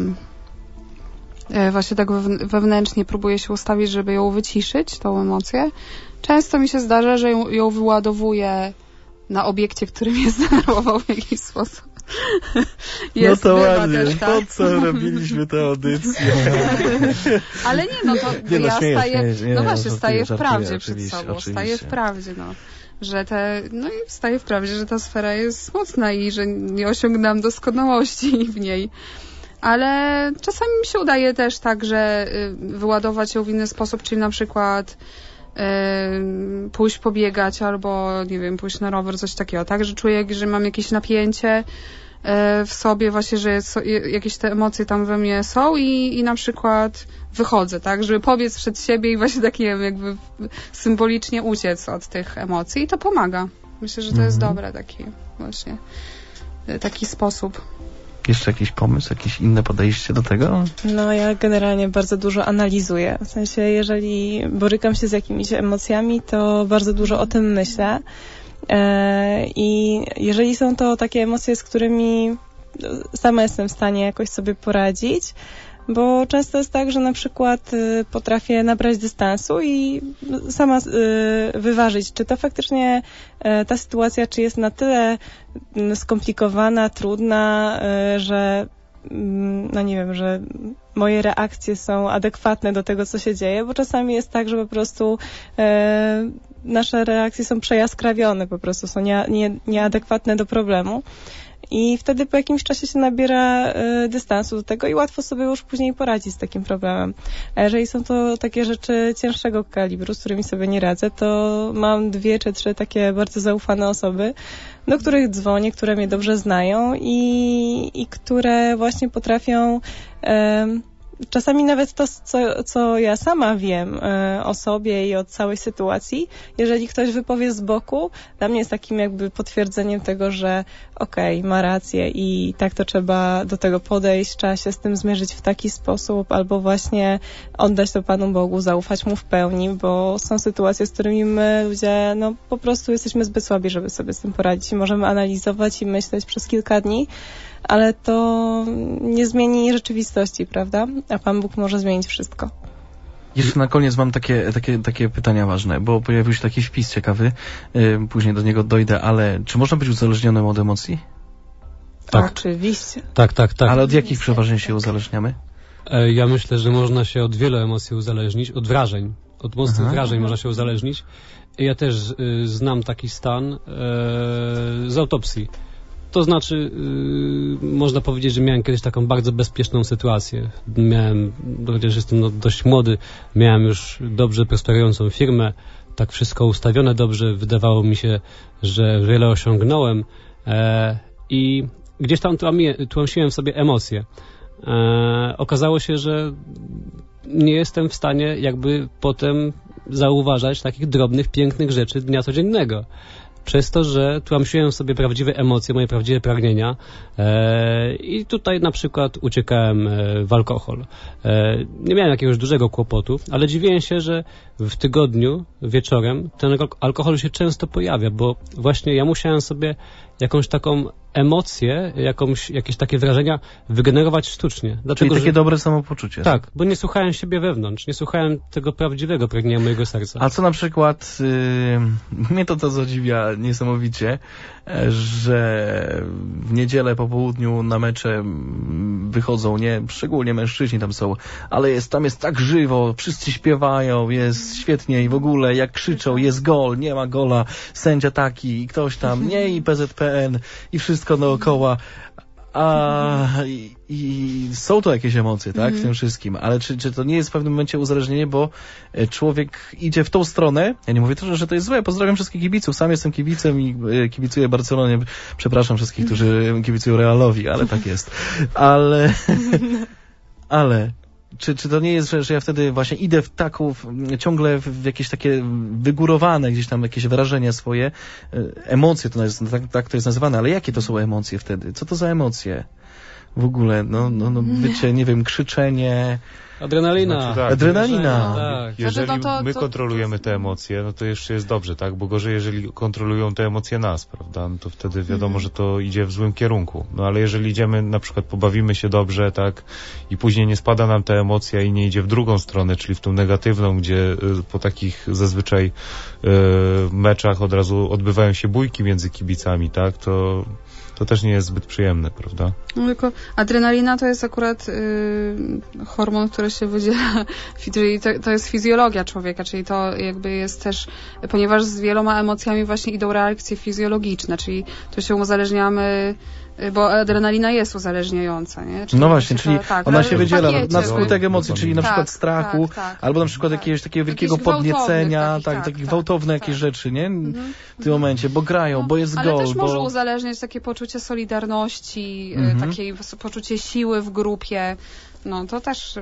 właśnie tak wewnętrznie próbuję się ustawić, żeby ją wyciszyć, tą emocję. Często mi się zdarza, że ją wyładowuję na obiekcie, który mnie zdenerwował w jakiś sposób. No to ładnie, tak? Po co robiliśmy tę audycję? Ale nie, no to nie, no, staję w prawdzie przed sobą, staję w prawdzie, no. I staję w prawdzie, że ta sfera jest mocna i że nie osiągnęłam doskonałości w niej. Ale czasami mi się udaje też tak, że wyładować ją w inny sposób, czyli na przykład pójść pobiegać albo, nie wiem, pójść na rower, coś takiego, tak? Że czuję, że mam jakieś napięcie w sobie właśnie, że jakieś te emocje tam we mnie są i na przykład wychodzę, tak? Żeby pobiec przed siebie i właśnie tak, nie wiem, jakby symbolicznie uciec od tych emocji i to pomaga. Myślę, że to jest dobre taki sposób. Jeszcze jakiś pomysł, jakieś inne podejście do tego? No ja generalnie bardzo dużo analizuję. W sensie, jeżeli borykam się z jakimiś emocjami, to bardzo dużo o tym myślę. I jeżeli są to takie emocje, z którymi sama jestem w stanie jakoś sobie poradzić, bo często jest tak, że na przykład potrafię nabrać dystansu i sama wyważyć, czy to faktycznie ta sytuacja, czy jest na tyle skomplikowana, trudna, że no nie wiem, że moje reakcje są adekwatne do tego, co się dzieje, bo czasami jest tak, że po prostu nasze reakcje są przejaskrawione, po prostu są nieadekwatne do problemu. I wtedy po jakimś czasie się nabiera dystansu do tego i łatwo sobie już później poradzić z takim problemem. A jeżeli są to takie rzeczy cięższego kalibru, z którymi sobie nie radzę, to mam 2 czy 3 takie bardzo zaufane osoby, do których dzwonię, które mnie dobrze znają i które właśnie potrafią czasami nawet to, co ja sama wiem o sobie i o całej sytuacji, jeżeli ktoś wypowie z boku, dla mnie jest takim jakby potwierdzeniem tego, że okej, ma rację i tak to trzeba do tego podejść, trzeba się z tym zmierzyć w taki sposób, albo właśnie oddać to Panu Bogu, zaufać Mu w pełni, bo są sytuacje, z którymi my ludzie, no po prostu jesteśmy zbyt słabi, żeby sobie z tym poradzić i możemy analizować i myśleć przez kilka dni, ale to nie zmieni rzeczywistości, prawda? A Pan Bóg może zmienić wszystko. Jeszcze na koniec mam takie pytania ważne, bo pojawił się taki wpis ciekawy, później do niego dojdę, ale czy można być uzależnionym od emocji? Tak. Oczywiście. Tak. Ale od jakich przeważnie się uzależniamy? Ja myślę, że można się od wielu emocji uzależnić, od wrażeń. Od mocnych wrażeń można się uzależnić. Ja też znam taki stan z autopsji. To znaczy, można powiedzieć, że miałem kiedyś taką bardzo bezpieczną sytuację. Chociaż jestem dość młody, miałem już dobrze prosperującą firmę, tak wszystko ustawione dobrze, wydawało mi się, że wiele osiągnąłem i gdzieś tam tłamsiłem w sobie emocje. Okazało się, że nie jestem w stanie jakby potem zauważać takich drobnych, pięknych rzeczy dnia codziennego. Przez to, że tłamsiłem sobie prawdziwe emocje, moje prawdziwe pragnienia i tutaj na przykład uciekałem w alkohol. Nie miałem jakiegoś dużego kłopotu, ale dziwiłem się, że w tygodniu wieczorem ten alkohol się często pojawia, bo właśnie ja musiałem sobie jakąś taką emocje, jakieś takie wrażenia wygenerować sztucznie. Dlatego, czyli takie dobre samopoczucie. Tak, bo nie słuchałem siebie wewnątrz, nie słuchałem tego prawdziwego pragnienia mojego serca. A co na przykład, mnie to zadziwia niesamowicie, że w niedzielę po południu na mecze wychodzą, nie, szczególnie mężczyźni tam są, ale tam jest tak żywo, wszyscy śpiewają, jest świetnie i w ogóle jak krzyczą, jest gol, nie ma gola, sędzia taki i ktoś tam, nie, i PZPN i wszystko dookoła. I są to jakieś emocje, tak, w tym wszystkim, ale czy to nie jest w pewnym momencie uzależnienie, bo człowiek idzie w tą stronę, ja nie mówię to, że to jest złe, pozdrawiam wszystkich kibiców, sam jestem kibicem i kibicuję Barcelonie, przepraszam wszystkich, którzy kibicują Realowi, ale tak jest, ale czy to nie jest, że ja wtedy właśnie idę w taką, ciągle w jakieś takie wygórowane gdzieś tam jakieś wrażenia swoje, emocje, tak to jest nazywane, ale jakie to są emocje wtedy? Co to za emocje? W ogóle, bycie, nie wiem, krzyczenie... Adrenalina. Znaczy, tak, adrenalina. Tak. Jeżeli my kontrolujemy te emocje, no to jeszcze jest dobrze, tak? Bo gorzej, jeżeli kontrolują te emocje nas, prawda? No to wtedy wiadomo, że to idzie w złym kierunku. No ale jeżeli idziemy, na przykład pobawimy się dobrze, tak? I później nie spada nam ta emocja i nie idzie w drugą stronę, czyli w tą negatywną, gdzie po takich zazwyczaj meczach od razu odbywają się bójki między kibicami, tak? To też nie jest zbyt przyjemne, prawda? No, tylko adrenalina to jest akurat hormon, który się wydziela, czyli to jest fizjologia człowieka, czyli to jakby jest też, ponieważ z wieloma emocjami właśnie idą reakcje fizjologiczne, czyli tu się uzależniamy, bo adrenalina jest uzależniająca, nie? Czyli no właśnie, czyli ona się wydziela na skutek pakiecie, emocji, czyli na przykład strachu, albo na przykład jakiegoś takiego wielkiego podniecenia, takie gwałtowne jakieś rzeczy, nie? W tym momencie, bo grają, bo jest ale gol. Ale też może uzależniać takie poczucie solidarności, takiej poczucie siły w grupie, no to też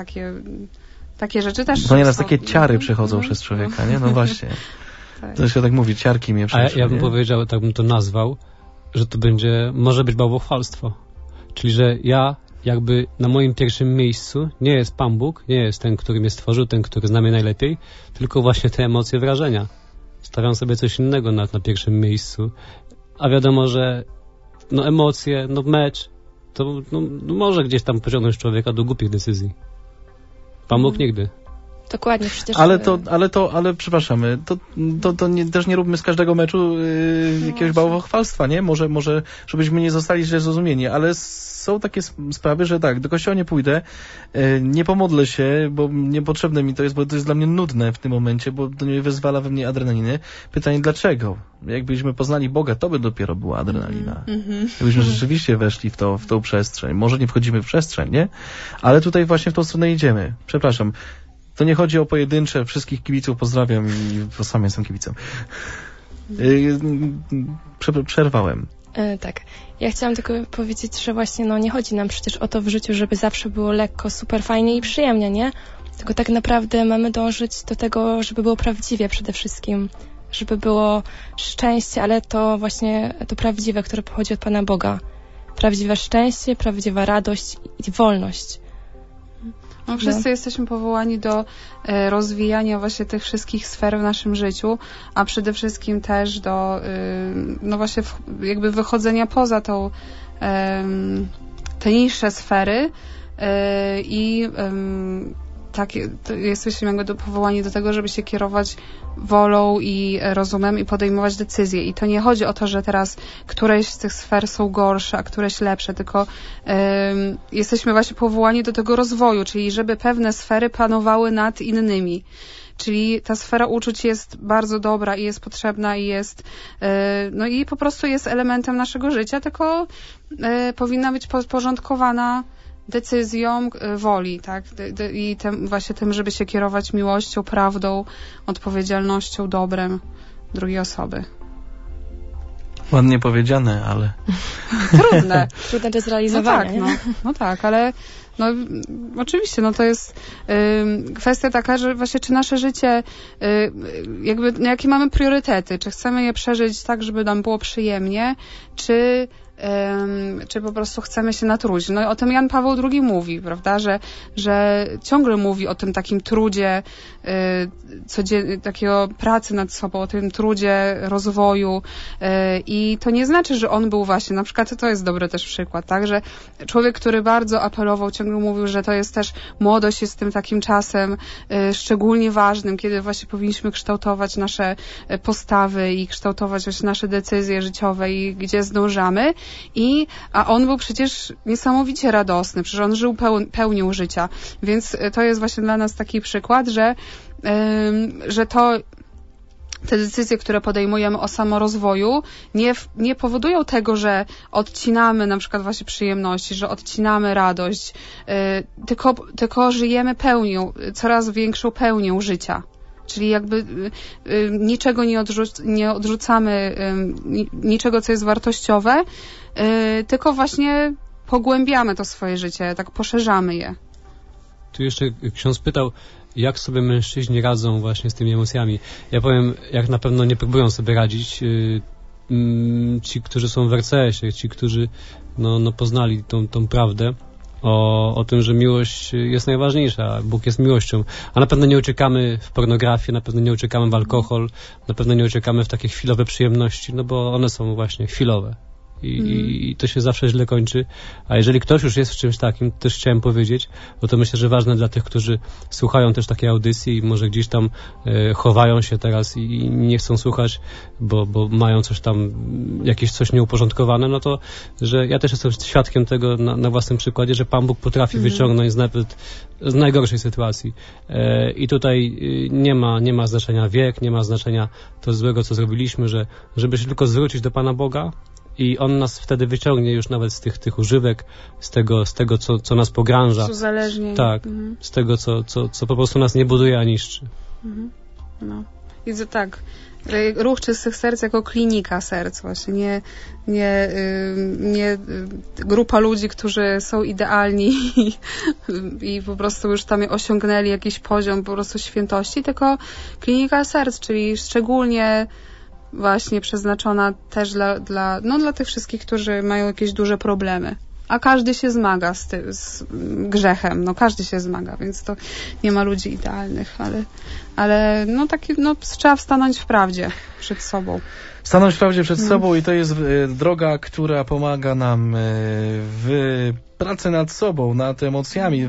takie rzeczy też... To nieraz takie ciary przechodzą przez człowieka, nie? No właśnie. To się tak mówi, ciarki mnie przeszły. A ja bym powiedział, tak bym to nazwał, że to może być bałwochwalstwo. Czyli, że ja jakby na moim pierwszym miejscu nie jest Pan Bóg, nie jest ten, który mnie stworzył, ten, który zna mnie najlepiej, tylko właśnie te emocje, wrażenia. Stawiam sobie coś innego na pierwszym miejscu. A wiadomo, że emocje, mecz, to może gdzieś tam pociągnąć człowieka do głupich decyzji. Pan Bóg nigdy. Dokładnie, przecież... Ale przepraszam, to też nie róbmy z każdego meczu jakiegoś bałwochwalstwa, nie? Może, żebyśmy nie zostali źle zrozumieni, ale są takie sprawy, że tak, do kościoła nie pójdę, nie pomodlę się, bo niepotrzebne mi to jest, bo to jest dla mnie nudne w tym momencie, bo to nie wyzwala we mnie adrenaliny. Pytanie, dlaczego? Jakbyśmy poznali Boga, to by dopiero była adrenalina. Jakbyśmy rzeczywiście weszli w tą przestrzeń. Może nie wchodzimy w przestrzeń, nie? Ale tutaj właśnie w tą stronę idziemy. Przepraszam. To nie chodzi o pojedyncze, wszystkich kibiców pozdrawiam i sam jestem kibicem. Przerwałem. Tak. Ja chciałam tylko powiedzieć, że właśnie nie chodzi nam przecież o to w życiu, żeby zawsze było lekko, super fajnie i przyjemnie, nie? Tylko tak naprawdę mamy dążyć do tego, żeby było prawdziwie przede wszystkim. Żeby było szczęście, ale to właśnie to prawdziwe, które pochodzi od Pana Boga. Prawdziwe szczęście, prawdziwa radość i wolność. No, wszyscy jesteśmy powołani do rozwijania właśnie tych wszystkich sfer w naszym życiu, a przede wszystkim też do właśnie jakby wychodzenia poza te niższe sfery i jesteśmy jakby powołani do tego, żeby się kierować wolą i rozumem i podejmować decyzje. I to nie chodzi o to, że teraz któreś z tych sfer są gorsze, a któreś lepsze, tylko jesteśmy właśnie powołani do tego rozwoju, czyli żeby pewne sfery panowały nad innymi. Czyli ta sfera uczuć jest bardzo dobra i jest potrzebna i jest i po prostu jest elementem naszego życia, tylko powinna być podporządkowana decyzją woli, tak? I właśnie tym, żeby się kierować miłością, prawdą, odpowiedzialnością, dobrem drugiej osoby. Ładnie powiedziane, ale... Trudne. Trudne do zrealizowania. No tak, ale oczywiście, to jest kwestia taka, że właśnie czy nasze życie, jakie mamy priorytety, czy chcemy je przeżyć tak, żeby nam było przyjemnie, czy czy po prostu chcemy się natrudzić. No i o tym Jan Paweł II mówi, prawda, że ciągle mówi o tym takim trudzie, takiego pracy nad sobą, o tym trudzie rozwoju i to nie znaczy, że on był właśnie, na przykład to jest dobry też przykład, tak, że człowiek, który bardzo apelował, ciągle mówił, że to jest też, młodość jest tym takim czasem szczególnie ważnym, kiedy właśnie powinniśmy kształtować nasze postawy i kształtować właśnie nasze decyzje życiowe i gdzie zdążamy. A on był przecież niesamowicie radosny, przecież on żył pełnią życia, więc to jest właśnie dla nas taki przykład, że to te decyzje, które podejmujemy o samorozwoju, nie powodują tego, że odcinamy na przykład właśnie przyjemności, że odcinamy radość, tylko żyjemy coraz większą pełnią życia. Czyli jakby niczego nie odrzucamy, niczego, co jest wartościowe, tylko właśnie pogłębiamy to swoje życie, tak poszerzamy je. Tu jeszcze ksiądz pytał, jak sobie mężczyźni radzą właśnie z tymi emocjami. Ja powiem, jak na pewno nie próbują sobie radzić ci, którzy są w RCS-ie, ci, którzy poznali tą prawdę o tym, że miłość jest najważniejsza, Bóg jest miłością, a na pewno nie uciekamy w pornografię, na pewno nie uciekamy w alkohol, na pewno nie uciekamy w takie chwilowe przyjemności, no bo one są właśnie chwilowe. I to się zawsze źle kończy. A jeżeli ktoś już jest w czymś takim, też chciałem powiedzieć, bo to myślę, że ważne dla tych, którzy słuchają też takiej audycji i może gdzieś tam chowają się teraz i nie chcą słuchać, bo mają coś tam, jakieś coś nieuporządkowane, no to, że ja też jestem świadkiem tego na własnym przykładzie, że Pan Bóg potrafi wyciągnąć nawet z najgorszej sytuacji. I tutaj nie ma znaczenia wiek, nie ma znaczenia to złego, co zrobiliśmy, żeby się tylko zwrócić do Pana Boga, i on nas wtedy wyciągnie już nawet z tych używek, z tego co nas pogrąża. Z uzależnień. Tak, z tego, co po prostu nas nie buduje, a niszczy. No. I tak, ruch czystych serc jako klinika serc właśnie, nie grupa ludzi, którzy są idealni i po prostu już tam osiągnęli jakiś poziom po prostu świętości, tylko klinika serc, czyli szczególnie właśnie przeznaczona też dla tych wszystkich, którzy mają jakieś duże problemy. A każdy się zmaga z grzechem. No każdy się zmaga, więc to nie ma ludzi idealnych, ale trzeba stanąć w prawdzie przed sobą. Stanąć w prawdzie przed sobą i to jest droga, która pomaga nam w pracy nad sobą, nad emocjami,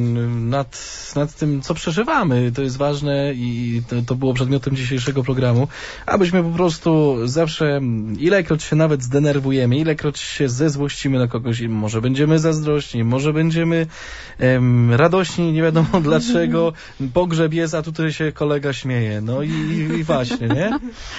nad tym, co przeżywamy. To jest ważne i to było przedmiotem dzisiejszego programu, abyśmy po prostu zawsze, ilekroć się nawet zdenerwujemy, ilekroć się zezłościmy na kogoś, może będziemy zazdrośni, może będziemy radośni, nie wiadomo dlaczego, pogrzeb jest, a tutaj się kolega śmieje. No i właśnie, nie?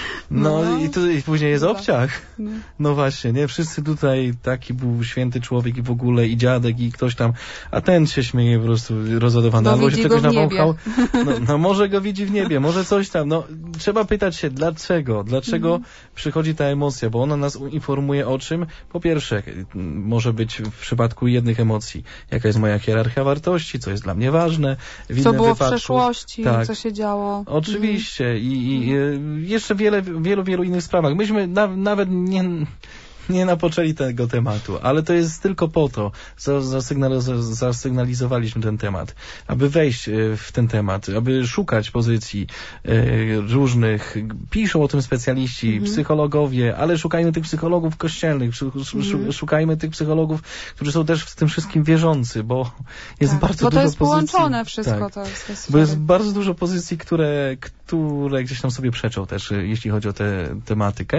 I później jest obciach. No właśnie, nie? Wszyscy tutaj, taki był święty człowiek i w ogóle i dziadek i ktoś tam, a ten się śmieje po prostu rozładowany, albo się czegoś nawąchał. No może go widzi w niebie, może coś tam. No trzeba pytać się, dlaczego przychodzi ta emocja, bo ona nas informuje o czym? Po pierwsze, może być w przypadku jednych emocji, jaka jest moja hierarchia wartości, co jest dla mnie ważne. Co było w przeszłości, co się działo. Oczywiście i jeszcze wielu innych sprawach. Myśmy nawet nie napoczęli tego tematu, ale to jest tylko po to, zasygnalizowaliśmy ten temat, aby wejść w ten temat, aby szukać pozycji różnych, piszą o tym specjaliści, psychologowie, ale szukajmy tych psychologów kościelnych, szukajmy tych psychologów, którzy są też w tym wszystkim wierzący, bo jest bardzo dużo pozycji. Bo to jest połączone wszystko. To jest bo jest bardzo dużo pozycji, które gdzieś tam sobie przeczą też, jeśli chodzi o tę tematykę.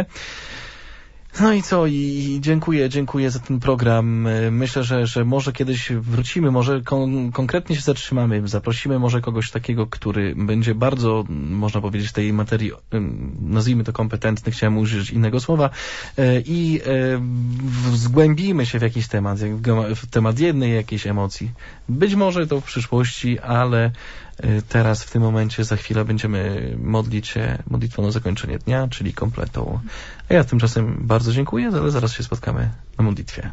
No i co? I dziękuję za ten program. Myślę, że może kiedyś wrócimy, może konkretnie się zatrzymamy, zaprosimy może kogoś takiego, który będzie bardzo, można powiedzieć, tej materii, nazwijmy to kompetentny, chciałem użyć innego słowa, i zgłębimy się w jakiś temat, w temat jednej jakiejś emocji. Być może to w przyszłości, ale teraz w tym momencie za chwilę będziemy modlić się modlitwą na zakończenie dnia, czyli kompletą. A ja tymczasem bardzo dziękuję, ale zaraz się spotkamy na modlitwie.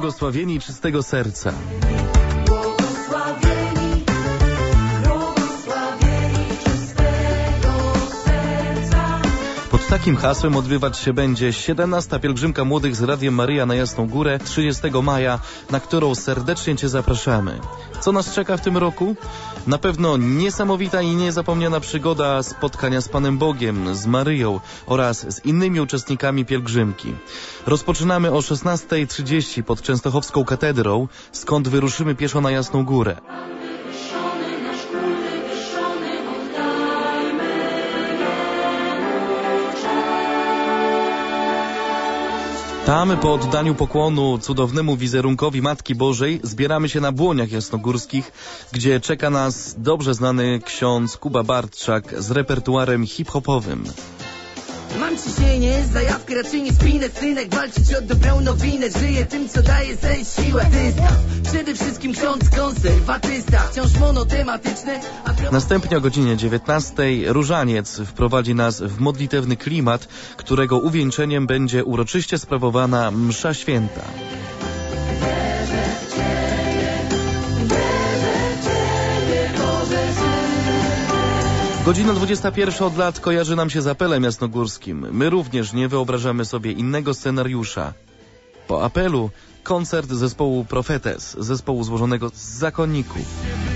błogosławieni czystego serca. Pod takim hasłem odbywać się będzie 17. pielgrzymka młodych z Radiem Maryja na Jasną Górę 30 maja, na którą serdecznie Cię zapraszamy. Co nas czeka w tym roku? Na pewno niesamowita i niezapomniana przygoda spotkania z Panem Bogiem, z Maryją oraz z innymi uczestnikami pielgrzymki. Rozpoczynamy o 16:30 pod Częstochowską katedrą, skąd wyruszymy pieszo na Jasną Górę. Tam, po oddaniu pokłonu cudownemu wizerunkowi Matki Bożej, zbieramy się na Błoniach Jasnogórskich, gdzie czeka nas dobrze znany ksiądz Kuba Bartczak z repertuarem hip-hopowym. Mam ciśnienie, zajawkę raczej nie spinę, synek, walczyć o dobrą nowinę, żyję tym, co daje sens, siłę, przede wszystkim ksiądz konserwatysta, wciąż monotematyczny. Następnie o godzinie 19:00 różaniec wprowadzi nas w modlitewny klimat, którego uwieńczeniem będzie uroczyście sprawowana msza święta. Godzina 21 od lat kojarzy nam się z apelem jasnogórskim. My również nie wyobrażamy sobie innego scenariusza. Po apelu koncert zespołu Profetes, zespołu złożonego z zakonników.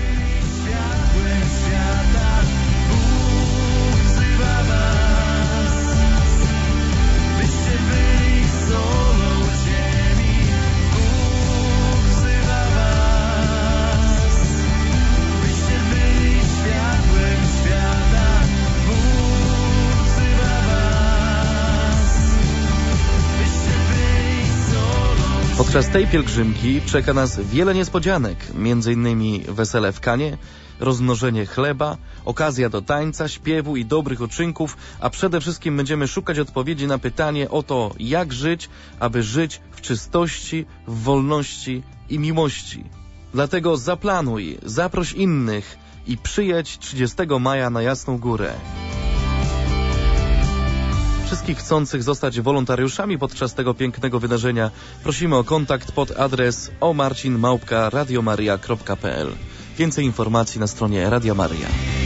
Podczas tej pielgrzymki czeka nas wiele niespodzianek, m.in. wesele w Kanie, rozmnożenie chleba, okazja do tańca, śpiewu i dobrych uczynków, a przede wszystkim będziemy szukać odpowiedzi na pytanie o to, jak żyć, aby żyć w czystości, w wolności i miłości. Dlatego zaplanuj, zaproś innych i przyjedź 30 maja na Jasną Górę. Wszystkich chcących zostać wolontariuszami podczas tego pięknego wydarzenia prosimy o kontakt pod adres omarcin@radiomaria.pl. Więcej informacji na stronie Radia Maria.